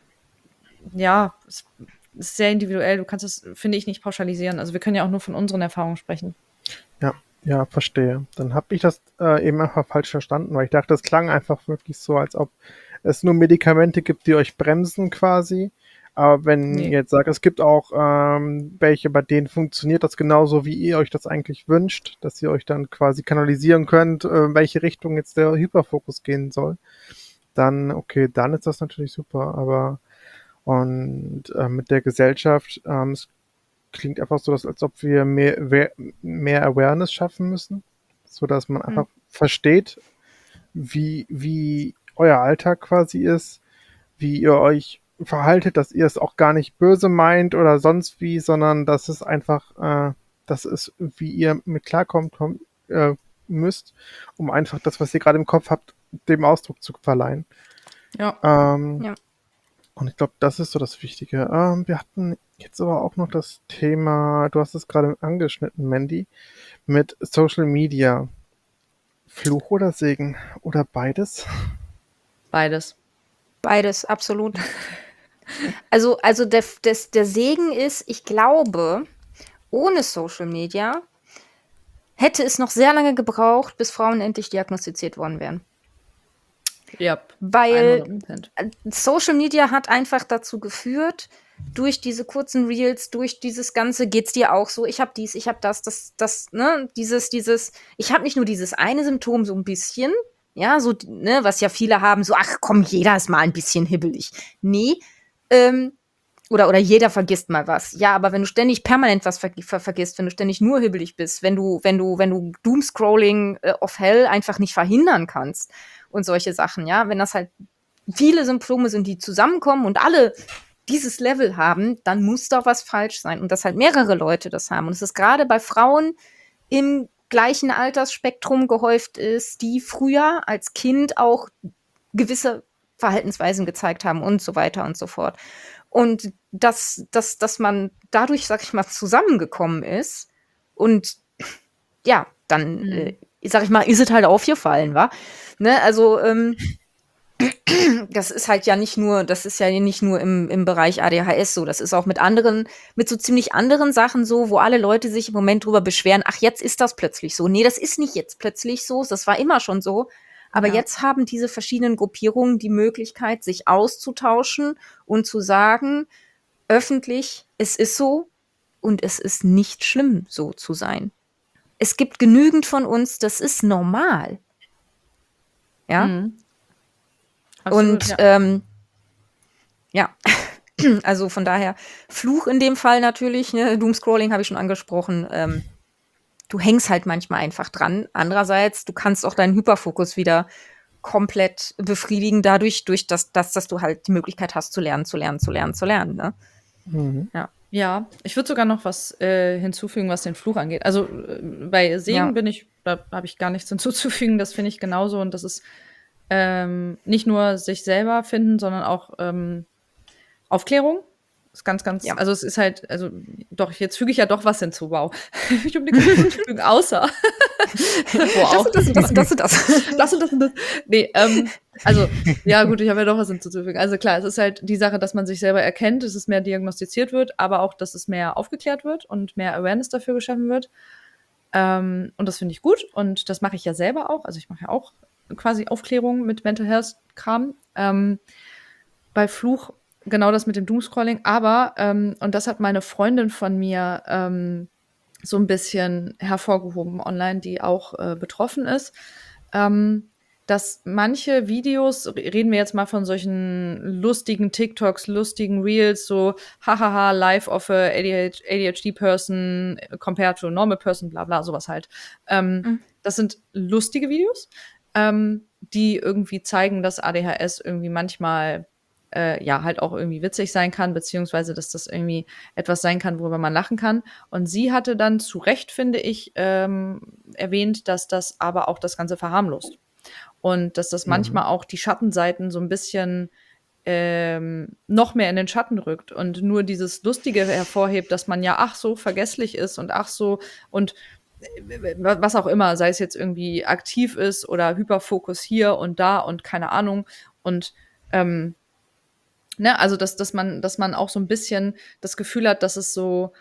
Ja, es ist sehr individuell. Du kannst es, finde ich, nicht pauschalisieren. Also wir können ja auch nur von unseren Erfahrungen sprechen. Ja, ja, verstehe. Dann habe ich das äh, eben einfach falsch verstanden, weil ich dachte, das klang einfach wirklich so, als ob es nur Medikamente gibt, die euch bremsen quasi. Aber wenn Nee. ihr jetzt sagt, es gibt auch ähm, welche, bei denen funktioniert das genauso, wie ihr euch das eigentlich wünscht, dass ihr euch dann quasi kanalisieren könnt, äh, in welche Richtung jetzt der Hyperfokus gehen soll, dann, okay, dann ist das natürlich super. Aber und äh, mit der Gesellschaft, ähm, es klingt einfach so, dass, als ob wir mehr, wer- mehr Awareness schaffen müssen, so dass man einfach versteht, wie, wie euer Alltag quasi ist, wie ihr euch verhaltet, dass ihr es auch gar nicht böse meint oder sonst wie, sondern dass es einfach, äh, das ist, wie ihr mit klarkommt kommt, äh, müsst, um einfach das, was ihr gerade im Kopf habt, dem Ausdruck zu verleihen. Ja. Ähm, Ja. Und ich glaube, das ist so das Wichtige. Ähm, wir hatten jetzt aber auch noch das Thema, du hast es gerade angeschnitten, Mandy, mit Social Media. Fluch oder Segen? Oder beides? Beides. Beides, absolut. Also, also der, des, der Segen ist, ich glaube, ohne Social Media hätte es noch sehr lange gebraucht, bis Frauen endlich diagnostiziert worden wären. Ja, Weil hundert Prozent. Social Media hat einfach dazu geführt, durch diese kurzen Reels, durch dieses Ganze, geht's dir auch so, ich habe dies, ich habe das, das, das, ne, dieses, dieses, ich habe nicht nur dieses eine Symptom so ein bisschen, ja, so, ne, was ja viele haben, so, ach komm, jeder ist mal ein bisschen hibbelig. Nee, ähm, oder, oder jeder vergisst mal was. Ja, aber wenn du ständig permanent was ver ver vergisst, wenn du ständig nur hibbelig bist, wenn du, wenn du, wenn du Doomscrolling äh, of Hell einfach nicht verhindern kannst und solche Sachen, ja, wenn das halt viele Symptome sind, die zusammenkommen und alle dieses Level haben, dann muss doch was falsch sein. Und dass halt mehrere Leute das haben. Und es ist gerade bei Frauen im gleichen Altersspektrum gehäuft ist, die früher als Kind auch gewisse Verhaltensweisen gezeigt haben und so weiter und so fort. Und dass, dass, dass man dadurch, sag ich mal, zusammengekommen ist und ja, dann, Mhm. äh, sag ich mal, ist es halt aufgefallen, wa? Ne, also, ähm, das ist halt ja nicht nur, das ist ja nicht nur im, im Bereich A D H S so, das ist auch mit anderen, mit so ziemlich anderen Sachen so, wo alle Leute sich im Moment drüber beschweren, ach, jetzt ist das plötzlich so. Nee, das ist nicht jetzt plötzlich so, das war immer schon so. Aber Ja. jetzt haben diese verschiedenen Gruppierungen die Möglichkeit, sich auszutauschen und zu sagen, öffentlich, es ist so und es ist nicht schlimm, so zu sein. Es gibt genügend von uns, das ist normal. Ja. Mhm. Absolut, Und ja. ähm, ja, also von daher Fluch in dem Fall natürlich, ne? Doomscrolling habe ich schon angesprochen. Ähm, du hängst halt manchmal einfach dran. Andererseits, du kannst auch deinen Hyperfokus wieder komplett befriedigen dadurch, durch das, dass, dass du halt die Möglichkeit hast, zu lernen, zu lernen, zu lernen, zu lernen. Ne? Mhm. Ja, ich würde sogar noch was äh, hinzufügen, was den Fluch angeht. Also äh, bei Segen Ja. bin ich, da habe ich gar nichts hinzuzufügen. Das finde ich genauso. Und das ist ähm, nicht nur sich selber finden, sondern auch ähm, Aufklärung. Ist ganz, ganz, Ja. also es ist halt, also doch, jetzt füge ich ja doch was hinzu. Wow. Ich habe nichts hinzuzufügen, außer. Wow. Das und das und das und das. das und das und das. Nee, ähm, also, ja, gut, ich habe ja doch was hinzuzufügen. Also klar, es ist halt die Sache, dass man sich selber erkennt, dass es mehr diagnostiziert wird, aber auch, dass es mehr aufgeklärt wird und mehr Awareness dafür geschaffen wird. Ähm, und das finde ich gut und das mache ich ja selber auch. Also ich mache ja auch quasi Aufklärung mit Mental Health Kram. Ähm, bei Fluch genau das mit dem Doomscrolling, aber, ähm, und das hat meine Freundin von mir ähm, so ein bisschen hervorgehoben online, die auch äh, betroffen ist, ähm, dass manche Videos, reden wir jetzt mal von solchen lustigen TikToks, lustigen Reels, so hahaha, life of a A D H D-Person compared to a normal person, bla bla, sowas halt. Ähm, Mhm. Das sind lustige Videos, ähm, die irgendwie zeigen, dass A D H S irgendwie manchmal äh, ja halt auch irgendwie witzig sein kann, beziehungsweise dass das irgendwie etwas sein kann, worüber man lachen kann. Und sie hatte dann zu Recht, finde ich, ähm, erwähnt, dass das aber auch das Ganze verharmlost. Und dass das Mhm. manchmal auch die Schattenseiten so ein bisschen ähm, noch mehr in den Schatten rückt und nur dieses Lustige hervorhebt, dass man ja ach so vergesslich ist und ach so und äh, was auch immer, sei es jetzt irgendwie aktiv ist oder Hyperfokus hier und da und keine Ahnung. Und ähm, ne, also dass, dass man, dass man auch so ein bisschen das Gefühl hat, dass es so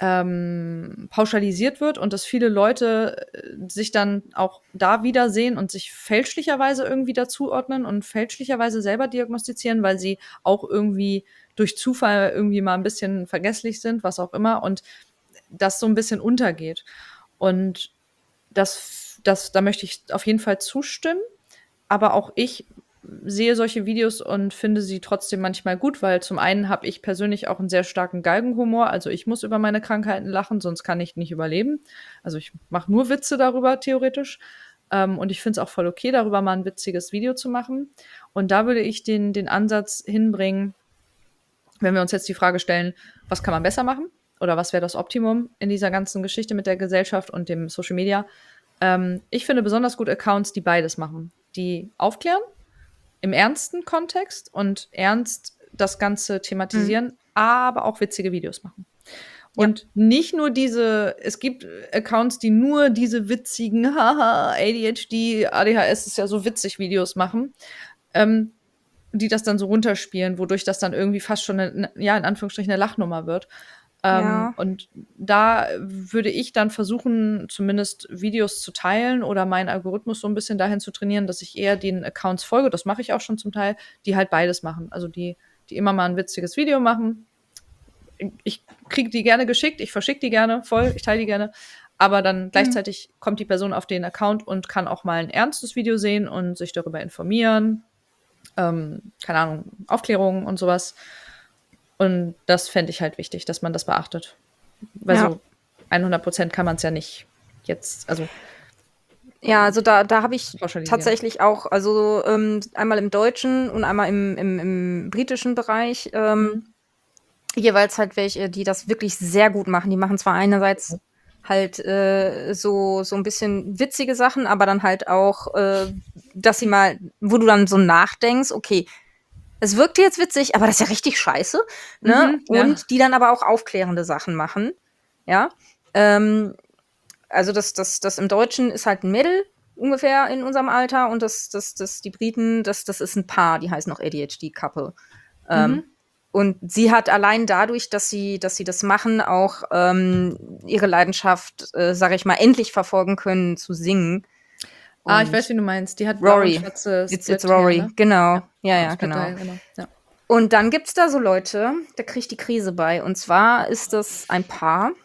ähm, pauschalisiert wird und dass viele Leute äh, sich dann auch da wiedersehen und sich fälschlicherweise irgendwie dazuordnen und fälschlicherweise selber diagnostizieren, weil sie auch irgendwie durch Zufall irgendwie mal ein bisschen vergesslich sind, was auch immer, und das so ein bisschen untergeht. Und das, das, da möchte ich auf jeden Fall zustimmen. Aber auch ich sehe solche Videos und finde sie trotzdem manchmal gut, weil zum einen habe ich persönlich auch einen sehr starken Galgenhumor. Also ich muss über meine Krankheiten lachen, sonst kann ich nicht überleben. Also ich mache nur Witze darüber, theoretisch. Ähm, und ich finde es auch voll okay, darüber mal ein witziges Video zu machen. Und da würde ich den, den Ansatz hinbringen, wenn wir uns jetzt die Frage stellen, was kann man besser machen? oder was wäre das Optimum in dieser ganzen Geschichte mit der Gesellschaft und dem Social Media. Ähm, ich finde besonders gut Accounts, die beides machen. Die aufklären im ernsten Kontext und ernst das Ganze thematisieren, mhm. aber auch witzige Videos machen. Und ja. nicht nur diese, es gibt Accounts, die nur diese witzigen, haha, A D H D, A D H S ist ja so witzig Videos machen, ähm, die das dann so runterspielen, wodurch das dann irgendwie fast schon, eine, ja, in Anführungsstrichen eine Lachnummer wird. Ähm, Ja. Und da würde ich dann versuchen, zumindest Videos zu teilen oder meinen Algorithmus so ein bisschen dahin zu trainieren, dass ich eher den Accounts folge, das mache ich auch schon zum Teil, die halt beides machen. Also die, die immer mal ein witziges Video machen. Ich kriege die gerne geschickt, ich verschicke die gerne voll, ich teile die gerne. Aber dann gleichzeitig mhm. kommt die Person auf den Account und kann auch mal ein ernstes Video sehen und sich darüber informieren. Ähm, keine Ahnung, Aufklärung und sowas. Und das fände ich halt wichtig, dass man das beachtet. Weil ja. so hundert Prozent kann man es ja nicht jetzt, also ja, also da, da habe ich tatsächlich auch, also ähm, einmal im deutschen und einmal im, im, im britischen Bereich ähm, mhm. jeweils halt welche, die das wirklich sehr gut machen. Die machen zwar einerseits halt äh, so, so ein bisschen witzige Sachen, aber dann halt auch, äh, dass sie mal, wo du dann so nachdenkst, okay, es wirkt jetzt witzig, aber das ist ja richtig scheiße, ne? Mhm, ja. Und die dann aber auch aufklärende Sachen machen, ja. Ähm, also das, das, das im Deutschen ist halt ein Mädel ungefähr in unserem Alter und das, das, das, die Briten, das, das ist ein Paar, die heißen auch A D H D-Couple. Ähm, mhm. Und sie hat allein dadurch, dass sie, dass sie das machen, auch ähm, ihre Leidenschaft, äh, sage ich mal, endlich verfolgen können, zu singen. Ah, ich weiß, wie du meinst. Die hat Rory. schwarze It's, it's Rory, ne? genau. Ja, ja, ja genau. Teil, genau. Ja. Und dann gibt's da so Leute, da kriegt die Krise bei. Und zwar ist das ein Paar.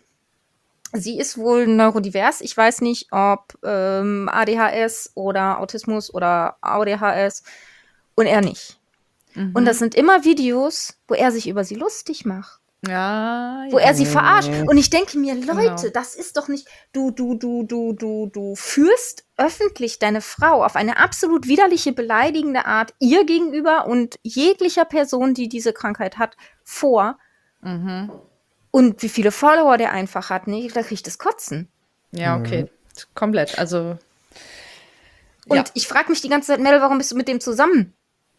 Sie ist wohl neurodivers. Ich weiß nicht, ob ähm, A D H S oder Autismus oder A D H S. Und er nicht. Mhm. Und das sind immer Videos, wo er sich über sie lustig macht. Ja, wo ja. er sie verarscht. Und ich denke mir, Leute, Genau. das ist doch nicht, du, du, du, du, du, du führst öffentlich deine Frau auf eine absolut widerliche, beleidigende Art ihr gegenüber und jeglicher Person, die diese Krankheit hat, vor. Mhm. Und wie viele Follower der einfach hat, ne? Da krieg ich das Kotzen. Ja, okay. Mhm. Komplett, also. Und ja. ich frage mich die ganze Zeit, Mel, warum bist du mit dem zusammen?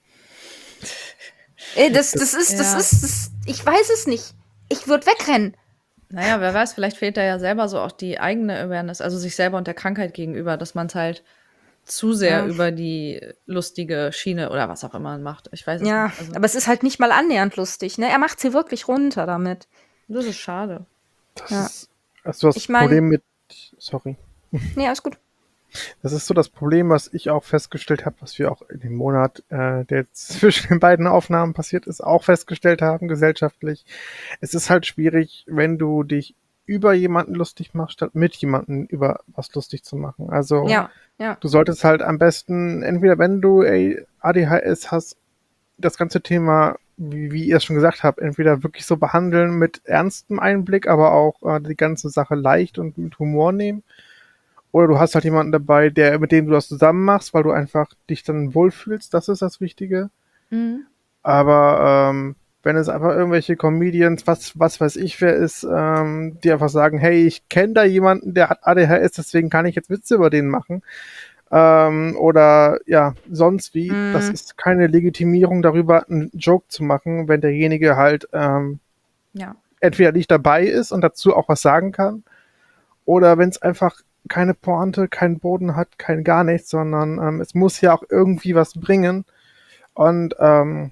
Ey, das, das ist, das ja. ist, das, ich weiß es nicht. Ich würde wegrennen. Naja, wer weiß, vielleicht fehlt da ja selber so auch die eigene Awareness, also sich selber und der Krankheit gegenüber, dass man es halt zu sehr ja. über die lustige Schiene oder was auch immer macht. Ich weiß es ja, nicht. Also, aber es ist halt nicht mal annähernd lustig, ne? Er macht sie wirklich runter damit. Das ist schade. Das ja. ist, also das ich mein, Problem mit, sorry. Nee, alles gut. Das ist so das Problem, was ich auch festgestellt habe, was wir auch in dem Monat, äh, der jetzt zwischen den beiden Aufnahmen passiert ist, auch festgestellt haben, gesellschaftlich. Es ist halt schwierig, wenn du dich über jemanden lustig machst, statt mit jemanden über was lustig zu machen. Also ja, ja. du solltest halt am besten, entweder wenn du ey, A D H S hast, das ganze Thema, wie, wie ihr es schon gesagt habt, entweder wirklich so behandeln mit ernstem Einblick, aber auch äh, die ganze Sache leicht und mit Humor nehmen. Oder du hast halt jemanden dabei, der, mit dem du das zusammen machst, weil du einfach dich dann wohlfühlst. Das ist das Wichtige. Mhm. Aber ähm, wenn es einfach irgendwelche Comedians, was was weiß ich, wer ist, ähm, die einfach sagen, hey, ich kenne da jemanden, der hat A D H S, deswegen kann ich jetzt Witze über den machen. Ähm, oder ja, sonst wie. Mhm. Das ist keine Legitimierung darüber, einen Joke zu machen, wenn derjenige halt ähm, ja. entweder nicht dabei ist und dazu auch was sagen kann. Oder wenn es einfach keine Pointe, keinen Boden hat, kein gar nichts, sondern ähm, es muss ja auch irgendwie was bringen. Und ähm,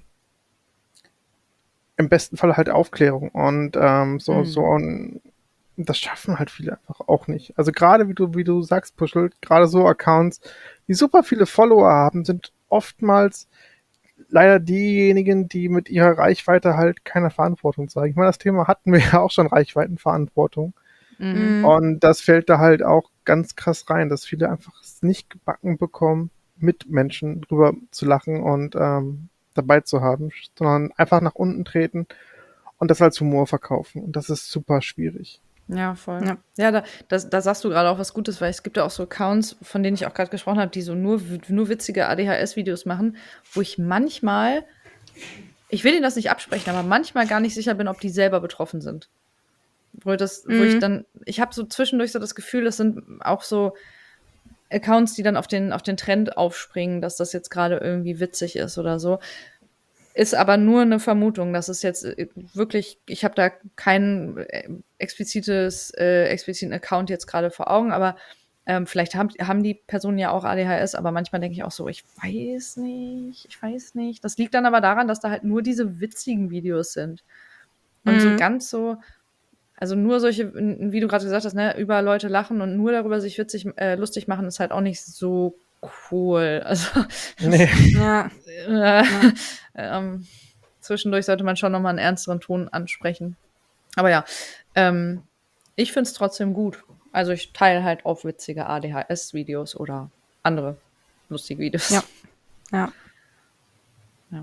im besten Fall halt Aufklärung. Und ähm, so, mhm. so und das schaffen halt viele einfach auch nicht. Also gerade wie du, wie du sagst, Puschel, gerade so Accounts, die super viele Follower haben, sind oftmals leider diejenigen, die mit ihrer Reichweite halt keine Verantwortung zeigen. Ich meine, das Thema hatten wir ja auch schon, Reichweitenverantwortung. Mhm. Und das fällt da halt auch ganz krass rein, dass viele einfach es nicht gebacken bekommen, mit Menschen drüber zu lachen und ähm, dabei zu haben, sondern einfach nach unten treten und das als Humor verkaufen. Und das ist super schwierig. Ja, voll. Ja, ja da, das, da sagst du gerade auch was Gutes, weil es gibt ja auch so Accounts, von denen ich auch gerade gesprochen habe, die so nur, nur witzige A D H S-Videos machen, wo ich manchmal, ich will ihnen das nicht absprechen, aber manchmal gar nicht sicher bin, ob die selber betroffen sind. wo das, wo Mhm. ich dann, ich habe so zwischendurch so das Gefühl, das sind auch so Accounts, die dann auf den, auf den Trend aufspringen, dass das jetzt gerade irgendwie witzig ist oder so. Ist aber nur eine Vermutung. Das ist jetzt äh, wirklich, ich habe da kein äh, explizites, äh, expliziten Account jetzt gerade vor Augen, aber ähm, vielleicht haben, haben die Personen ja auch A D H S, aber manchmal denke ich auch so, ich weiß nicht, ich weiß nicht. Das liegt dann aber daran, dass da halt nur diese witzigen Videos sind. Und so Mhm. ganz so, also nur solche, wie du gerade gesagt hast, ne, über Leute lachen und nur darüber sich witzig, äh, lustig machen, ist halt auch nicht so cool. Also Nee. Ja. äh, ähm, zwischendurch sollte man schon nochmal einen ernsteren Ton ansprechen. Aber ja, ähm, ich finde es trotzdem gut. Also ich teile halt auch witzige A D H S-Videos oder andere lustige Videos. Ja. Ja. Ja.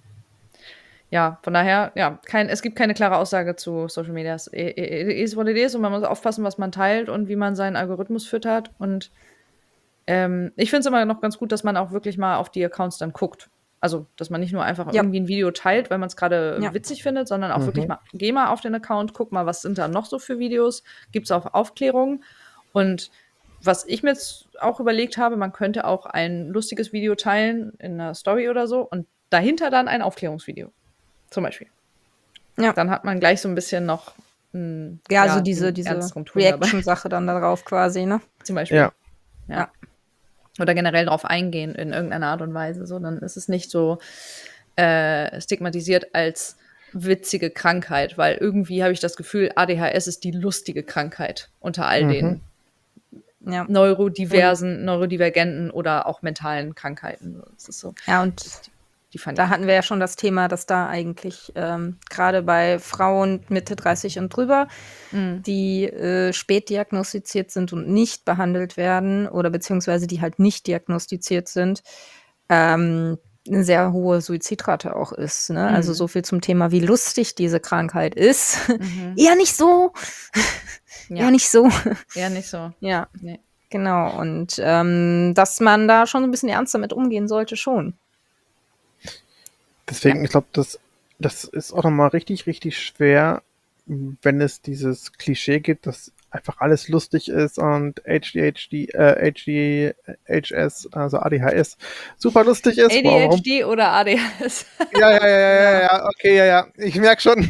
Ja, von daher, ja, kein, es gibt keine klare Aussage zu Social Media. Es ist, what it is, und man muss aufpassen, was man teilt und wie man seinen Algorithmus füttert. Und ähm, ich finde es immer noch ganz gut, dass man auch wirklich mal auf die Accounts dann guckt. Also, dass man nicht nur einfach Ja. irgendwie ein Video teilt, weil man es gerade Ja. witzig findet, sondern auch Mhm. wirklich mal, geh mal auf den Account, guck mal, was sind da noch so für Videos, gibt es auch Aufklärungen. Und was ich mir jetzt auch überlegt habe, man könnte auch ein lustiges Video teilen in einer Story oder so und dahinter dann ein Aufklärungsvideo. Zum Beispiel. Ja. Dann hat man gleich so ein bisschen noch mh, Ja, also diese, den diese ernsteren Ton dabei. Reaction-Sache dann darauf quasi, ne? Zum Beispiel. Ja. Ja. Ja. Oder generell drauf eingehen in irgendeiner Art und Weise. So, dann ist es nicht so äh, stigmatisiert als witzige Krankheit, weil irgendwie habe ich das Gefühl, A D H S ist die lustige Krankheit unter all Mhm. den Ja. neurodiversen, neurodivergenten oder auch mentalen Krankheiten. Das ist so. Ja, und Die fand da ich. hatten wir ja schon das Thema, dass da eigentlich ähm, gerade bei Frauen Mitte dreißig und drüber, Mhm. die äh, spät diagnostiziert sind und nicht behandelt werden oder beziehungsweise die halt nicht diagnostiziert sind, ähm, eine sehr hohe Suizidrate auch ist. Ne? Also Mhm. so viel zum Thema, wie lustig diese Krankheit ist. Mhm. Eher nicht so. Ja. Eher nicht so. Eher nicht so. Ja, Nee. genau. Und ähm, dass man da schon ein bisschen ernst damit umgehen sollte, schon. Deswegen, ich glaube, das, das ist auch nochmal richtig, richtig schwer, wenn es dieses Klischee gibt, dass einfach alles lustig ist und H D H D, äh, H D H S, also A D H S, super lustig ist. Wow, warum? A D H D oder A D H S. Ja, ja, ja, ja, ja, ja, okay, ja, ja, ich merke schon.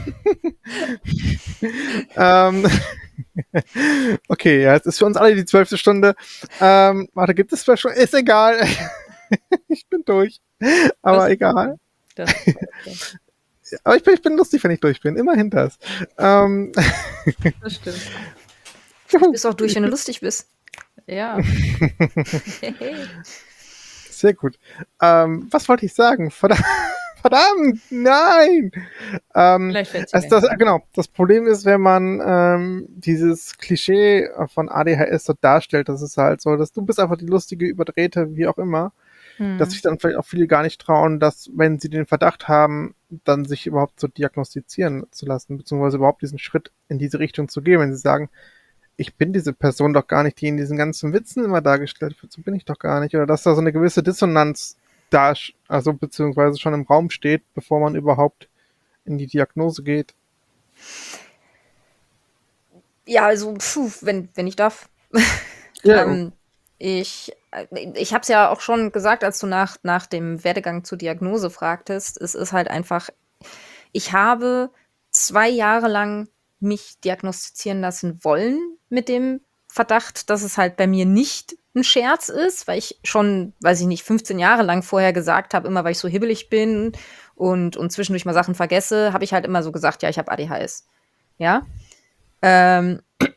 ähm, okay, ja, es ist für uns alle die zwölfte Stunde. Ähm, warte, gibt es schon? Ist egal. Ich bin durch. Aber Was? egal. Das, das, Aber ich bin, ich bin lustig, wenn ich durch bin. Immerhin das. Ähm, das stimmt. Du bist auch durch, wenn du lustig bist. Ja. sehr gut. Ähm, was wollte ich sagen? Verdammt, verdammt nein! Ähm, Vielleicht fällt's also dir das, ein. genau, das Problem ist, wenn man ähm, dieses Klischee von A D H S so darstellt, das ist halt so, dass du bist einfach die lustige, überdrehte, wie auch immer, Hm. dass sich dann vielleicht auch viele gar nicht trauen, dass, wenn sie den Verdacht haben, dann sich überhaupt so diagnostizieren zu lassen, beziehungsweise überhaupt diesen Schritt in diese Richtung zu gehen, wenn sie sagen, ich bin diese Person doch gar nicht, die in diesen ganzen Witzen immer dargestellt wird, so bin ich doch gar nicht, oder dass da so eine gewisse Dissonanz da, also beziehungsweise schon im Raum steht, bevor man überhaupt in die Diagnose geht. Ja, also, puh, wenn, wenn ich darf. Ja. ähm, ich ich habe es ja auch schon gesagt, als du nach, nach dem Werdegang zur Diagnose fragtest. Es ist halt einfach, ich habe zwei Jahre lang mich diagnostizieren lassen wollen mit dem Verdacht, dass es halt bei mir nicht ein Scherz ist, weil ich schon, weiß ich nicht, fünfzehn Jahre lang vorher gesagt habe, immer weil ich so hibbelig bin und, und zwischendurch mal Sachen vergesse, habe ich halt immer so gesagt, ja, ich habe A D H S. Ja. Ähm,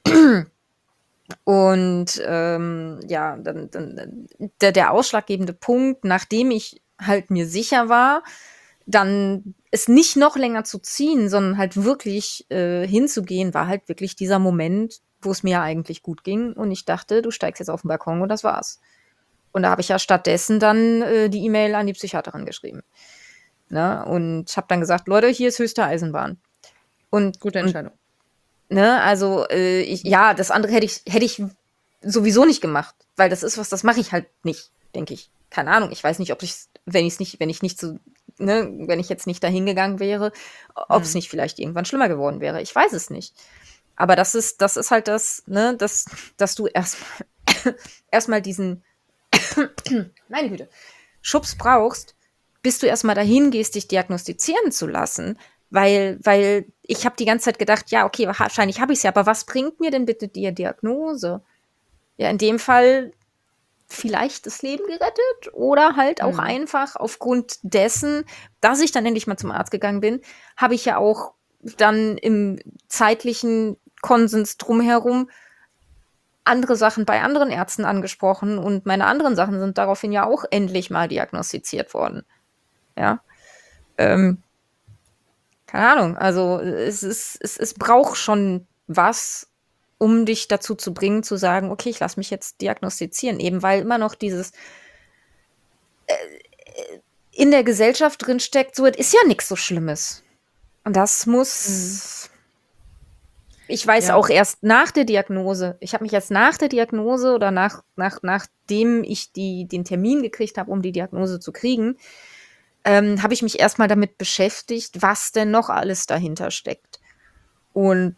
und ähm, ja, dann, dann der, der ausschlaggebende Punkt, nachdem ich halt mir sicher war, dann es nicht noch länger zu ziehen, sondern halt wirklich äh, hinzugehen, war halt wirklich dieser Moment, wo es mir eigentlich gut ging und ich dachte, du steigst jetzt auf den Balkon und das war's. Und da habe ich ja stattdessen dann äh, die E-Mail an die Psychiaterin geschrieben. Ne? Und habe dann gesagt, Leute, hier ist höchste Eisenbahn. Und, Gute und Entscheidung. Ne, also äh, ich, ja, das andere hätte ich, hätte ich sowieso nicht gemacht, weil das ist was, das mache ich halt nicht, denke ich. Keine Ahnung, ich weiß nicht, ob ich, wenn ich es nicht, wenn ich nicht so, ne, wenn ich jetzt nicht dahin gegangen wäre, ob es Hm. nicht vielleicht irgendwann schlimmer geworden wäre. Ich weiß es nicht. Aber das ist, das ist halt das, ne, dass, dass du erstmal erstmal diesen meine Güte, Schubs brauchst, bis du erstmal dahin gehst, dich diagnostizieren zu lassen. Weil, weil ich habe die ganze Zeit gedacht, ja, okay, wahrscheinlich habe ich es ja, aber was bringt mir denn bitte die Diagnose? Ja, in dem Fall vielleicht das Leben gerettet oder halt auch Mhm. einfach aufgrund dessen, dass ich dann endlich mal zum Arzt gegangen bin, habe ich ja auch dann im zeitlichen Konsens drumherum andere Sachen bei anderen Ärzten angesprochen und meine anderen Sachen sind daraufhin ja auch endlich mal diagnostiziert worden. Ja. Ähm, keine Ahnung, also es, ist, es, es braucht schon was, um dich dazu zu bringen, zu sagen, okay, ich lasse mich jetzt diagnostizieren, eben weil immer noch dieses äh, in der Gesellschaft drinsteckt, so, es ist ja nichts so Schlimmes. Und das muss ich weiß Ja. auch erst nach der Diagnose, ich habe mich erst nach der Diagnose oder nach, nach, nachdem ich die, den Termin gekriegt habe, um die Diagnose zu kriegen, ähm, habe ich mich erstmal damit beschäftigt, was denn noch alles dahinter steckt. Und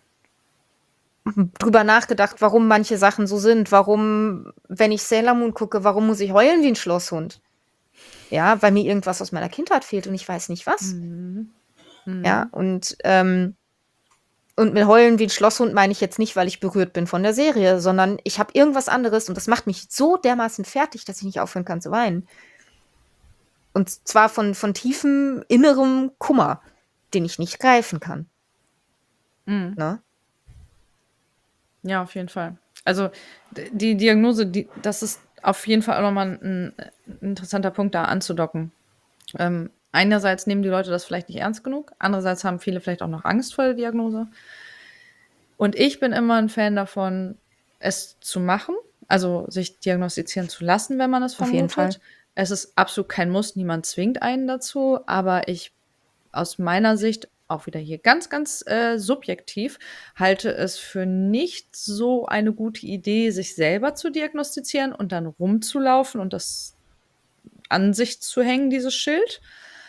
drüber nachgedacht, warum manche Sachen so sind. Warum, wenn ich Sailor Moon gucke, warum muss ich heulen wie ein Schlosshund? Ja, weil mir irgendwas aus meiner Kindheit fehlt und ich weiß nicht was. Mhm. Mhm. Ja, und ähm, Und mit heulen wie ein Schlosshund meine ich jetzt nicht, weil ich berührt bin von der Serie, sondern ich habe irgendwas anderes und das macht mich so dermaßen fertig, dass ich nicht aufhören kann zu weinen. Und zwar von, von tiefem innerem Kummer, den ich nicht greifen kann. Mhm. Ne? Ja, auf jeden Fall. Also d- die Diagnose, die, das ist auf jeden Fall auch nochmal ein, ein interessanter Punkt, da anzudocken. Ähm, einerseits nehmen die Leute das vielleicht nicht ernst genug, andererseits haben viele vielleicht auch noch Angst vor der Diagnose. Und ich bin immer ein Fan davon, es zu machen, also sich diagnostizieren zu lassen, wenn man es Auf jeden vermutet. Fall. Es ist absolut kein Muss, niemand zwingt einen dazu, aber ich aus meiner Sicht, auch wieder hier ganz, ganz äh, subjektiv, halte es für nicht so eine gute Idee, sich selber zu diagnostizieren und dann rumzulaufen und das an sich zu hängen, dieses Schild.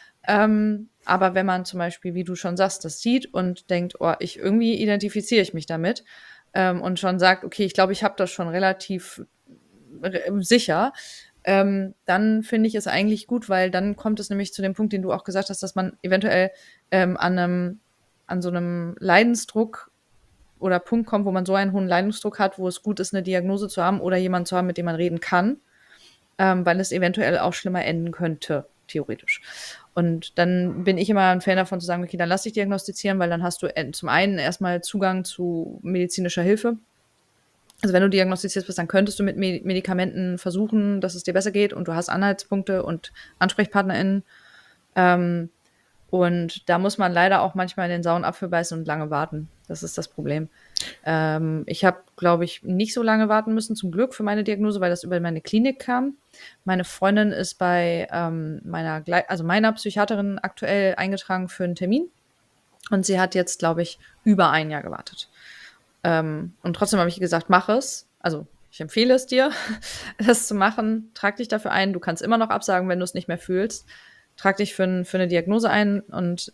Ähm, aber wenn man zum Beispiel, wie du schon sagst, das sieht und denkt, oh, ich irgendwie identifiziere ich mich damit ähm, und schon sagt, okay, ich glaube, ich habe das schon relativ re- sicher, ähm, dann finde ich es eigentlich gut, weil dann kommt es nämlich zu dem Punkt, den du auch gesagt hast, dass man eventuell ähm, an einem, an so einem Leidensdruck oder Punkt kommt, wo man so einen hohen Leidensdruck hat, wo es gut ist, eine Diagnose zu haben oder jemanden zu haben, mit dem man reden kann, ähm, weil es eventuell auch schlimmer enden könnte, theoretisch. Und dann bin ich immer ein Fan davon zu sagen, okay, dann lass dich diagnostizieren, weil dann hast du en- zum einen erstmal Zugang zu medizinischer Hilfe. Also wenn du diagnostiziert bist, dann könntest du mit Me- Medikamenten versuchen, dass es dir besser geht und du hast Anhaltspunkte und AnsprechpartnerInnen. Ähm, und da muss man leider auch manchmal in den sauren Apfel beißen und lange warten. Das ist das Problem. Ähm, ich habe, glaube ich, nicht so lange warten müssen, zum Glück, für meine Diagnose, weil das über meine Klinik kam. Meine Freundin ist bei ähm, meiner, Gle- also meiner Psychiaterin aktuell eingetragen für einen Termin. Und sie hat jetzt, glaube ich, über ein Jahr gewartet. Ähm, und trotzdem habe ich gesagt, mach es. Also ich empfehle es dir, das zu machen. Trag dich dafür ein. Du kannst immer noch absagen, wenn du es nicht mehr fühlst. Trag dich für, ein, für eine Diagnose ein und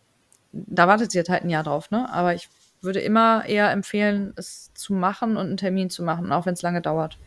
da wartet sie jetzt halt ein Jahr drauf, ne? Aber ich würde immer eher empfehlen, es zu machen und einen Termin zu machen, auch wenn es lange dauert.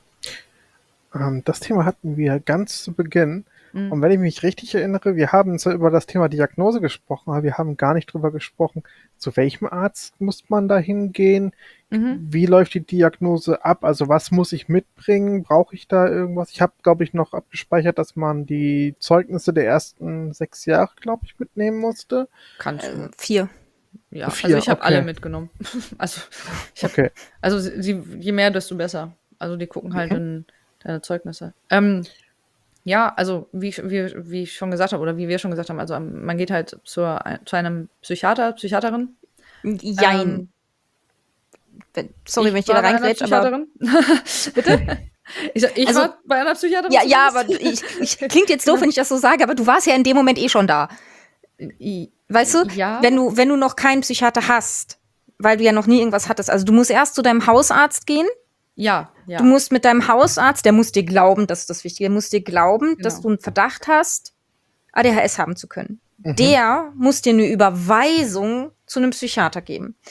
Ähm, das Thema hatten wir ganz zu Beginn. Mhm. Und wenn ich mich richtig erinnere, wir haben zwar über das Thema Diagnose gesprochen, aber wir haben gar nicht drüber gesprochen, zu welchem Arzt muss man da hingehen? Mhm. Wie läuft die Diagnose ab? Also was muss ich mitbringen? Brauche ich da irgendwas? Ich habe, glaube ich, noch abgespeichert, dass man die Zeugnisse der ersten sechs Jahre, glaube ich, mitnehmen musste. Kannst Äh, du. vier. Ja, Vier, also ich habe okay. alle mitgenommen. also ich hab, Okay. also sie, je mehr, desto besser. Also die gucken halt Mhm. in deine Zeugnisse. Ähm, ja, also wie, wie, wie ich schon gesagt habe, oder wie wir schon gesagt haben, also ähm, man geht halt zur, zu einem Psychiater, Psychiaterin. Jein. Ähm, Wenn- Sorry, ich wenn ich dir war da bei einer reingrätsch, aber Psychiaterin. bitte? Ich, sag, ich Also- war bei einer Psychiaterin. Ja, ja, aber zumindest. ich, ich, klingt jetzt doof, wenn ich das so sage, aber du warst ja in dem Moment eh schon da. I- Weißt du, Ja. wenn du, wenn du noch keinen Psychiater hast, weil du ja noch nie irgendwas hattest, also du musst erst zu deinem Hausarzt gehen. Ja, ja. Du musst mit deinem Hausarzt, der muss dir glauben, das ist das Wichtige, der muss dir glauben, Genau. dass du einen Verdacht hast, A D H S haben zu können. Mhm. Der muss dir eine Überweisung zu einem Psychiater geben.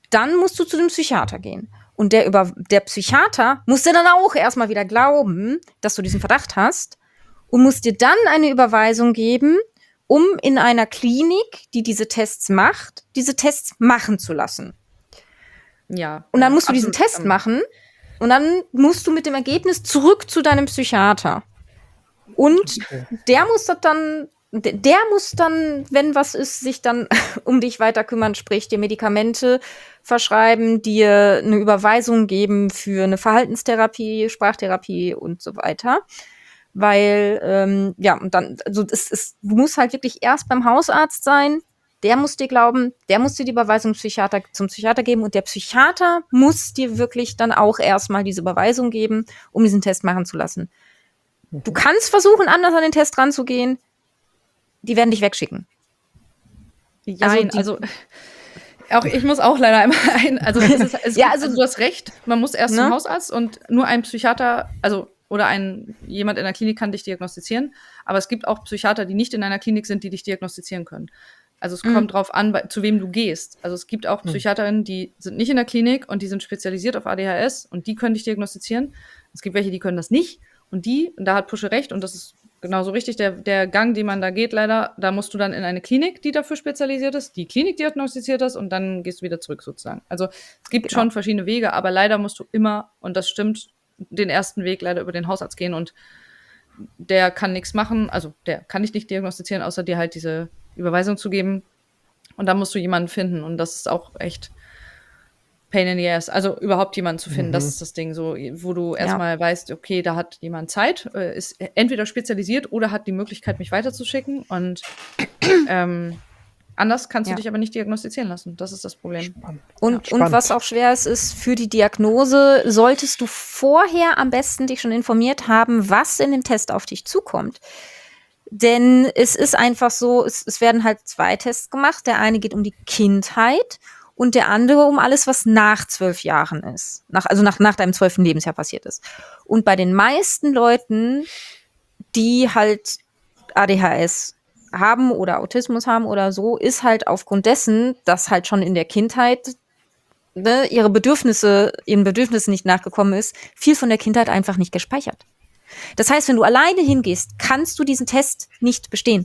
dann musst du zu dem Psychiater gehen. Und der, über, der Psychiater muss dir dann auch erstmal wieder glauben, dass du diesen Verdacht hast und muss dir dann eine Überweisung geben, um in einer Klinik, die diese Tests macht, diese Tests machen zu lassen. Ja. Und dann musst du absolut. diesen Test machen und dann musst du mit dem Ergebnis zurück zu deinem Psychiater. Und Okay. der muss das dann, der der muss dann, wenn was ist, sich dann um dich weiter kümmern, sprich dir Medikamente verschreiben, dir eine Überweisung geben für eine Verhaltenstherapie, Sprachtherapie und so weiter. Weil, ähm, ja, und dann, also es ist, du musst halt wirklich erst beim Hausarzt sein, der muss dir glauben, der muss dir die Überweisung Psychiater, zum Psychiater geben und der Psychiater muss dir wirklich dann auch erstmal diese Überweisung geben, um diesen Test machen zu lassen. Du kannst versuchen, anders an den Test ranzugehen, die werden dich wegschicken. Jein, Also also, auch ich muss auch leider einmal ein, also, es ist, es Ja, gibt, also- also du hast recht, man muss erst Ne? zum Hausarzt und nur ein Psychiater, also oder ein jemand in der Klinik kann dich diagnostizieren, aber es gibt auch Psychiater, die nicht in einer Klinik sind, die dich diagnostizieren können. Also es Mhm. kommt drauf an, bei, zu wem du gehst. Also es gibt auch Psychiaterinnen, die sind nicht in der Klinik und die sind spezialisiert auf A D H S und die können dich diagnostizieren. Es gibt welche, die können das nicht und die, und da hat Pusche recht und das ist genauso richtig, der, der Gang, den man da geht, leider, da musst du dann in eine Klinik, die dafür spezialisiert ist, die Klinik diagnostiziert das und dann gehst du wieder zurück sozusagen. Also es gibt Genau. schon verschiedene Wege, aber leider musst du immer, und das stimmt, den ersten Weg leider über den Hausarzt gehen und der kann nichts machen, also der kann dich nicht diagnostizieren, außer dir halt diese Überweisung zu geben und dann musst du jemanden finden und das ist auch echt Pain in the ass. Also überhaupt jemanden zu finden, Mhm. das ist das Ding, so, wo du erstmal weißt, okay, da hat jemand Zeit, äh, ist entweder spezialisiert oder hat die Möglichkeit, mich weiterzuschicken und ähm, anders kannst Ja. du dich aber nicht diagnostizieren lassen. Das ist das Problem. Spannend. Und, Ja, und spannend. was auch schwer ist, ist für die Diagnose solltest du vorher am besten dich schon informiert haben, was in dem Test auf dich zukommt. Denn es ist einfach so, es, es werden halt zwei Tests gemacht. Der eine geht um die Kindheit und der andere um alles, was nach zwölf Jahren ist. Nach, also nach, nach deinem zwölften Lebensjahr passiert ist. Und bei den meisten Leuten, die halt A D H S haben oder Autismus haben oder so, ist halt aufgrund dessen, dass halt schon in der Kindheit ne, ihre Bedürfnisse, ihren Bedürfnissen nicht nachgekommen ist, viel von der Kindheit einfach nicht gespeichert. Das heißt, wenn du alleine hingehst, kannst du diesen Test nicht bestehen.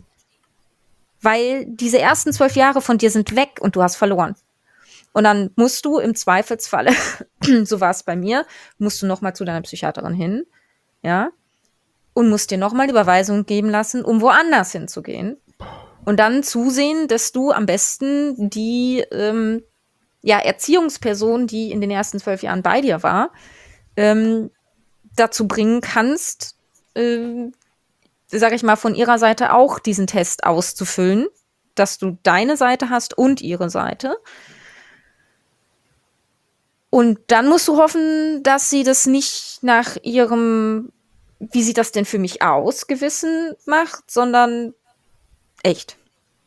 Weil diese ersten zwölf Jahre von dir sind weg und du hast verloren. Und dann musst du im Zweifelsfalle, so war es bei mir, musst du nochmal zu deiner Psychiaterin hin, ja, und musst dir nochmal die Überweisung geben lassen, um woanders hinzugehen. Und dann zusehen, dass du am besten die ähm, ja, Erziehungsperson, die in den ersten zwölf Jahren bei dir war, ähm, dazu bringen kannst, äh, sag ich mal, von ihrer Seite auch diesen Test auszufüllen, dass du deine Seite hast und ihre Seite. Und dann musst du hoffen, dass sie das nicht nach ihrem, wie sieht das denn für mich aus, Gewissen macht, sondern echt.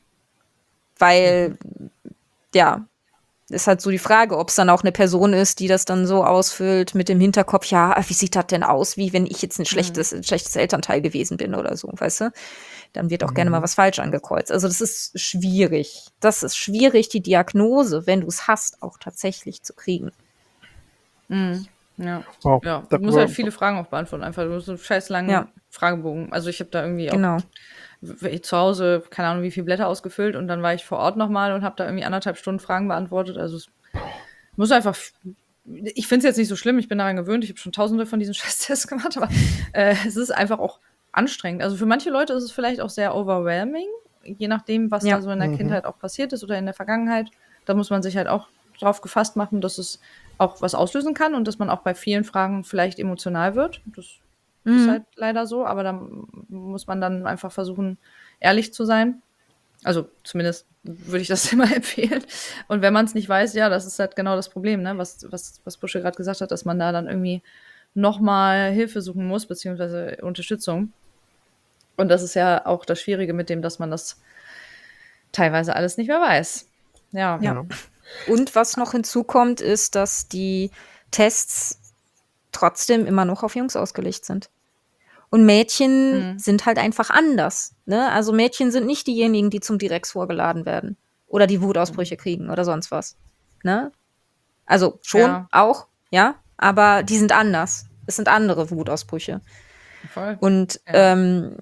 Weil, ja, ist halt so die Frage, ob es dann auch eine Person ist, die das dann so ausfüllt mit dem Hinterkopf, ja, wie sieht das denn aus, wie wenn ich jetzt ein schlechtes, ein schlechtes Elternteil gewesen bin oder so, weißt du? Dann wird auch gerne mal was falsch angekreuzt. Also das ist schwierig. Das ist schwierig, die Diagnose, wenn du es hast, auch tatsächlich zu kriegen. Mhm. Ja. Wow. Ja, Da- du musst halt viele Fragen auch beantworten, einfach. Du musst so einen scheiß langen Ja. Fragebogen. Also ich habe da irgendwie auch Genau. w- zu Hause, keine Ahnung, wie viele Blätter ausgefüllt und dann war ich vor Ort nochmal und habe da irgendwie anderthalb Stunden Fragen beantwortet. Also es muss einfach, ich finde es jetzt nicht so schlimm, ich bin daran gewöhnt, ich habe schon tausende von diesen Scheiß-Tests gemacht, aber äh, es ist einfach auch anstrengend. Also für manche Leute ist es vielleicht auch sehr overwhelming, je nachdem, was Ja. da so in der Mhm. Kindheit auch passiert ist oder in der Vergangenheit. Da muss man sich halt auch drauf gefasst machen, dass es auch was auslösen kann und dass man auch bei vielen Fragen vielleicht emotional wird. Das ist Mhm. halt leider so, aber da muss man dann einfach versuchen, ehrlich zu sein. Also zumindest würde ich das immer empfehlen. Und wenn man es nicht weiß, ja, das ist halt genau das Problem, ne? was, was, was Busche gerade gesagt hat, dass man da dann irgendwie nochmal Hilfe suchen muss, beziehungsweise Unterstützung. Und das ist ja auch das Schwierige mit dem, dass man das teilweise alles nicht mehr weiß. Ja. Ja. Und was noch hinzukommt, ist, dass die Tests trotzdem immer noch auf Jungs ausgelegt sind. Und Mädchen Mhm. sind halt einfach anders. Ne? Also Mädchen sind nicht diejenigen, die zum Direx vorgeladen werden. Oder die Wutausbrüche kriegen oder sonst was. Ne? Also schon Ja. auch, ja, aber die sind anders. Es sind andere Wutausbrüche. Voll. Und Ja. ähm,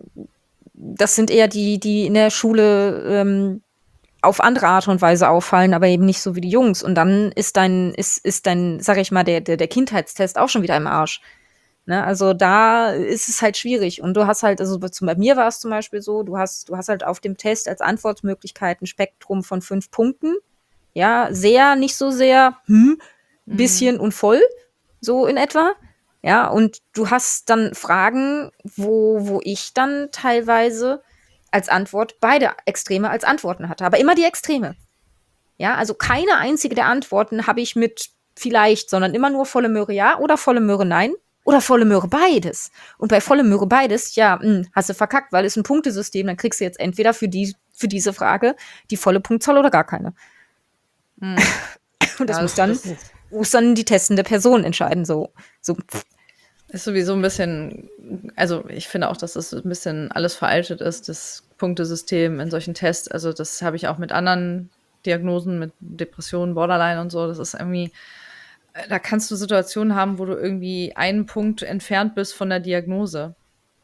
das sind eher die, die in der Schule ähm, auf andere Art und Weise auffallen, aber eben nicht so wie die Jungs. Und dann ist dein, ist, ist dein, sag ich mal, der, der, der Kindheitstest auch schon wieder im Arsch. Ne? Also da ist es halt schwierig. Und du hast halt, also bei mir war es zum Beispiel so, du hast, du hast halt auf dem Test als Antwortmöglichkeit ein Spektrum von fünf Punkten. Ja, sehr, nicht so sehr, hm, bisschen und voll, so in etwa. Ja, und du hast dann Fragen, wo, wo ich dann teilweise als Antwort beide Extreme als Antworten hatte, aber immer die Extreme. Ja, also keine einzige der Antworten habe ich mit vielleicht, sondern immer nur volle Möhre ja oder volle Möhre nein oder volle Möhre beides. Und bei volle Möhre beides, ja, mh, hast du verkackt, weil es ein Punktesystem, dann kriegst du jetzt entweder für die für diese Frage die volle Punktzahl oder gar keine. Mhm. Und das Ja, muss dann das muss dann die testende Person entscheiden, so so ist sowieso ein bisschen, also ich finde auch, dass das ein bisschen alles veraltet ist, das Punktesystem in solchen Tests. Also das habe ich auch mit anderen Diagnosen, mit Depressionen, Borderline und so. Das ist irgendwie, äh, da kannst du Situationen haben, wo du irgendwie einen Punkt entfernt bist von der Diagnose.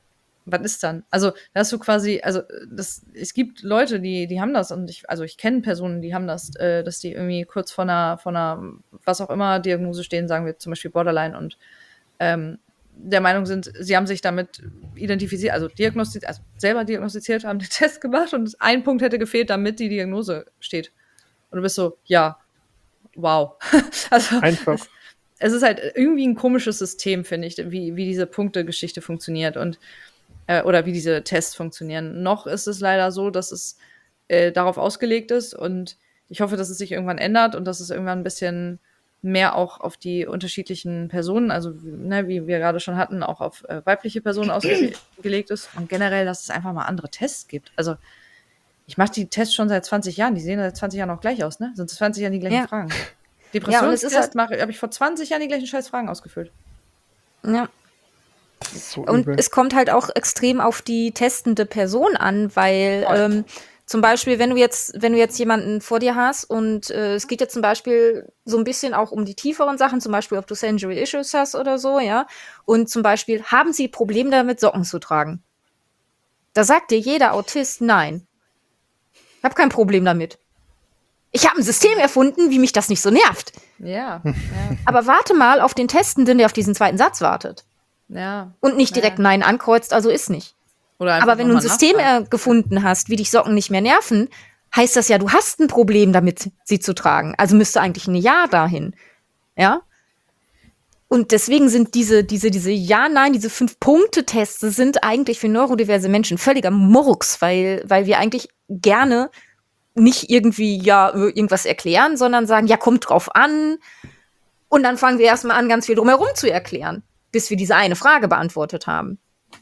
Was ist dann? Also, da hast du quasi, also das, es gibt Leute, die, die haben das und ich, also ich kenne Personen, die haben das, äh, dass die irgendwie kurz vor einer, vor einer, was auch immer, Diagnose stehen, sagen wir zum Beispiel Borderline und ähm, der Meinung sind, sie haben sich damit identifiziert, also diagnostiziert, also selber diagnostiziert, haben den Test gemacht und ein Punkt hätte gefehlt, damit die Diagnose steht. Und du bist so, ja, wow. Also Einfach. es, es ist halt irgendwie ein komisches System, finde ich, wie, wie diese Punktegeschichte funktioniert und äh, oder wie diese Tests funktionieren. Noch ist es leider so, dass es äh, darauf ausgelegt ist und ich hoffe, dass es sich irgendwann ändert und dass es irgendwann ein bisschen mehr auch auf die unterschiedlichen Personen, also ne, wie wir gerade schon hatten, auch auf äh, weibliche Personen ausgelegt ist und generell, dass es einfach mal andere Tests gibt. Also ich mache die Tests schon seit zwanzig Jahren, die sehen seit zwanzig Jahren auch gleich aus, ne? Sind zwanzig Jahren die gleichen Ja. Fragen. Ja, und es ist Depressionstest halt- habe ich vor zwanzig Jahren die gleichen scheiß Fragen ausgefüllt. ja. Das ist so Und übel. es kommt halt auch extrem auf die testende Person an, weil Voll. ähm, zum Beispiel, wenn du jetzt, wenn du jetzt jemanden vor dir hast und äh, es geht jetzt zum Beispiel so ein bisschen auch um die tieferen Sachen, zum Beispiel, ob du Sensory Issues hast oder so, ja, und zum Beispiel, haben sie Probleme damit, Socken zu tragen? Da sagt dir jeder Autist, nein. Ich habe kein Problem damit. Ich habe ein System erfunden, wie mich das nicht so nervt. Ja, ja, Aber warte mal auf den Testenden, der auf diesen zweiten Satz wartet. ja. Und nicht direkt Ja. Nein ankreuzt, also ist nicht. Oder einfach Aber wenn du ein noch mal System nachfragen. äh, gefunden hast, wie dich Socken nicht mehr nerven, heißt das ja, du hast ein Problem damit, sie zu tragen. Also müsste eigentlich ein Ja dahin. Ja? Und deswegen sind diese, diese, diese Ja-Nein, diese Fünf-Punkte-Tests sind eigentlich für neurodiverse Menschen völliger Murks, weil, weil wir eigentlich gerne nicht irgendwie ja irgendwas erklären, sondern sagen, ja, kommt drauf an. Und dann fangen wir erstmal an, ganz viel drumherum zu erklären, bis wir diese eine Frage beantwortet haben.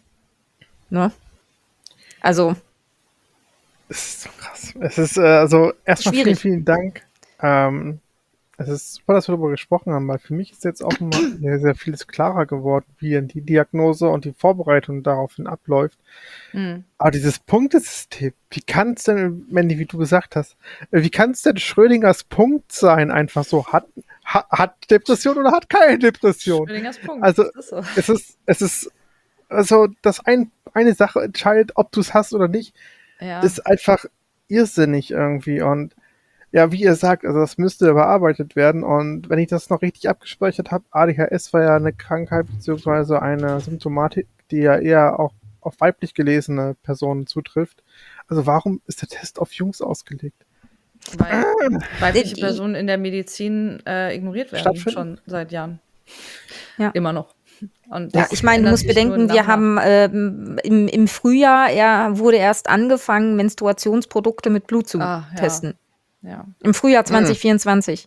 Ne? Also, Es ist so krass. Es ist, äh, also, erstmal vielen, Schwierig. vielen Dank. Ähm, es ist super, dass wir darüber gesprochen haben, weil für mich ist jetzt auch mal sehr, sehr vieles klarer geworden, wie die Diagnose und die Vorbereitung daraufhin abläuft. Mhm. Aber dieses Punktesystem, wie kann es denn, Mandy, wie du gesagt hast, äh, wie kann es denn Schrödingers Punkt sein, einfach so, hat, hat, hat Depression oder hat keine Depression? Schrödingers Punkt. Also, Das ist so. es ist, es ist, also, dass ein, eine Sache entscheidet, ob du es hast oder nicht, Ja. ist einfach irrsinnig irgendwie. Und ja, wie ihr sagt, also das müsste bearbeitet werden. Und wenn ich das noch richtig abgespeichert habe, A D H S war ja eine Krankheit beziehungsweise eine Symptomatik, die ja eher auch auf weiblich gelesene Personen zutrifft. Also warum ist der Test auf Jungs ausgelegt? Weil weibliche Die- Personen in der Medizin äh, ignoriert werden, Stattfinden? schon seit Jahren. Ja. Immer noch. Und Ja, das ich meine, du ändert musst sich nur bedenken, nach wir und nach. haben ähm, im, im Frühjahr er wurde erst angefangen, Menstruationsprodukte mit Blut zu Ah, ja. testen. Ja. Im Frühjahr zwanzig vierundzwanzig.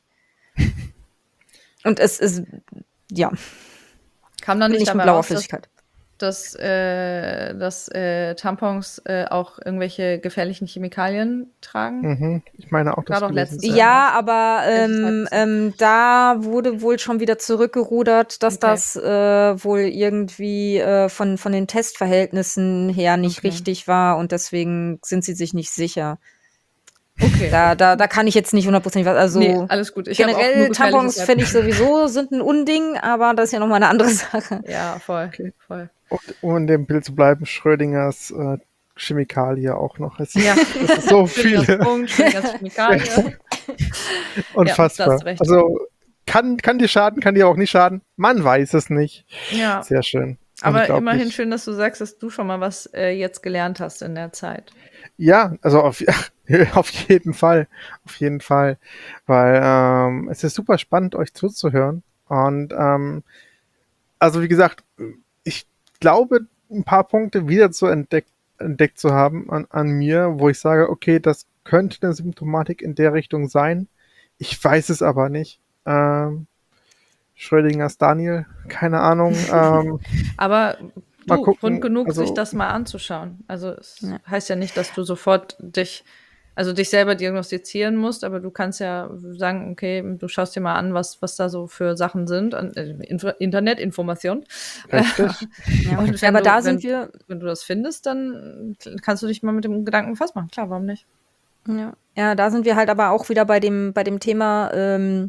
Und es ist, ja, Kam dann nicht, nicht mit dabei blauer raus, dass, Flüssigkeit. dass, äh, dass äh, Tampons äh, auch irgendwelche gefährlichen Chemikalien tragen? Mhm. Ich meine auch, das War doch gelesen letztens zu Ja. Ja, aber Welches ähm, Halbwissen? ähm, da wurde wohl schon wieder zurückgerudert, dass Okay. das äh, wohl irgendwie äh, von, von den Testverhältnissen her nicht Okay. richtig war und deswegen sind sie sich nicht sicher. Okay. Da, da, da kann ich jetzt nicht hundertprozentig was. Also Nee, alles gut. Ich hab auch nur generell gefährliches Tampons Halbwissen. finde ich sowieso sind ein Unding, aber das ist ja nochmal eine andere Sache. Ja, voll, Okay. voll. Und um in dem Bild zu bleiben, Schrödingers äh, Chemikalie auch noch. Es ist, Ja. es ist so Schrödingers viele. Punkt, Schrödingers Chemikalie. Unfassbar. da hast du recht. Also kann, kann dir schaden, kann dir auch nicht schaden. Man weiß es nicht. Ja. Sehr schön. Aber Unglaublich. immerhin schön, dass du sagst, dass du schon mal was äh, jetzt gelernt hast in der Zeit. Ja, also auf, auf jeden Fall. Auf jeden Fall. Weil ähm, es ist super spannend, euch zuzuhören. Und ähm, also wie gesagt, ich glaube, ein paar Punkte wieder zu entdeckt, entdeckt zu haben an, an mir, wo ich sage, okay, das könnte eine Symptomatik in der Richtung sein. Ich weiß es aber nicht. Ähm, Schrödingers Daniel, keine Ahnung. Ähm, Aber Mal du, gucken, Grund genug, also- sich das mal anzuschauen. Also es Ja. heißt ja nicht, dass du sofort dich, also dich selber diagnostizieren musst, aber du kannst ja sagen, okay, du schaust dir mal an, was, was da so für Sachen sind, an äh, Info Internetinformation. Richtig. Ja, Und ja wenn aber du- da wenn- sind wir. Wenn du das findest, dann kannst du dich mal mit dem Gedanken festmachen. Klar, warum nicht? Ja. ja, da sind wir halt aber auch wieder bei dem, bei dem Thema, ähm,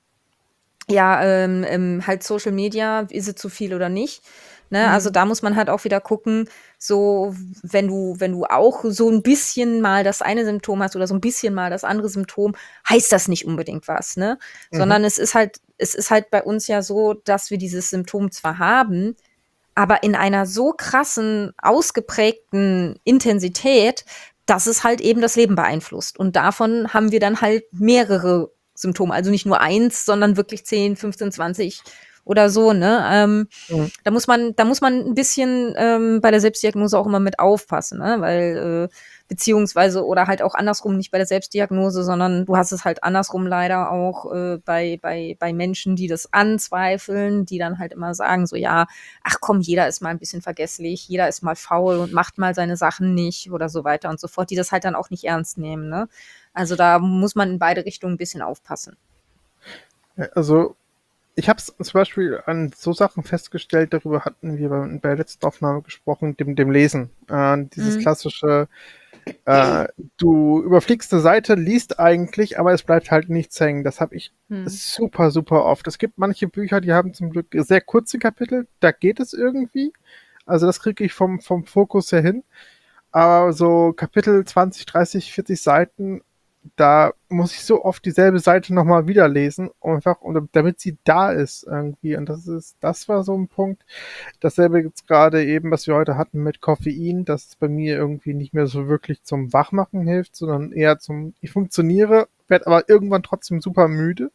ja, ähm, ähm, halt Social Media, ist es zu viel oder nicht? Ne? Mhm. Also da muss man halt auch wieder gucken, so wenn du, wenn du auch so ein bisschen mal das eine Symptom hast oder so ein bisschen mal das andere Symptom, heißt das nicht unbedingt was, ne? Mhm. Sondern es ist halt, es ist halt bei uns ja so, dass wir dieses Symptom zwar haben, aber in einer so krassen, ausgeprägten Intensität, dass es halt eben das Leben beeinflusst. Und davon haben wir dann halt mehrere Symptome. Also nicht nur eins, sondern wirklich zehn, fünfzehn, zwanzig oder so, ne? Ähm, Mhm. da muss man, da muss man ein bisschen ähm, bei der Selbstdiagnose auch immer mit aufpassen, ne? Weil, äh, beziehungsweise, oder halt auch andersrum, nicht bei der Selbstdiagnose, sondern du hast es halt andersrum leider auch äh, bei, bei, bei Menschen, die das anzweifeln, die dann halt immer sagen, so, ja, ach komm, jeder ist mal ein bisschen vergesslich, jeder ist mal faul und macht mal seine Sachen nicht oder so weiter und so fort, die das halt dann auch nicht ernst nehmen, ne? Also da muss man in beide Richtungen ein bisschen aufpassen. Ja, also ich habe zum Beispiel an so Sachen festgestellt, darüber hatten wir bei, bei der letzten Aufnahme gesprochen, dem, dem Lesen. Äh, dieses Mhm. klassische, äh, du überfliegst eine Seite, liest eigentlich, aber es bleibt halt nichts hängen. Das habe ich Hm. super, super oft. Es gibt manche Bücher, die haben zum Glück sehr kurze Kapitel, da geht es irgendwie. Also das kriege ich vom, vom Fokus her hin. Aber so Kapitel zwanzig, dreißig, vierzig Seiten, da muss ich so oft dieselbe Seite nochmal wieder lesen, einfach, um- damit sie da ist irgendwie. Und das ist, das war so ein Punkt. Dasselbe gibt's gerade eben, was wir heute hatten mit Koffein, dass es bei mir irgendwie nicht mehr so wirklich zum Wachmachen hilft, sondern eher zum, ich funktioniere, werde aber irgendwann trotzdem super müde.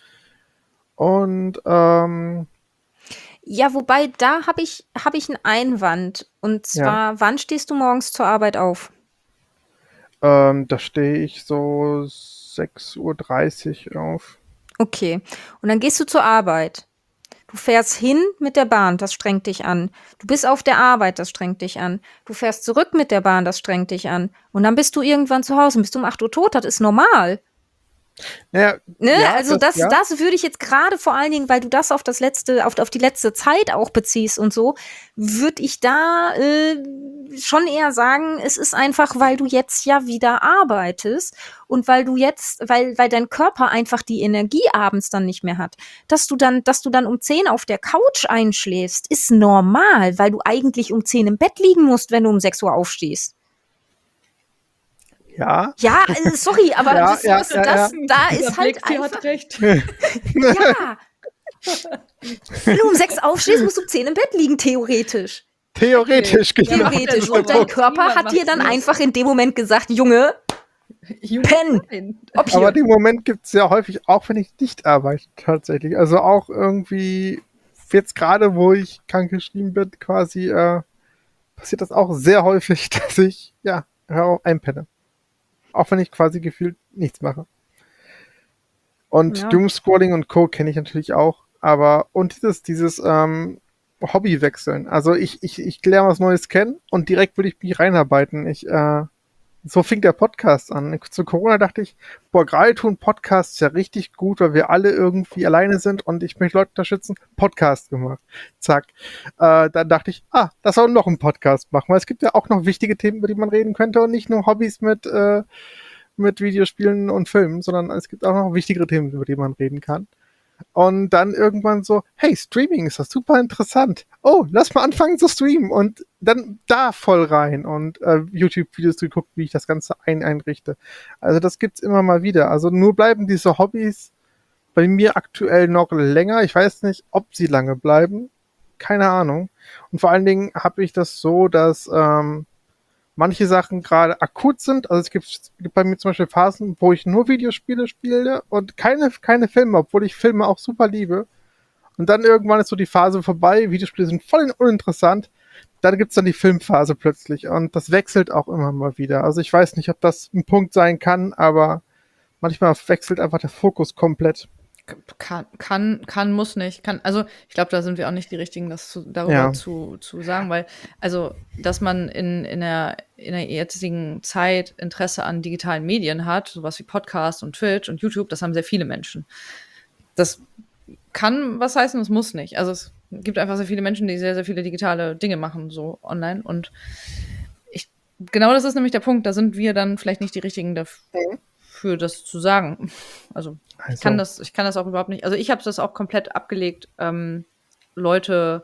Und ähm, Ja, wobei, da habe ich, hab ich einen Einwand. Und zwar, wann stehst du morgens zur Arbeit auf? ähm, da stehe ich so sechs Uhr dreißig auf. Okay. Und dann gehst du zur Arbeit. Du fährst hin mit der Bahn, das strengt dich an. Du bist auf der Arbeit, das strengt dich an. Du fährst zurück mit der Bahn, das strengt dich an. Und dann bist du irgendwann zu Hause und bist um acht Uhr tot, das ist normal. Naja, Ne? ja, also das, ja. das würde ich jetzt gerade vor allen Dingen, weil du das auf das letzte, auf, auf die letzte Zeit auch beziehst und so, würde ich da äh, schon eher sagen, es ist einfach, weil du jetzt ja wieder arbeitest und weil du jetzt, weil, weil dein Körper einfach die Energie abends dann nicht mehr hat. Dass du dann, dass du dann um zehn auf der Couch einschläfst, ist normal, weil du eigentlich um zehn im Bett liegen musst, wenn du um sechs Uhr aufstehst. Ja, Ja, äh, sorry, aber Ja, das, ja, das, ja, das, ja. da Dieser ist halt Blick, die einfach, hat recht. ja. Wenn du um sechs aufstehst, musst du um zehn im Bett liegen, theoretisch. theoretisch, Okay. genau. Theoretisch. so Und dein aus. Körper Niemand hat dir macht's dann nicht. einfach in dem Moment gesagt, Junge, Junge, Pen. nein. ob Aber hier. den Moment gibt's ja häufig, auch wenn ich nicht arbeite, tatsächlich. Also auch irgendwie, jetzt gerade, wo ich krankgeschrieben bin, quasi, äh, passiert das auch sehr häufig, dass ich, ja, einpenne. Auch wenn ich quasi gefühlt nichts mache. Und Ja. Doomscrolling und Co. kenne ich natürlich auch. Aber, und dieses, dieses, ähm, Hobby wechseln. Also ich, ich, ich lerne was Neues kennen und direkt würde ich mich reinarbeiten. Ich, äh, so fing der Podcast an. Zu Corona dachte ich, boah, gerade tun Podcasts ja richtig gut, weil wir alle irgendwie alleine sind und ich möchte Leute unterstützen. Podcast gemacht. Zack. Äh, dann dachte ich, ah, lass auch noch einen Podcast machen, weil es gibt ja auch noch wichtige Themen, über die man reden könnte und nicht nur Hobbys mit, äh, mit Videospielen und Filmen, sondern es gibt auch noch wichtigere Themen, über die man reden kann. Und dann irgendwann so, hey, Streaming ist das super interessant. Oh, lass mal anfangen zu streamen. Und dann da voll rein und äh, YouTube-Videos geguckt, wie ich das Ganze ein einrichte. Also das gibt's immer mal wieder. Also nur bleiben diese Hobbys bei mir aktuell noch länger. Ich weiß nicht, ob sie lange bleiben. Keine Ahnung. Und vor allen Dingen habe ich das so, dass ähm, manche Sachen gerade akut sind. Also es gibt, es gibt bei mir zum Beispiel Phasen, wo ich nur Videospiele spiele und keine, keine Filme, obwohl ich Filme auch super liebe. Und dann irgendwann ist so die Phase vorbei, Videospiele sind voll uninteressant. Dann gibt's dann die Filmphase plötzlich und das wechselt auch immer mal wieder. Also ich weiß nicht, ob das ein Punkt sein kann, aber manchmal wechselt einfach der Fokus komplett. Kann, kann, kann, muss nicht. Kann, also ich glaube, da sind wir auch nicht die Richtigen, das zu, darüber Ja. zu, zu sagen, weil, also, dass man in, in, der, in der jetzigen Zeit Interesse an digitalen Medien hat, sowas wie Podcast und Twitch und YouTube, das haben sehr viele Menschen. Das kann was heißen, das muss nicht. Also es gibt einfach sehr viele Menschen, die sehr, sehr viele digitale Dinge machen, so online. Und ich, genau das ist nämlich der Punkt, da sind wir dann vielleicht nicht die Richtigen dafür, für das zu sagen. Also Also, ich kann das, ich kann das auch überhaupt nicht. Also ich habe das auch komplett abgelegt, ähm, Leute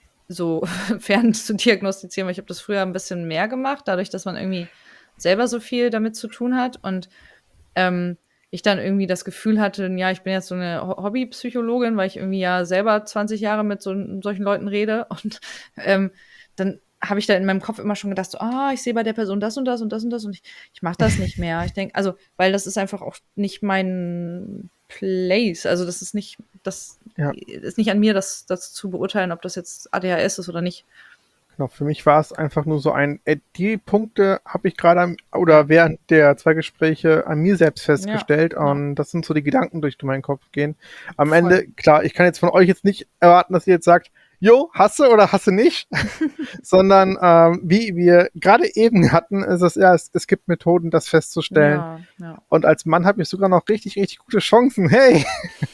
so fern zu diagnostizieren, weil ich habe das früher ein bisschen mehr gemacht, dadurch, dass man irgendwie selber so viel damit zu tun hat und ähm, ich dann irgendwie das Gefühl hatte, ja, ich bin jetzt so eine Ho- Hobbypsychologin, weil ich irgendwie ja selber zwanzig Jahre mit so, solchen Leuten rede und ähm, dann habe ich da in meinem Kopf immer schon gedacht, so, ah, ich sehe bei der Person das und das und das und das und ich, ich mache das nicht mehr. Ich denke, also, weil das ist einfach auch nicht mein Place. Also das ist nicht, das Ja. ist nicht an mir, das, das zu beurteilen, ob das jetzt A D H S ist oder nicht. Genau, für mich war es einfach nur so ein, äh, die Punkte habe ich gerade am- oder während der zwei Gespräche an mir selbst festgestellt Ja, ja. und das sind so die Gedanken, durch meinen Kopf gehen. Am Voll. Ende, klar, ich kann jetzt von euch jetzt nicht erwarten, dass ihr jetzt sagt, jo, hasse oder hasse nicht, sondern ähm, wie wir gerade eben hatten, ist es, ja, es, es gibt Methoden, das festzustellen. Ja, ja. Und als Mann habe ich sogar noch richtig, richtig gute Chancen. Hey,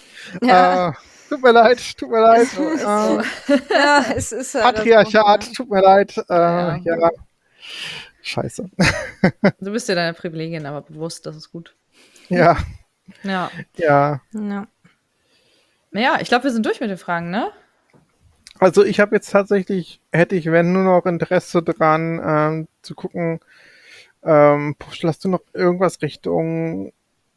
Ja, äh, tut mir leid, tut mir leid. so, ist äh, so. Ja, es ist halt Patriarchat, so, tut mir leid. Äh, Ja. ja. Scheiße. Du bist dir deiner Privilegien aber bewusst, das ist gut. Ja, Ja. ja. ja. Ja. Naja, ich glaube, wir sind durch mit den Fragen, ne? Also ich habe jetzt tatsächlich, hätte ich, wenn nur noch Interesse dran, ähm, zu gucken, ähm, Pusch, hast du noch irgendwas Richtung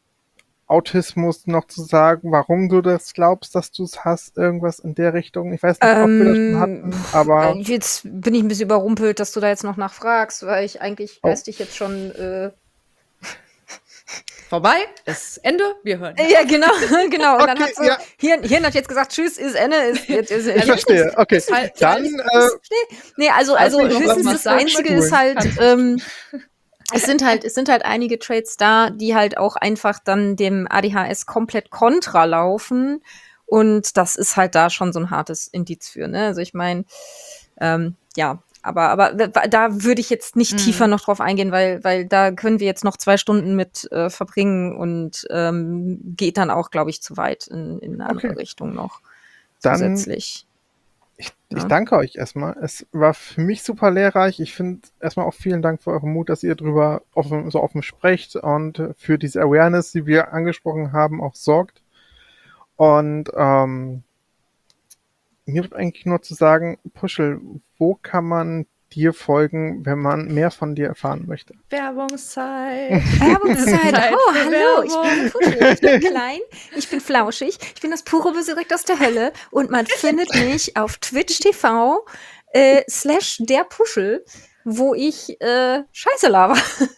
Autismus noch zu sagen, warum du das glaubst, dass du es hast, irgendwas in der Richtung? Ich weiß nicht, ob wir das schon Ähm, hatten, aber Äh, Jetzt bin ich ein bisschen überrumpelt, dass du da jetzt noch nachfragst, weil ich eigentlich Oh. geistig jetzt schon. Äh Vorbei, ist Ende, wir hören. ja, genau, genau. Und dann Okay, hat so, ja. Hirn, Hirn hat jetzt gesagt, tschüss, ist Ende, ist jetzt ist, ich verstehe. Okay, Halt, dann, äh, Nee, also, also ich noch höchstens was das sagen Einzige wollen. ist halt, Kannst ähm, es sind halt, es sind halt einige Traits da, die halt auch einfach dann dem A D H S komplett kontra laufen. Und das ist halt da schon so ein hartes Indiz für, ne? Also ich meine, ähm, ja, aber, aber da- da würde ich jetzt nicht Mhm. tiefer noch drauf eingehen, weil, weil da können wir jetzt noch zwei Stunden mit äh, verbringen und ähm, geht dann auch, glaube ich, zu weit in, in eine andere Okay. Richtung noch Dann- zusätzlich. Ich, ich Ja. danke euch erstmal. Es war für mich super lehrreich. Ich finde erstmal auch vielen Dank für euren Mut, dass ihr drüber offen, so offen sprecht und für diese Awareness, die wir angesprochen haben, auch sorgt. Und ähm, mir wird eigentlich nur zu sagen, Puschel, wo kann man dir folgen, wenn man mehr von dir erfahren möchte? Werbungszeit. Werbungszeit. Zeit Oh, für hallo, ich Werbung. bin Puschel. Ich bin klein, ich bin flauschig, ich bin das pure Böse direkt aus der Hölle und man findet mich auf Twitch T V äh, slash der Puschel, wo ich äh, Scheiße laber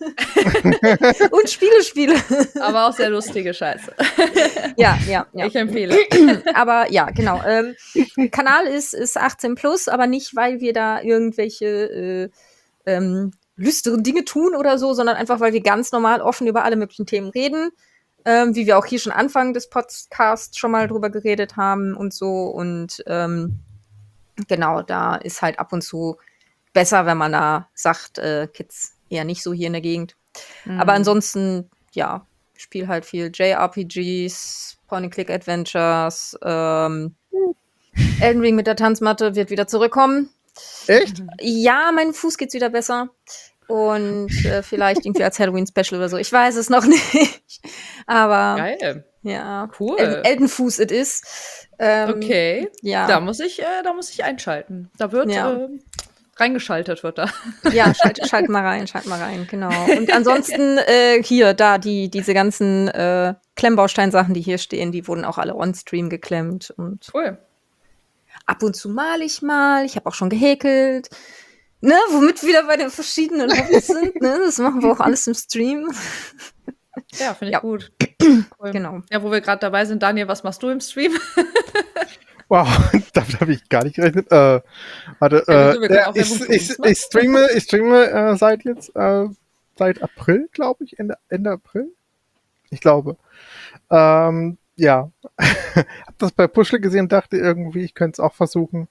und Spiele spiele. Aber auch sehr lustige Scheiße. Ja, ja, ja. Ich empfehle. Aber ja, genau. Ähm, Kanal ist, ist achtzehn plus, aber nicht, weil wir da irgendwelche äh, ähm, lüsteren Dinge tun oder so, sondern einfach, weil wir ganz normal offen über alle möglichen Themen reden. Ähm, wie wir auch hier schon Anfang des Podcasts schon mal drüber geredet haben und so. Und ähm, genau, da ist halt ab und zu besser, wenn man da sagt, äh, Kids eher nicht so hier in der Gegend. Aber ansonsten, ja, ich spiele halt viel J R P Gs, Point-and-Click-Adventures, ähm, Elden Ring mit der Tanzmatte wird wieder zurückkommen. Echt? Ja, mein Fuß geht's wieder besser. Und äh, vielleicht irgendwie als Halloween-Special oder so. Ich weiß es noch nicht. Aber Geil. ja, Cool. El Eldenfuß it is. Ähm, Okay. Ja. Da muss ich, äh, da muss ich einschalten. Da wird Ja. äh, reingeschaltet, wird da. Ja, schalt, schalt mal rein, schalt mal rein, genau. Und ansonsten äh, hier, da, die, diese ganzen äh, Klemmbaustein-Sachen, die hier stehen, die wurden auch alle on-stream geklemmt. Und Cool. ab und zu mal ich mal. Ich habe auch schon gehäkelt. Ne, womit wir wieder bei den verschiedenen Hobbys sind. Ne? Das machen wir auch alles im Stream. Ja, finde ich Ja. gut. Cool. Genau. Ja, wo wir gerade dabei sind, Daniel, was machst du im Stream? Wow, damit habe ich gar nicht gerechnet. Äh, warte, Ja, äh, wir können ja, auch ich, Werbung für ich, uns machen. ich streame, ich streame äh, seit jetzt, äh, seit April, glaube ich, Ende, Ende April. Ich glaube. Ähm, ja. Hab das bei Puschel gesehen, dachte irgendwie, ich könnte es auch versuchen.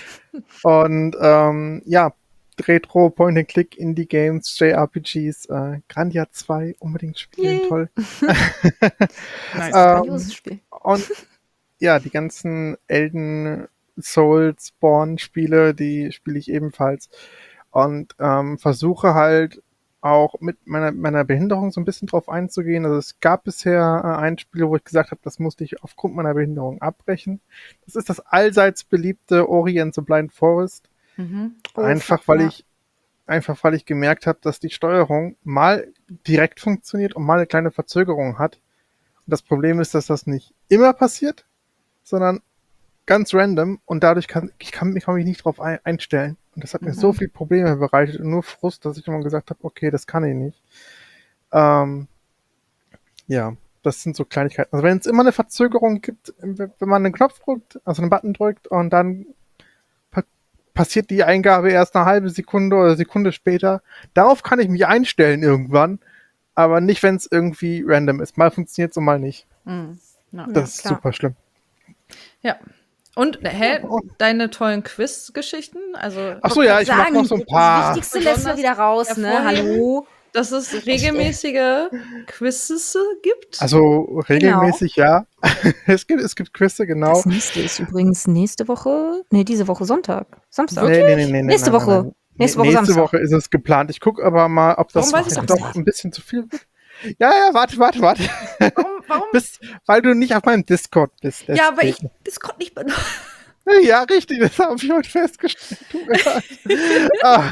Und ähm, ja, Retro, Point-and-Click, Indie-Games, J R P Gs, äh, Grandia zwei, unbedingt spielen, Yay. toll. Nice. Grandioses Spiel. Und ja, die ganzen Elden Souls, Spawn-Spiele, die spiele ich ebenfalls. Und ähm, versuche halt auch mit meiner, meiner Behinderung so ein bisschen drauf einzugehen. Also es gab bisher äh, ein Spiel, wo ich gesagt habe, das musste ich aufgrund meiner Behinderung abbrechen. Das ist das allseits beliebte Ori and the Blind Forest. Mhm. Oh, einfach fuck, weil ja. ich einfach weil ich gemerkt habe, dass die Steuerung mal direkt funktioniert und mal eine kleine Verzögerung hat. Und das Problem ist, dass das nicht immer passiert, sondern ganz random und dadurch kann ich kann, ich kann mich nicht drauf ein, einstellen. Und das hat mir Mhm. so viel Probleme bereitet und nur Frust, dass ich immer gesagt habe, okay, das kann ich nicht. Ähm, ja, das sind so Kleinigkeiten. Also wenn es immer eine Verzögerung gibt, wenn man einen Knopf drückt, also einen Button drückt und dann pa passiert die Eingabe erst eine halbe Sekunde oder Sekunde später, darauf kann ich mich einstellen irgendwann, aber nicht, wenn es irgendwie random ist. Mal funktioniert es und mal nicht. Mhm. Ja. Das Ja, ist klar. super schlimm. Ja. Und, hä, Ja, und- deine tollen Quiz-Geschichten? Also, Ach so, ja, ich mach noch so ein paar. Das Wichtigste lässt man wieder raus, ne? hervorheben. Hallo. dass es regelmäßige Quizzes gibt? Also regelmäßig ja. Es gibt, es gibt Quizze, genau. Das nächste ist übrigens nächste Woche, nee, diese Woche Sonntag, Samstag. Nee, nee, nee, nee, Nächste nein, nein, Woche. nein. Nächste Woche Nächste Samstag. Woche ist es geplant. Ich gucke aber mal, ob das Warum weiß ich doch das nicht? ein bisschen zu viel wird. Ja, ja, warte, warte, warte. Warum? warum? Bist, weil du nicht auf meinem Discord bist. Ja, aber ich deswegen. Discord nicht benutze. Ja, richtig, das habe ich heute festgestellt. Tut mir leid. Ah,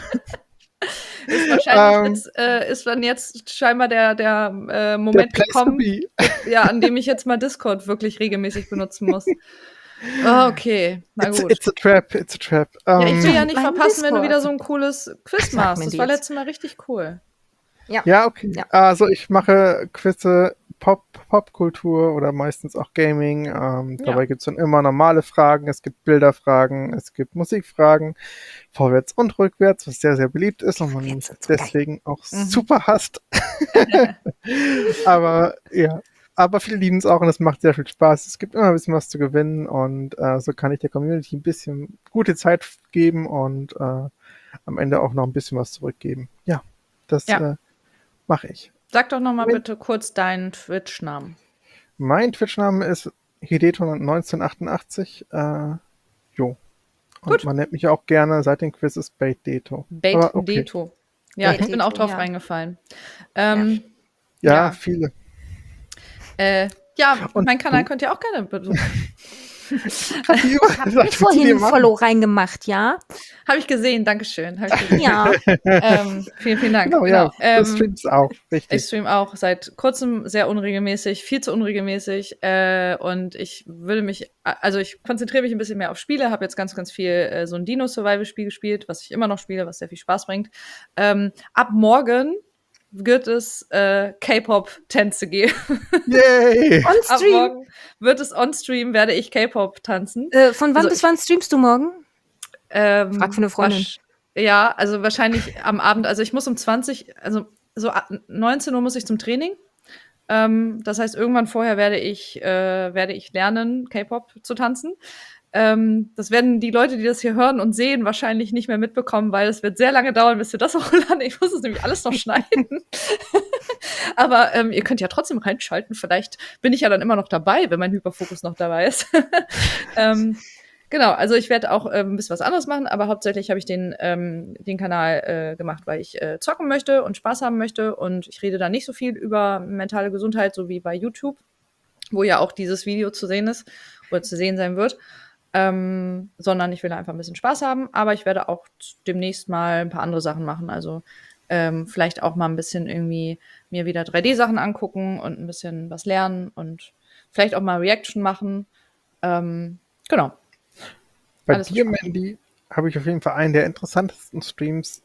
Ist wahrscheinlich Ähm, jetzt, äh, ist dann jetzt scheinbar der, der äh, der Moment Place to gekommen, be. ja, an dem ich jetzt mal Discord wirklich regelmäßig benutzen muss. Oh, okay, na It's, gut. it's a trap, it's a trap. Ja, ich will Ähm, ja nicht Mein verpassen, wenn du Discord. wieder so ein cooles Quiz Sag machst. mir Das die war jetzt. letztes Mal richtig cool. Ja, okay. Ja. Also ich mache Quizze Pop, Popkultur oder meistens auch Gaming. Ähm, Ja. Dabei gibt's dann immer normale Fragen, es gibt Bilderfragen, es gibt Musikfragen, vorwärts und rückwärts, was sehr, sehr beliebt ist und man Rückwärts mich sind so geil. deswegen auch Mhm. super hasst. Aber ja, aber viele lieben es auch und es macht sehr viel Spaß. Es gibt immer ein bisschen was zu gewinnen und äh, so kann ich der Community ein bisschen gute Zeit geben und äh, am Ende auch noch ein bisschen was zurückgeben. Ja, das Ja. äh, mache ich. Sag doch noch mal Wenn- bitte kurz deinen Twitch-Namen. Mein Twitch-Name ist Hideto neunzehnhundertachtundachtzig. Äh, jo. Und Gut. man nennt mich auch gerne seit den Quizzes Bait Deto. Bait Aber okay. Deto. Ja, Bait ich bin auch Deto, drauf ja. reingefallen. Ähm, Ja, Ja. viele. Äh, ja, Und meinen Kanal du? könnt ihr auch gerne besuchen. Hab die überall Ich habe gesagt, vorhin die ein machen. Follow reingemacht, ja? Habe ich gesehen, Dankeschön. Hab ich gesehen. Ja. ähm, vielen, vielen Dank. Genau, ja. Ähm, Du streamst auch. ich Richtig. stream auch seit kurzem sehr unregelmäßig, viel zu unregelmäßig. Äh, und ich würde mich, also ich konzentriere mich ein bisschen mehr auf Spiele, habe jetzt ganz, ganz viel äh, so ein Dino-Survival-Spiel gespielt, was ich immer noch spiele, was sehr viel Spaß bringt. Ähm, ab morgen wird es äh, K-Pop-Tänze geben. Yay! On Ab Stream. morgen wird es on-stream, werde ich K-Pop tanzen. Äh, von wann Also bis wann streamst du morgen? Ähm, Frag für eine Freundin. wasch- Ja, also wahrscheinlich am Abend. Also ich muss um zwanzig, also so a- neunzehn Uhr muss ich zum Training. Ähm, das heißt, irgendwann vorher werde ich, äh, werde ich lernen, K-Pop zu tanzen. Ähm, das werden die Leute, die das hier hören und sehen, wahrscheinlich nicht mehr mitbekommen, weil es wird sehr lange dauern, bis wir das hochladen. Ich muss es nämlich alles noch schneiden. Aber ähm, ihr könnt ja trotzdem reinschalten. Vielleicht bin ich ja dann immer noch dabei, wenn mein Hyperfokus noch dabei ist. ähm, Genau, also ich werde auch äh, ein bisschen was anderes machen, aber hauptsächlich habe ich den, ähm, den Kanal äh, gemacht, weil ich äh, zocken möchte und Spaß haben möchte. Und ich rede da nicht so viel über mentale Gesundheit, so wie bei YouTube, wo ja auch dieses Video zu sehen ist oder zu sehen sein wird. Ähm, sondern ich will da einfach ein bisschen Spaß haben. Aber ich werde auch demnächst mal ein paar andere Sachen machen. Also ähm, vielleicht auch mal ein bisschen irgendwie mir wieder drei D-Sachen angucken und ein bisschen was lernen und vielleicht auch mal Reaction machen. Ähm, genau. Bei Alles dir, mit Spaß. Mandy, habe ich auf jeden Fall einen der interessantesten Streams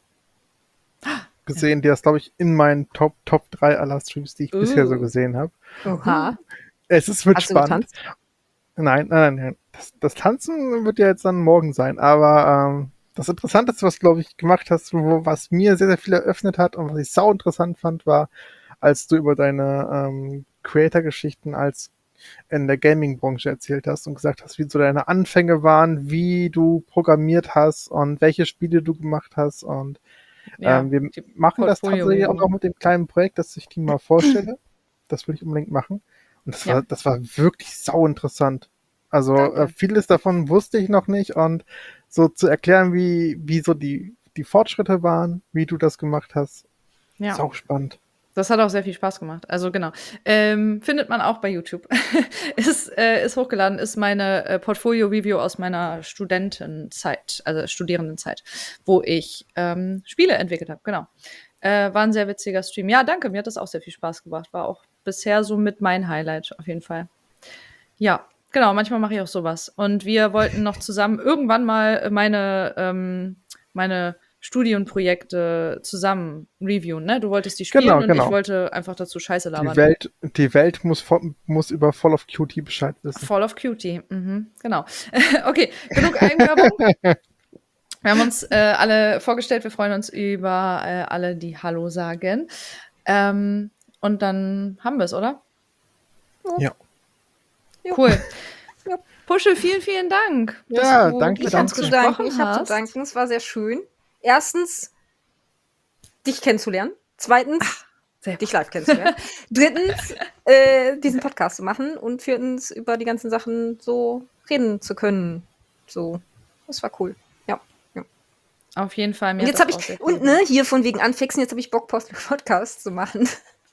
gesehen, der ist, glaube ich, in meinen Top, Top drei aller Streams, die ich bisher so Uh. gesehen habe. Oha. Es ist wird Hast du spannend. getanzt? Nein, nein, nein. Das, das Tanzen wird ja jetzt dann morgen sein, aber ähm, das Interessanteste, was, glaube ich, gemacht hast, wo, was mir sehr, sehr viel eröffnet hat und was ich sau interessant fand, war, als du über deine ähm, Creator-Geschichten als in der Gaming-Branche erzählt hast und gesagt hast, wie so deine Anfänge waren, wie du programmiert hast und welche Spiele du gemacht hast. Und Ja, ähm, wir die machen das Portfolio tatsächlich auch Review. noch mit dem kleinen Projekt, das ich dir mal vorstelle. Das will ich unbedingt machen. Und das Ja. war, das war wirklich sau interessant. Also Danke. äh, vieles davon wusste ich noch nicht und so zu erklären, wie, wie so die, die Fortschritte waren, wie du das gemacht hast. Ja. Sau spannend. Das hat auch sehr viel Spaß gemacht. Also genau. Ähm, findet man auch bei YouTube. ist, äh, ist hochgeladen, ist meine äh, Portfolio-Review aus meiner Studentenzeit, also Studierendenzeit, wo ich ähm, Spiele entwickelt habe. Genau. Äh, war ein sehr witziger Stream. Ja, danke, mir hat das auch sehr viel Spaß gemacht. War auch bisher so mit mein Highlight auf jeden Fall. Ja, genau, manchmal mache ich auch sowas. Und wir wollten noch zusammen irgendwann mal meine, ähm, meine Studienprojekte zusammen reviewen, ne? Du wolltest die spielen Genau, und genau. ich wollte einfach dazu Scheiße labern. Die Welt, die Welt muss, vo- muss über Fall of Cutie Bescheid wissen. Fall of Cutie, mhm, genau. Okay, genug Eigenwerbung. Wir haben uns äh, alle vorgestellt, wir freuen uns über äh, alle, die Hallo sagen. Ähm, und dann haben wir es, oder? Ja. Cool. Ja. Puschel, vielen, vielen Dank. dass Ja, du danke, mit Ich habe uns zu danke. danken. gesprochen Ich habe zu hast. danken. Es war sehr schön. Erstens, dich kennenzulernen. Zweitens, Sehr dich live kennenzulernen. Drittens, äh, diesen Podcast zu machen. Und viertens, über die ganzen Sachen so reden zu können. So, das war cool. Ja. ja. Auf jeden Fall. Mir Und hat jetzt das habe auch sehr ich, viel und ne, hier von wegen Anfixen, jetzt habe ich Bock, Post- Podcast zu machen.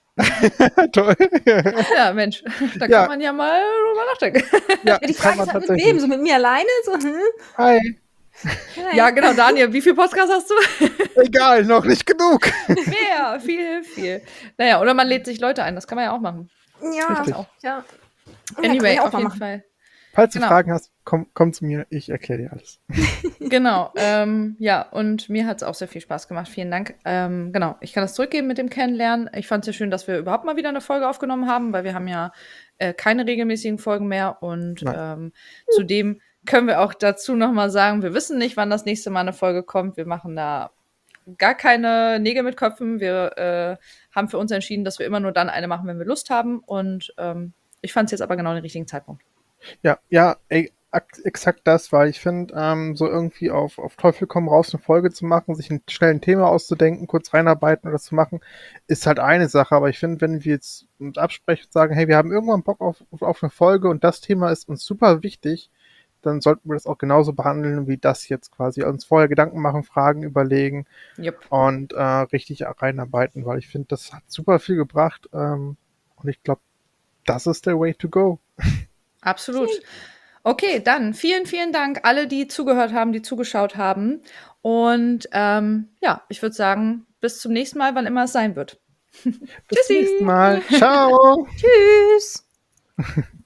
Toll. Ja, Mensch, da Ja. kann man ja mal drüber nachdenken. Ja, Ja, die kann Frage man ist halt mit tatsächlich. wem? So mit mir alleine? So, hm? Hi. Ja, genau, Daniel, wie viel Podcast hast du? Egal, noch nicht genug. Mehr, viel, viel. Naja, oder man lädt sich Leute ein, das kann man ja auch machen. Ja, Richtig. Auch. ja. Ja, kann ich Anyway, auch auf mal jeden machen. Fall. Falls du Genau. Fragen hast, komm, komm zu mir, ich erkläre dir alles. Genau, ähm, ja, und mir hat es auch sehr viel Spaß gemacht. Vielen Dank. Ähm, genau, ich kann das zurückgeben mit dem Kennenlernen. Ich fand es sehr schön, dass wir überhaupt mal wieder eine Folge aufgenommen haben, weil wir haben ja äh, keine regelmäßigen Folgen mehr. Und ähm, zudem können wir auch dazu noch mal sagen, wir wissen nicht, wann das nächste Mal eine Folge kommt. Wir machen da gar keine Nägel mit Köpfen. Wir äh, haben für uns entschieden, dass wir immer nur dann eine machen, wenn wir Lust haben. Und ähm, ich fand es jetzt aber genau den richtigen Zeitpunkt. Ja, ja, ey, ak- exakt das, weil ich finde, ähm, so irgendwie auf, auf Teufel komm raus eine Folge zu machen, sich ein schnell ein Thema auszudenken, kurz reinarbeiten oder zu machen, ist halt eine Sache. Aber ich finde, wenn wir jetzt uns absprechen und sagen, hey, wir haben irgendwann Bock auf, auf, auf eine Folge und das Thema ist uns super wichtig, dann sollten wir das auch genauso behandeln wie das jetzt quasi. Uns vorher Gedanken machen, Fragen überlegen Yep. und äh, richtig reinarbeiten, weil ich finde, das hat super viel gebracht ähm, und ich glaube, das ist der way to go. Absolut. Okay, dann vielen, vielen Dank alle, die zugehört haben, die zugeschaut haben. Und ähm, ja, ich würde sagen, bis zum nächsten Mal, wann immer es sein wird. Bis zum nächsten Mal. Ciao. Tschüss.